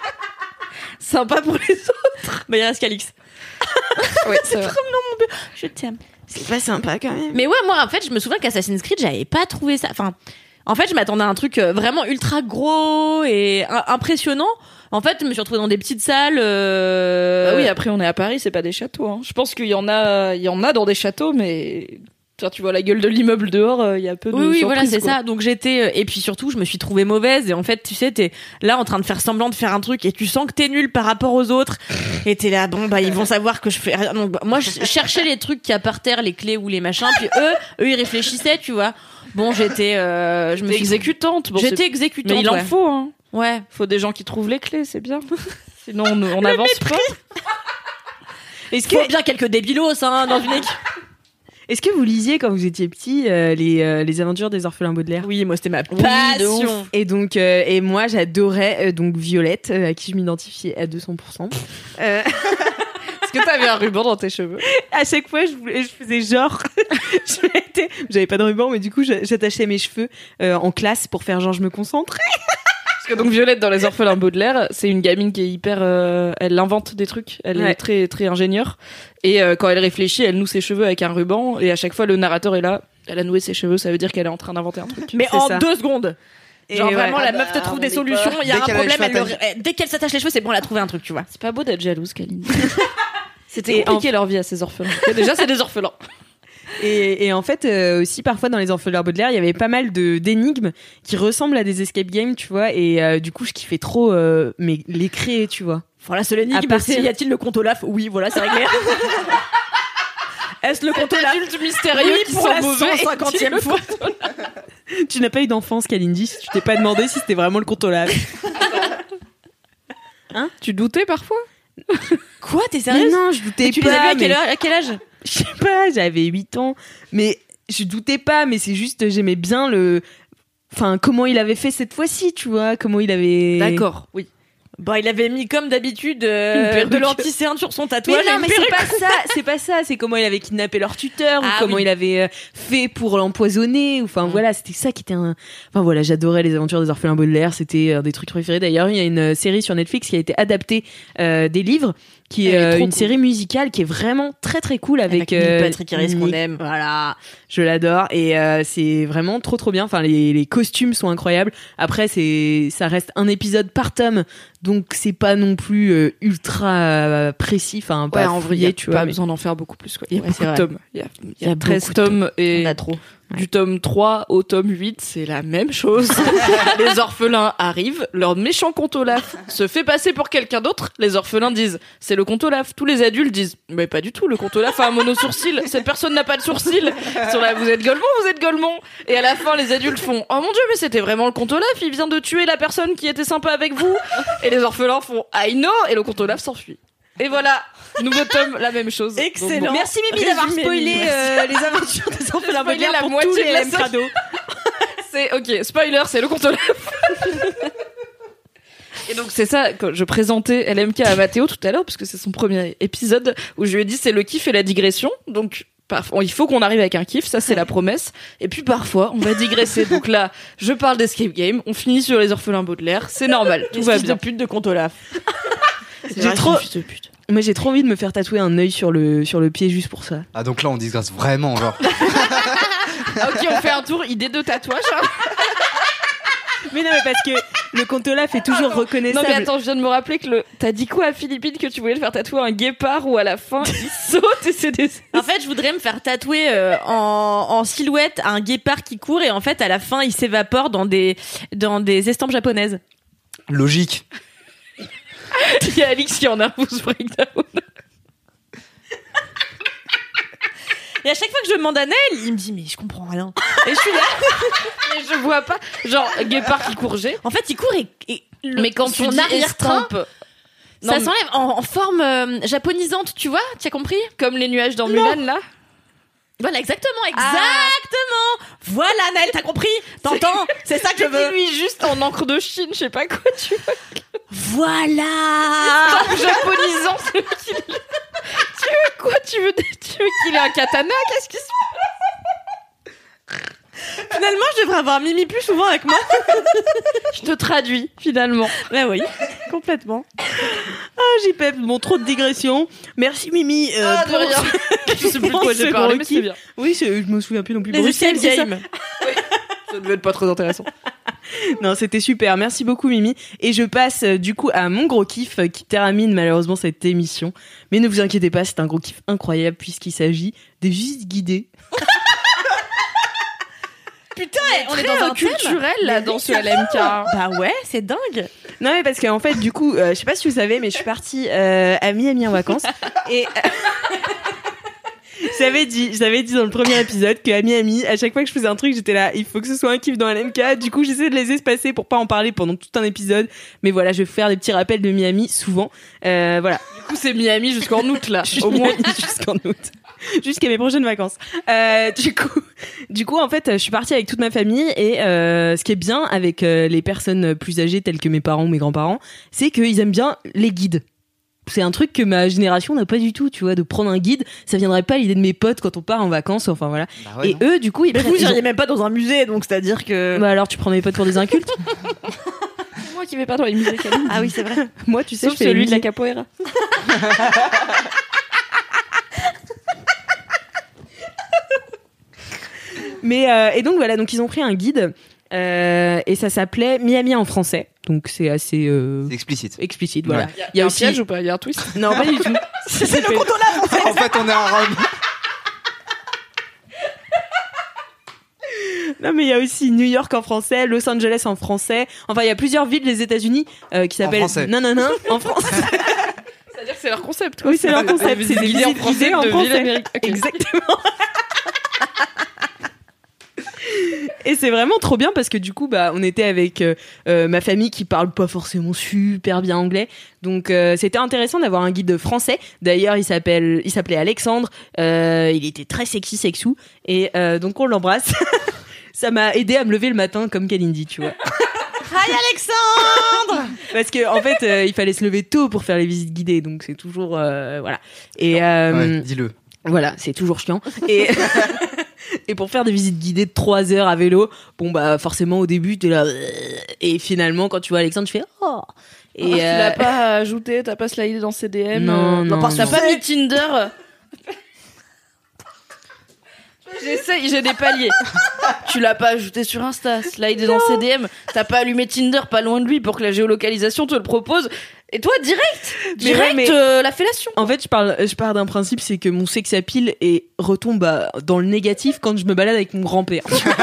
Sympa pour les autres. Bah, il reste Calix. Oui, c'est vrai. Je t'aime. C'est pas sympa quand même. Mais ouais, moi, en fait, je me souviens qu'Assassin's Creed, j'avais pas trouvé ça. Enfin, en fait, je m'attendais à un truc vraiment ultra gros et impressionnant. En fait, je me suis retrouvée dans des petites salles. Bah oui, après, on est à Paris, c'est pas des châteaux. Hein. Je pense qu'il y en a dans des châteaux, mais Genre, tu vois la gueule de l'immeuble dehors, il y a peu de oui, surprises, voilà, c'est quoi. ça. Donc j'étais, et puis surtout, je me suis trouvée mauvaise. Et en fait, tu sais, t'es là en train de faire semblant de faire un truc et tu sens que t'es nul par rapport aux autres. Et t'es là, bon, bah, ils vont savoir que je fais rien. Donc, moi, je cherchais les trucs qu'il y a par terre, les clés ou les machins. Puis eux, ils réfléchissaient, tu vois. Bon, j'étais, je me suis exécutante. Bon, j'étais exécutante. mais il en faut, hein. Ouais. Faut des gens qui trouvent les clés, c'est bien. Sinon, on avance pas. Est-ce qu'il faut bien quelques débilos, hein, dans une équipe? Est-ce que vous lisiez quand vous étiez petit les aventures des orphelins Baudelaire? Oui, moi c'était ma passion. passion. Et donc et moi j'adorais donc Violette à qui je m'identifiais à 200%. Est-ce que t'avais un ruban dans tes cheveux? À chaque fois je faisais genre j'avais pas de ruban mais du coup j'attachais mes cheveux en classe pour faire genre je me concentrais. Parce que donc Violette dans les orphelins Baudelaire, c'est une gamine qui est hyper elle invente des trucs, elle est très très ingénieure et quand elle réfléchit, elle noue ses cheveux avec un ruban et à chaque fois le narrateur est là, elle a noué ses cheveux, ça veut dire qu'elle est en train d'inventer un truc. Mais c'est en ça. 2 secondes. Genre Et vraiment ouais. la meuf te trouve des solutions, il y a Dès un qu'elle a les problème, cheveux dès qu'elle s'attache les cheveux, c'est bon, elle a trouvé un truc, tu vois. C'est pas beau d'être jalouse, Kaline. C'était Et compliqué leur vie à ces orphelins. Déjà, c'est des orphelins. Et en fait aussi parfois dans les orphelins Baudelaire il y avait pas mal d'énigmes qui ressemblent à des escape games, tu vois, et du coup je kiffais trop mais les créer, tu vois. Voilà, seule énigme, À partir- c'est y a-t-il le compte Olaf? Oui, voilà, c'est réglé. Est-ce le compte Olaf? Adulte mystérieux Oui, qui pour sent la mauvais. 150e fois. Tu n'as pas eu d'enfance, Kalindi, tu t'es pas demandé si c'était vraiment le compte Olaf. Tu doutais parfois? Quoi, t'es Mais sérieuse? non, je doutais Tu les pas. as vus mais- à quel âge? Je sais pas, j'avais 8 ans, mais je doutais pas, mais c'est juste j'aimais bien enfin comment il avait fait cette fois-ci, tu vois, comment il avait D'accord, oui. Bah, il avait mis comme d'habitude perruque. de l'anti-cerne sur son Mais tatouage. et non, une mais c'est pas ça, c'est comment il avait kidnappé leur tuteur, Ah ou comment oui. il avait fait pour l'empoisonner, enfin voilà, c'était ça qui était enfin voilà, j'adorais les aventures des orphelins Baudelaire, c'était un des trucs préférés. D'ailleurs, il y a une série sur Netflix qui a été adaptée des livres, qui Elle est est trop une cool. série musicale qui est vraiment très très cool avec Neil Patrick Harris qu'on Nick. aime. Voilà. Je l'adore et c'est vraiment trop trop bien. Enfin les costumes sont incroyables. Après ça reste un épisode par tome, donc c'est pas non plus ultra précis. Enfin pas en vrai, il y a tu vois. pas mais- besoin d'en faire beaucoup plus, quoi. Il y a Ouais, beaucoup c'est de vrai. tomes. Il y a 13 beaucoup de tomes et On a trop. du tome 3 au tome 8, c'est la même chose. Les orphelins arrivent, leur méchant compte Olaf se fait passer pour quelqu'un d'autre. Les orphelins disent, c'est le compte Olaf. Tous les adultes disent, mais pas du tout, le compte Olaf a un mono-sourcil. Cette personne n'a pas de sourcil. Ils sont là, vous êtes Golemont. Et à la fin, les adultes font, oh mon dieu, mais c'était vraiment le compte Olaf. Il vient de tuer la personne qui était sympa avec vous. Et les orphelins font, I know. Et le compte Olaf s'enfuit. Et voilà. Nouveau tome, la même chose. Excellent. Donc bon. Merci Mimi d'avoir Résumé, spoilé Mimi. les aventures des orphelins spoilé Baudelaire la pour moitié tous de les la LM Crado. C'est ok, spoiler, c'est le compte Olaf. Et donc c'est ça, quand je présentais LMK à Mathéo tout à l'heure, parce que c'est son premier épisode, où je lui ai dit c'est le kiff et la digression. Donc Il faut qu'on arrive avec un kiff, ça c'est la promesse. Et puis parfois, on va digresser. Donc là, je parle d'Escape Game, on finit sur les orphelins Baudelaire, c'est normal, tout va bien. de pute de compte Olaf. J'ai trop envie de me faire tatouer un œil sur le pied juste pour ça. Ah donc là on disgrâce vraiment genre. Ok, on fait un tour idée de tatouage. Hein. Mais non, mais parce que le compte Olaf est toujours reconnaissable. Non mais attends, je viens de me rappeler que t'as dit quoi à Philippine, que tu voulais le faire tatouer un guépard où à la fin il saute et c'est des... En fait, je voudrais me faire tatouer en silhouette un guépard qui court et en fait à la fin il s'évapore dans des estampes japonaises. Logique. Il y a Alix qui est en nervous breakdown. Et à chaque fois que je demande à Nel, il me dit mais je comprends rien. Et je suis là. Mais je vois pas. Genre guépard qui courgeait. En fait, il court et Mais quand tu son dis arrière-train, estampe, ça s'enlève en forme japonisante, tu vois? Tu as compris? comme les nuages dans Mulan là. Voilà, exactement. Voilà, Nel, t'as compris? T'entends? C'est ça que je veux. Lui juste en encre de Chine, je sais pas quoi tu veux. Voilà. En japonisant ce qu'il... Tu veux quoi? Tu veux qu'il ait un katana? Qu'est-ce qui se passe? Finalement, je devrais avoir Mimi plus souvent avec moi. Je te traduis finalement. Bah oui, complètement. JPEP, bon, trop de digression. Merci Mimi. De rien. Je sais plus de quoi j'ai parlé, mais c'est bien. Oui, je me souviens plus non plus. Les Bruxelles, c'est ça. Game. Ça devait être pas très intéressant. Non, c'était super. Merci beaucoup, Mimi. Et je passe du coup à mon gros kiff qui termine malheureusement cette émission. Mais ne vous inquiétez pas, c'est un gros kiff incroyable puisqu'il s'agit des visites guidées. Putain, on est Très dans un culturel là dans ce LMK. Bah ouais, c'est dingue. Non, mais parce qu'en fait, du coup, je sais pas si vous savez, mais je suis partie à Miami en vacances. Et j'avais dit dans le premier épisode qu'à Miami, à chaque fois que je faisais un truc, j'étais là, il faut que ce soit un kiff dans LMK. Du coup, j'essaie de les espacer pour pas en parler pendant tout un épisode. Mais voilà, je vais faire des petits rappels de Miami souvent. Voilà. Du coup, c'est Miami jusqu'en août là. Au moins jusqu'en août. Jusqu'à mes prochaines vacances. Du coup, en fait, je suis partie avec toute ma famille et ce qui est bien avec les personnes plus âgées telles que mes parents ou mes grands-parents, c'est qu'ils aiment bien les guides. C'est un truc que ma génération n'a pas du tout, tu vois, de prendre un guide. Ça viendrait pas à l'idée de mes potes quand on part en vacances, enfin voilà. Bah ouais, et non. eux, du coup, Mais vous iriez même pas dans un musée, donc c'est-à-dire que... Bah alors, tu prends mes potes pour des incultes? C'est moi qui vais pas dans les musées. Ah oui, c'est vrai. Moi, tu sais, Sauf je fais celui de la musées. capoeira. Mais et donc voilà, donc ils ont pris un guide et ça s'appelait Miami en français. Donc c'est assez C'est explicite. explicite, voilà. Ouais. Il y a un aussi piège ou pas? Il y a un twist? Non, pas du tout. C'est le compte Olaf. En fait, on est à Rome. Non, mais il y a aussi New York en français, Los Angeles en français. Enfin, il y a plusieurs villes des États-Unis qui s'appellent français. non en français. C'est-à-dire que c'est leur concept. Oui, c'est leur concept. C'est des guidés en visites français guidées en de ville français. américaine. Ok. Exactement. Et c'est vraiment trop bien parce que du coup, bah, on était avec ma famille qui parle pas forcément super bien anglais, donc c'était intéressant d'avoir un guide français. D'ailleurs, il s'appelait Alexandre. Il était très sexy, et donc on l'embrasse. Ça m'a aidé à me lever le matin comme Kalindi, tu vois. Hi Alexandre. Parce que en fait, il fallait se lever tôt pour faire les visites guidées, donc c'est toujours voilà. Et Ouais, dis-le. voilà, c'est toujours chiant. Et et pour faire des visites guidées de 3 heures à vélo, bon bah forcément au début t'es là et finalement quand tu vois Alexandre, tu fais oh. Et Tu l'as pas ajouté, t'as pas slidé dans CDM. Non, T'as non. pas mis Tinder. J'essaye, j'ai des paliers. Tu l'as pas ajouté sur Insta, slide dans CDM. T'as pas allumé Tinder pas loin de lui pour que la géolocalisation te le propose. Et toi, direct, mais- la fellation. En fait, je pars d'un principe, c'est que mon sex appeal retombe dans le négatif quand je me balade avec mon grand-père.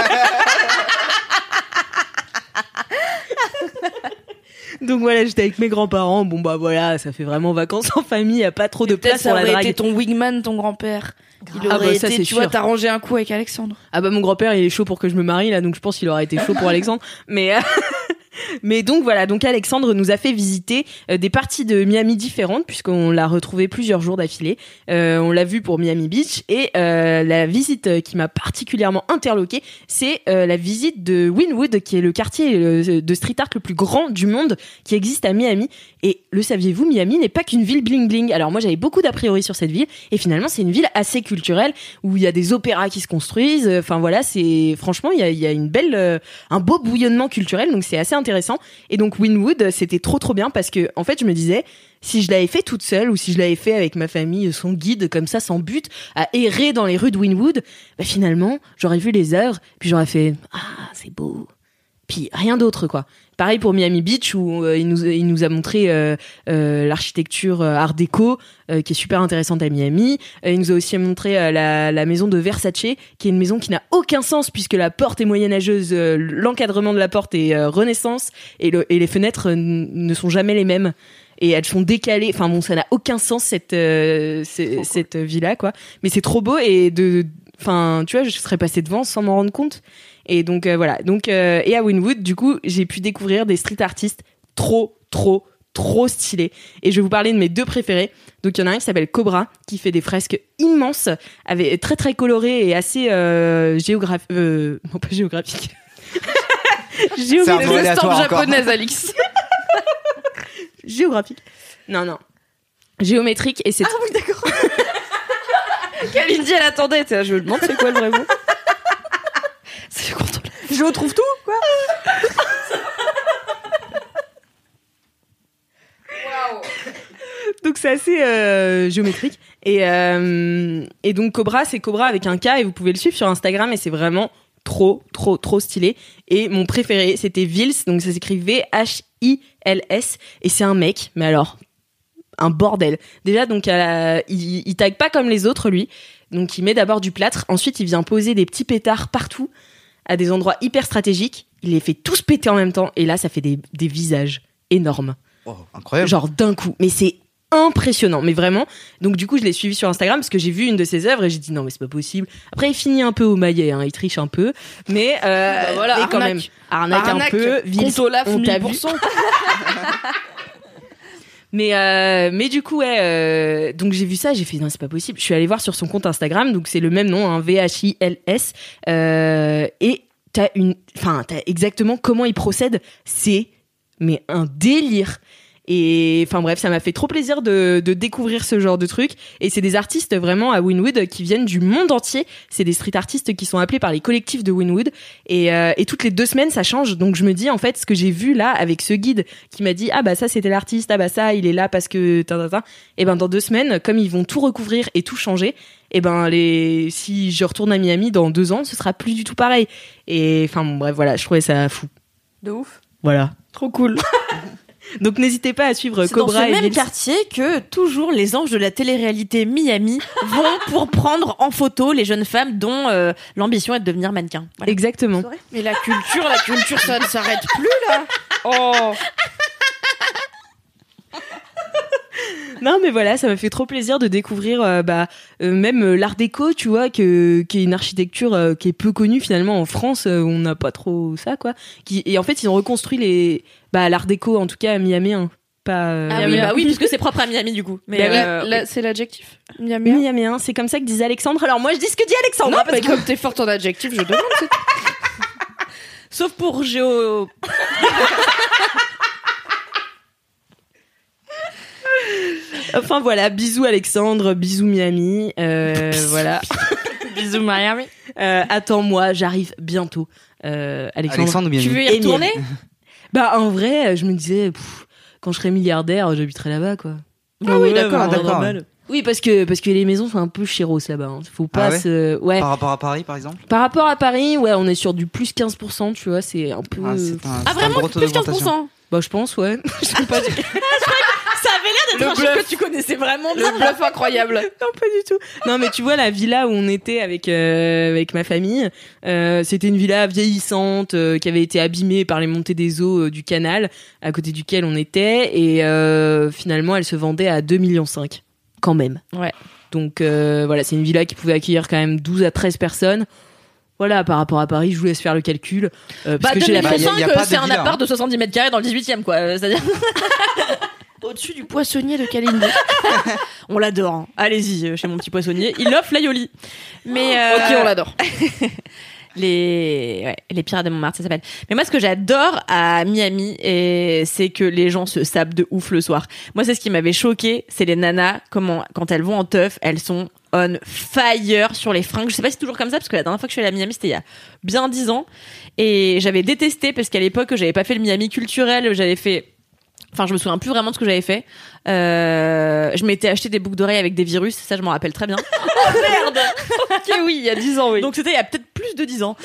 Donc voilà, j'étais avec mes grands-parents. Bon bah voilà, ça fait vraiment vacances en famille, y a pas trop de Peut-être place ça pour la aurait drague. été ton wingman, ton grand-père. Il Ah aurait bah ça, été, c'est tu vois, sûr. t'as rangé un coup avec Alexandre. Ah bah mon grand-père, il est chaud pour que je me marie là, donc je pense qu'il aurait été chaud pour Alexandre. Mais Mais donc voilà, donc Alexandre nous a fait visiter des parties de Miami différentes puisqu'on l'a retrouvé plusieurs jours d'affilée. On l'a vu pour Miami Beach et la visite qui m'a particulièrement interloquée, c'est la visite de Wynwood, qui est le quartier de street art le plus grand du monde qui existe à Miami. Et le saviez-vous, Miami n'est pas qu'une ville bling bling. Alors moi j'avais beaucoup d'a priori sur cette ville et finalement c'est une ville assez culturelle où il y a des opéras qui se construisent. Enfin voilà, c'est franchement il y a une belle, un beau bouillonnement culturel, donc c'est assez intéressant. Et donc Wynwood, c'était trop bien parce que en fait je me disais, si je l'avais fait toute seule ou si je l'avais fait avec ma famille, son guide comme ça sans but, à errer dans les rues de Wynwood, bah finalement j'aurais vu les œuvres puis j'aurais fait c'est beau, puis rien d'autre quoi. Pareil pour Miami Beach où il nous a montré l'architecture art déco qui est super intéressante à Miami. Il nous a aussi montré la maison de Versace, qui est une maison qui n'a aucun sens puisque la porte est moyenâgeuse, l'encadrement de la porte est Renaissance et les fenêtres ne sont jamais les mêmes. Et elles sont décalées. Enfin bon, ça n'a aucun sens cette villa quoi. Mais c'est trop beau et enfin tu vois, je serais passée devant sans m'en rendre compte. Et donc voilà. Donc et à Wynwood, du coup, j'ai pu découvrir des street artistes trop stylés. Et je vais vous parler de mes deux préférés. Donc il y en a un qui s'appelle Cobra, qui fait des fresques immenses, avec très colorées et assez non pas géographiques. C'est un peu Des aléatoire estampes encore. japonaises, Alix. Géographique. Non. Géométrique et c'est. Ah oui, d'accord. Kalindi, elle attendait. Je me demande c'est quoi le vrai mot. C'est le contrôle. Je retrouve tout, quoi. Donc c'est assez géométrique et donc Cobra, c'est Cobra avec un K et vous pouvez le suivre sur Instagram et c'est vraiment trop stylé. Et mon préféré c'était Vils, donc ça s'écrit VHILS et c'est un mec, mais alors un bordel. Déjà donc il tague pas comme les autres lui, donc il met d'abord du plâtre, ensuite il vient poser des petits pétards partout à des endroits hyper stratégiques, il les fait tous péter en même temps et là ça fait des visages énormes. Oh, incroyable. Genre d'un coup, mais c'est impressionnant, mais vraiment. Donc du coup, je l'ai suivi sur Instagram parce que j'ai vu une de ses œuvres et j'ai dit non mais c'est pas possible. Après, il finit un peu au maillet, hein, il triche un peu, mais voilà, mais quand même arnaque un peu. Compte Olaf, on t'a vu. 1000%. Mais du coup donc j'ai vu ça, j'ai fait non c'est pas possible. Je suis allée voir sur son compte Instagram, donc c'est le même nom, hein, VHILS, et t'as exactement comment il procède, c'est mais un délire. Et enfin bref, ça m'a fait trop plaisir de découvrir ce genre de truc. Et c'est des artistes vraiment à Wynwood qui viennent du monde entier. C'est des street artistes qui sont appelés par les collectifs de Wynwood. Et toutes les 2 semaines, ça change. Donc je me dis, en fait, ce que j'ai vu là avec ce guide qui m'a dit, ah bah ça c'était l'artiste, ah bah ça il est là parce que... Et ben dans 2 semaines, comme ils vont tout recouvrir et tout changer, et ben si je retourne à Miami dans 2 ans, ce sera plus du tout pareil. Et enfin bon, bref, voilà, je trouvais ça fou. De ouf. Voilà. Trop cool. Donc n'hésitez pas à suivre C'est Cobra dans ce et même Vils. quartier que toujours les anges de la télé-réalité Miami vont pour prendre en photo les jeunes femmes dont l'ambition est de devenir mannequin. Voilà. Exactement. Mais la culture, ça ne s'arrête plus là. Oh. Non mais voilà, ça m'a fait trop plaisir de découvrir même l'art déco, tu vois, qui est une architecture qui est peu connue finalement en France, on n'a pas trop ça quoi. Et en fait, ils ont reconstruit l'art déco en tout cas à Miami, hein. Pas Oui, puisque c'est propre à Miami du coup. Mais C'est l'adjectif. Miami. Miami, hein, c'est comme ça que disait Alexandre. Alors moi je dis ce que dit Alexandre, Non, hein, parce mais que comme t'es forte en adjectif, je demande. sauf pour Géo. enfin voilà, bisous Alexandre, bisous Miami, voilà. Bisous Miami. Attends-moi, j'arrive bientôt. Alexandre, bien Tu veux y Et retourner? Bah en vrai, je me disais quand je serai milliardaire, j'habiterai là-bas quoi. Ah oui, d'accord. Ah, d'accord. normal. Oui, parce que les maisons sont un peu chéros là-bas. Hein. Faut pas ouais Par rapport à Paris, par exemple. Par rapport à Paris, ouais, on est sur du plus 15%, tu vois, c'est un peu. Ah vraiment, gros taux plus d'augmentation. 15%. Bah, je pense, ouais. Je sais pas. Ça avait l'air d'être un chiffre que tu connaissais vraiment bien. Le bluff incroyable. Non, pas du tout. Non, mais tu vois, la villa où on était avec ma famille, c'était une villa vieillissante qui avait été abîmée par les montées des eaux du canal à côté duquel on était. Et finalement, elle se vendait à 2,5 millions. Quand même. Ouais. Donc voilà, c'est une villa qui pouvait accueillir quand même 12 à 13 personnes. Voilà, par rapport à Paris, je vous laisse faire le calcul. Parce que j'ai la 2005, y a pas de c'est un villa, appart de 70 mètres carrés dans le 18e, quoi. C'est-à-dire. Au-dessus du poissonnier de Kalindi. On l'adore. Hein. Allez-y, chez mon petit poissonnier. Il offre l'aioli. Mais Ok, on l'adore. les Pirates de Montmartre, ça s'appelle. Mais moi, ce que j'adore à Miami, c'est que les gens se sapent de ouf le soir. Moi, c'est ce qui m'avait choqué, c'est les nanas, quand elles vont en teuf, elles sont on fire sur les fringues. Je sais pas si c'est toujours comme ça, parce que la dernière fois que je suis allée à Miami, c'était il y a bien 10 ans. Et j'avais détesté, parce qu'à l'époque, j'avais pas fait le Miami culturel, je me souviens plus vraiment de ce que j'avais fait. Je m'étais acheté des boucles d'oreilles avec des virus, ça je m'en rappelle très bien. Merde. Ok, oui, il y a 10 ans, oui. Donc c'était il y a peut-être plus de 10 ans.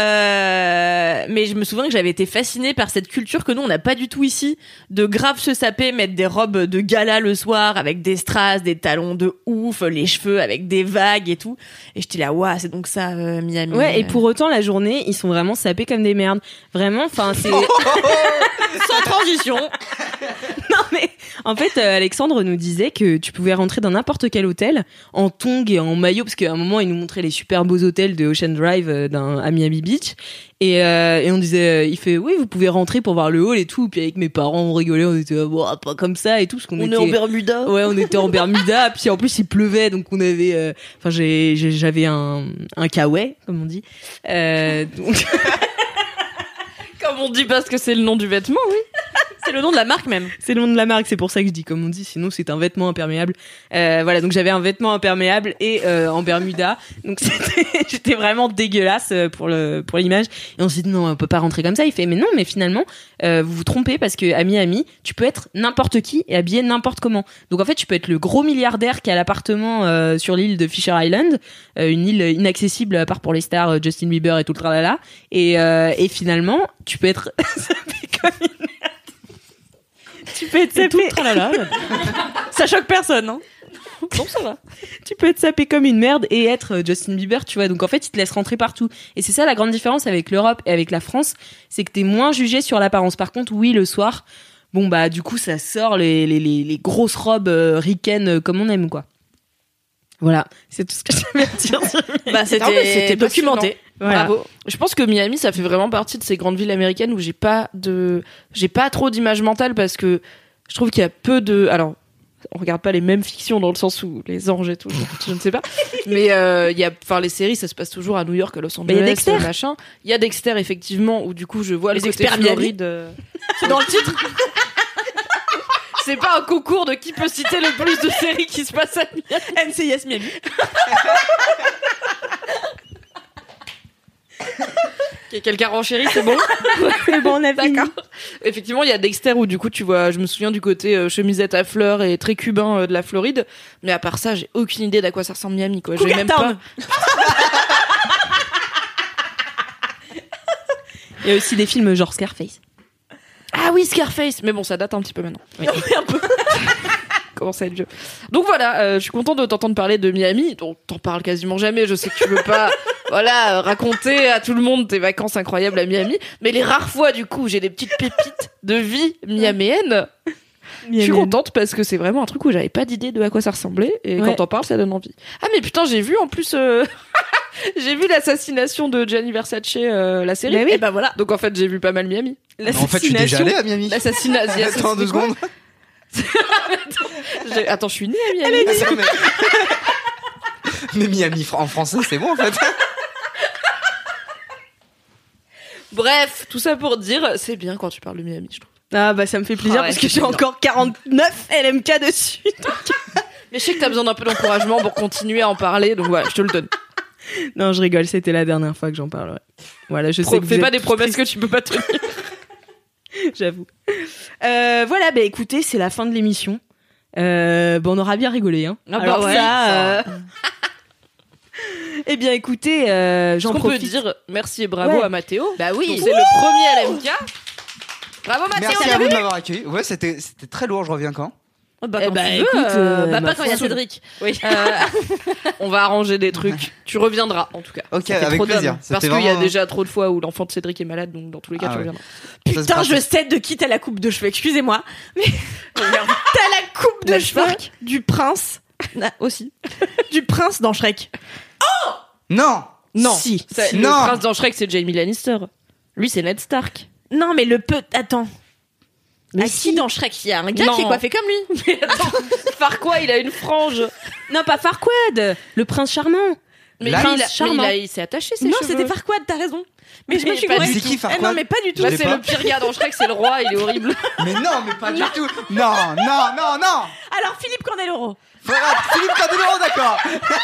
Mais je me souviens que j'avais été fascinée par cette culture que nous on n'a pas du tout ici, de grave se saper, mettre des robes de gala le soir avec des strass, des talons de ouf, les cheveux avec des vagues et tout. Et j'étais là, waouh, c'est donc ça Miami. Ouais, et pour autant la journée, ils sont vraiment sapés comme des merdes. Vraiment, enfin c'est sans transition. Non mais en fait Alexandre nous disait que tu pouvais rentrer dans n'importe quel hôtel en tongs et en maillot, parce qu'à un moment il nous montrait les super beaux hôtels de Ocean Drive à Miami Beach et on disait il fait oui vous pouvez rentrer pour voir le hall et tout, puis avec mes parents on rigolait, on était bon, pas comme ça et tout, parce qu'on était est en Bermuda. Ouais, on était en Bermuda, puis en plus il pleuvait, donc on avait j'avais un kawaii comme on dit, donc Comme on dit, parce que c'est le nom du vêtement, oui. C'est le nom de la marque même. c'est le nom de la marque, c'est pour ça que je dis comme on dit, sinon c'est un vêtement imperméable. Voilà, donc j'avais un vêtement imperméable et en Bermuda, donc j'étais vraiment dégueulasse pour l'image. Et on s'est dit non, on peut pas rentrer comme ça. Il fait mais non, mais finalement vous vous trompez, parce que à Miami tu peux être n'importe qui et habillé n'importe comment. Donc en fait tu peux être le gros milliardaire qui a l'appartement sur l'île de Fisher Island, une île inaccessible à part pour les stars, Justin Bieber et tout le tralala. Et finalement tu peux être comme une tu peux être sapé. Ça choque personne, hein. Non, ça va. Tu peux être sapé comme une merde et être Justin Bieber, tu vois. Donc en fait, ils te laissent rentrer partout. Et c'est ça la grande différence avec l'Europe et avec la France, c'est que t'es moins jugé sur l'apparence. Par contre, oui, le soir, bon bah du coup, ça sort les grosses robes ricaines comme on aime, quoi. Voilà, c'est tout ce que j'avais à dire. Bah c'était documenté. Voilà. Bravo. Je pense que Miami, ça fait vraiment partie de ces grandes villes américaines où j'ai pas trop d'image mentale, parce que je trouve qu'il y a peu de, alors, on regarde pas les mêmes fictions dans le sens où les anges et tout, je ne sais pas. Mais les séries, ça se passe toujours à New York, à Los Angeles, il y a Dexter. machin. Il y a Dexter effectivement, où du coup je vois Les le côté experts Miami. Floride. C'est dans le titre. C'est pas un concours de qui peut citer le plus de séries qui se passent à Miami. NCIS Miami. Ok, quelqu'un renchérit, c'est bon. C'est bon, on a fini. D'accord. Effectivement, il y a Dexter où du coup tu vois, je me souviens du côté chemisette à fleurs et très cubain de la Floride, mais à part ça, j'ai aucune idée d'à quoi ça ressemble Miami, quoi. J'ai même pas. Il y a aussi des films genre Scarface. Ah oui, Scarface, mais bon, ça date un petit peu maintenant. Oui, un peu. Commence à être vieux. Donc voilà, je suis contente de t'entendre parler de Miami, dont t'en parles quasiment jamais. Je sais que tu veux pas, raconter à tout le monde tes vacances incroyables à Miami, mais les rares fois, du coup, j'ai des petites pépites de vie miamienne. Je suis contente parce que c'est vraiment un truc où j'avais pas d'idée de à quoi ça ressemblait, et quand t'en parles, ça donne envie. Ah mais putain, j'ai vu en plus, j'ai vu l'assassination de Gianni Versace, la série. Bah oui. Et bah voilà. Donc en fait, j'ai vu pas mal Miami. En fait, je suis déjà allé à Miami. L'assassinat. Attends 2 secondes. Attends, je suis née à Miami. Mais Miami en français, c'est bon en fait. Bref, tout ça pour dire, c'est bien quand tu parles de Miami, je trouve. Ah bah ça me fait plaisir, Ah ouais, parce que c'est j'ai énorme. encore 49 LMK dessus. Mais je sais que t'as besoin d'un peu d'encouragement pour continuer à en parler, donc voilà, je te le donne. Non, je rigole, c'était la dernière fois que j'en parlerai. Voilà, je sais que Fais vous pas êtes des tous promesses tristes, que tu peux pas tenir. j'avoue. Voilà, bah écoutez, c'est la fin de l'émission. On aura bien rigolé, hein. Ah bah Alors ouais, ça, eh bien écoutez, j'en On peut profite. dire merci et bravo Ouais. à Mathéo. Bah oui. Donc, c'est le premier LMK. Bravo Mathéo. Merci à vous de m'avoir accueilli. Ouais, c'était très lourd, je reviens quand? Bah, Eh quand bah, tu veux, écoute, bah ma pas quand il y a foi. Cédric. Oui. On va arranger des trucs. Tu reviendras, en tout cas. Ok, Ça fait avec trop plaisir. d'hommes. Parce C'était qu'il y a vraiment- déjà trop de fois où l'enfant de Cédric est malade, donc dans tous les cas, Ah tu ouais. reviendras. Ça se Putain, passe. je sais de qui t'as la coupe de cheveux. Excusez-moi. Mais t'as la coupe de La cheveux Shrek. du prince. Ah, aussi. Du prince dans Shrek. Non. Non. Si. Le Non. prince dans Shrek, c'est Jaime Lannister. Lui, c'est Ned Stark. Non, mais Attends. Mais Ah, si si. dans Shrek, il y a un gars Non. qui est coiffé comme lui. Mais attends, Farquaad, il a une frange. Non, pas Farquaad. Le prince charmant. Mais Là, il s'est attaché ses Non, cheveux. c'était Farquaad, t'as raison. Mais je me suis pas gourée. C'est qui Farquaad? Non, mais pas du tout. Là, Je l'ai c'est pas. le pire gars dans Shrek, c'est le roi, il est horrible. Mais non, mais pas du tout. Non. Alors, Philippe Candeloro. Philippe Candeloro, d'accord.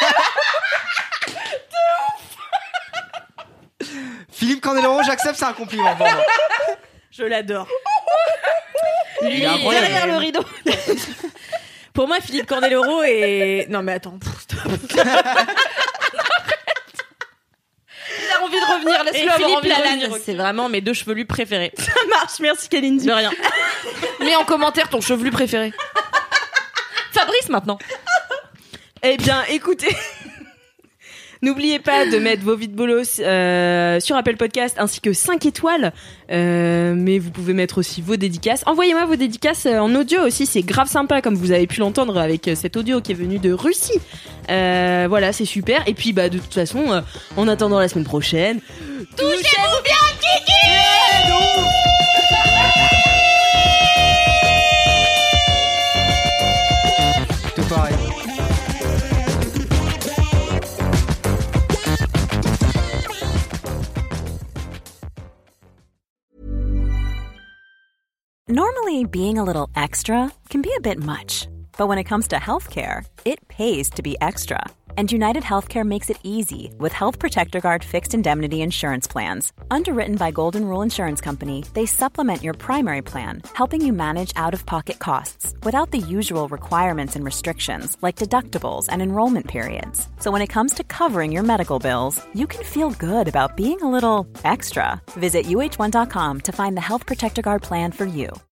Philippe Candeloro, j'accepte, c'est un compliment pour moi. Je l'adore. Il est incroyable. Derrière le rideau. Pour moi, Philippe Candeloro est... Non, mais attends. Il a envie de revenir, Et laisse-le avoir Philippe envie de Lalanne, revenir. c'est vraiment mes deux chevelus préférés. Ça marche, merci Kalindi. De rien. Mets en commentaire ton chevelu préféré. Fabrice, maintenant. Eh bien, écoutez, n'oubliez pas de mettre vos vies de bolos sur Apple Podcast ainsi que 5 étoiles. Mais vous pouvez mettre aussi vos dédicaces. Envoyez-moi vos dédicaces en audio aussi, c'est grave sympa comme vous avez pu l'entendre avec cet audio qui est venu de Russie. Voilà, c'est super. Et puis, de toute façon, en attendant la semaine prochaine, touchez-vous bien, Tout pareil. Normally, being a little extra can be a bit much, but when it comes to healthcare, it pays to be extra. And United Healthcare makes it easy with Health Protector Guard fixed indemnity insurance plans. Underwritten by Golden Rule Insurance Company, they supplement your primary plan, helping you manage out-of-pocket costs without the usual requirements and restrictions like deductibles and enrollment periods. So when it comes to covering your medical bills, you can feel good about being a little extra. Visit uh1.com to find the Health Protector Guard plan for you.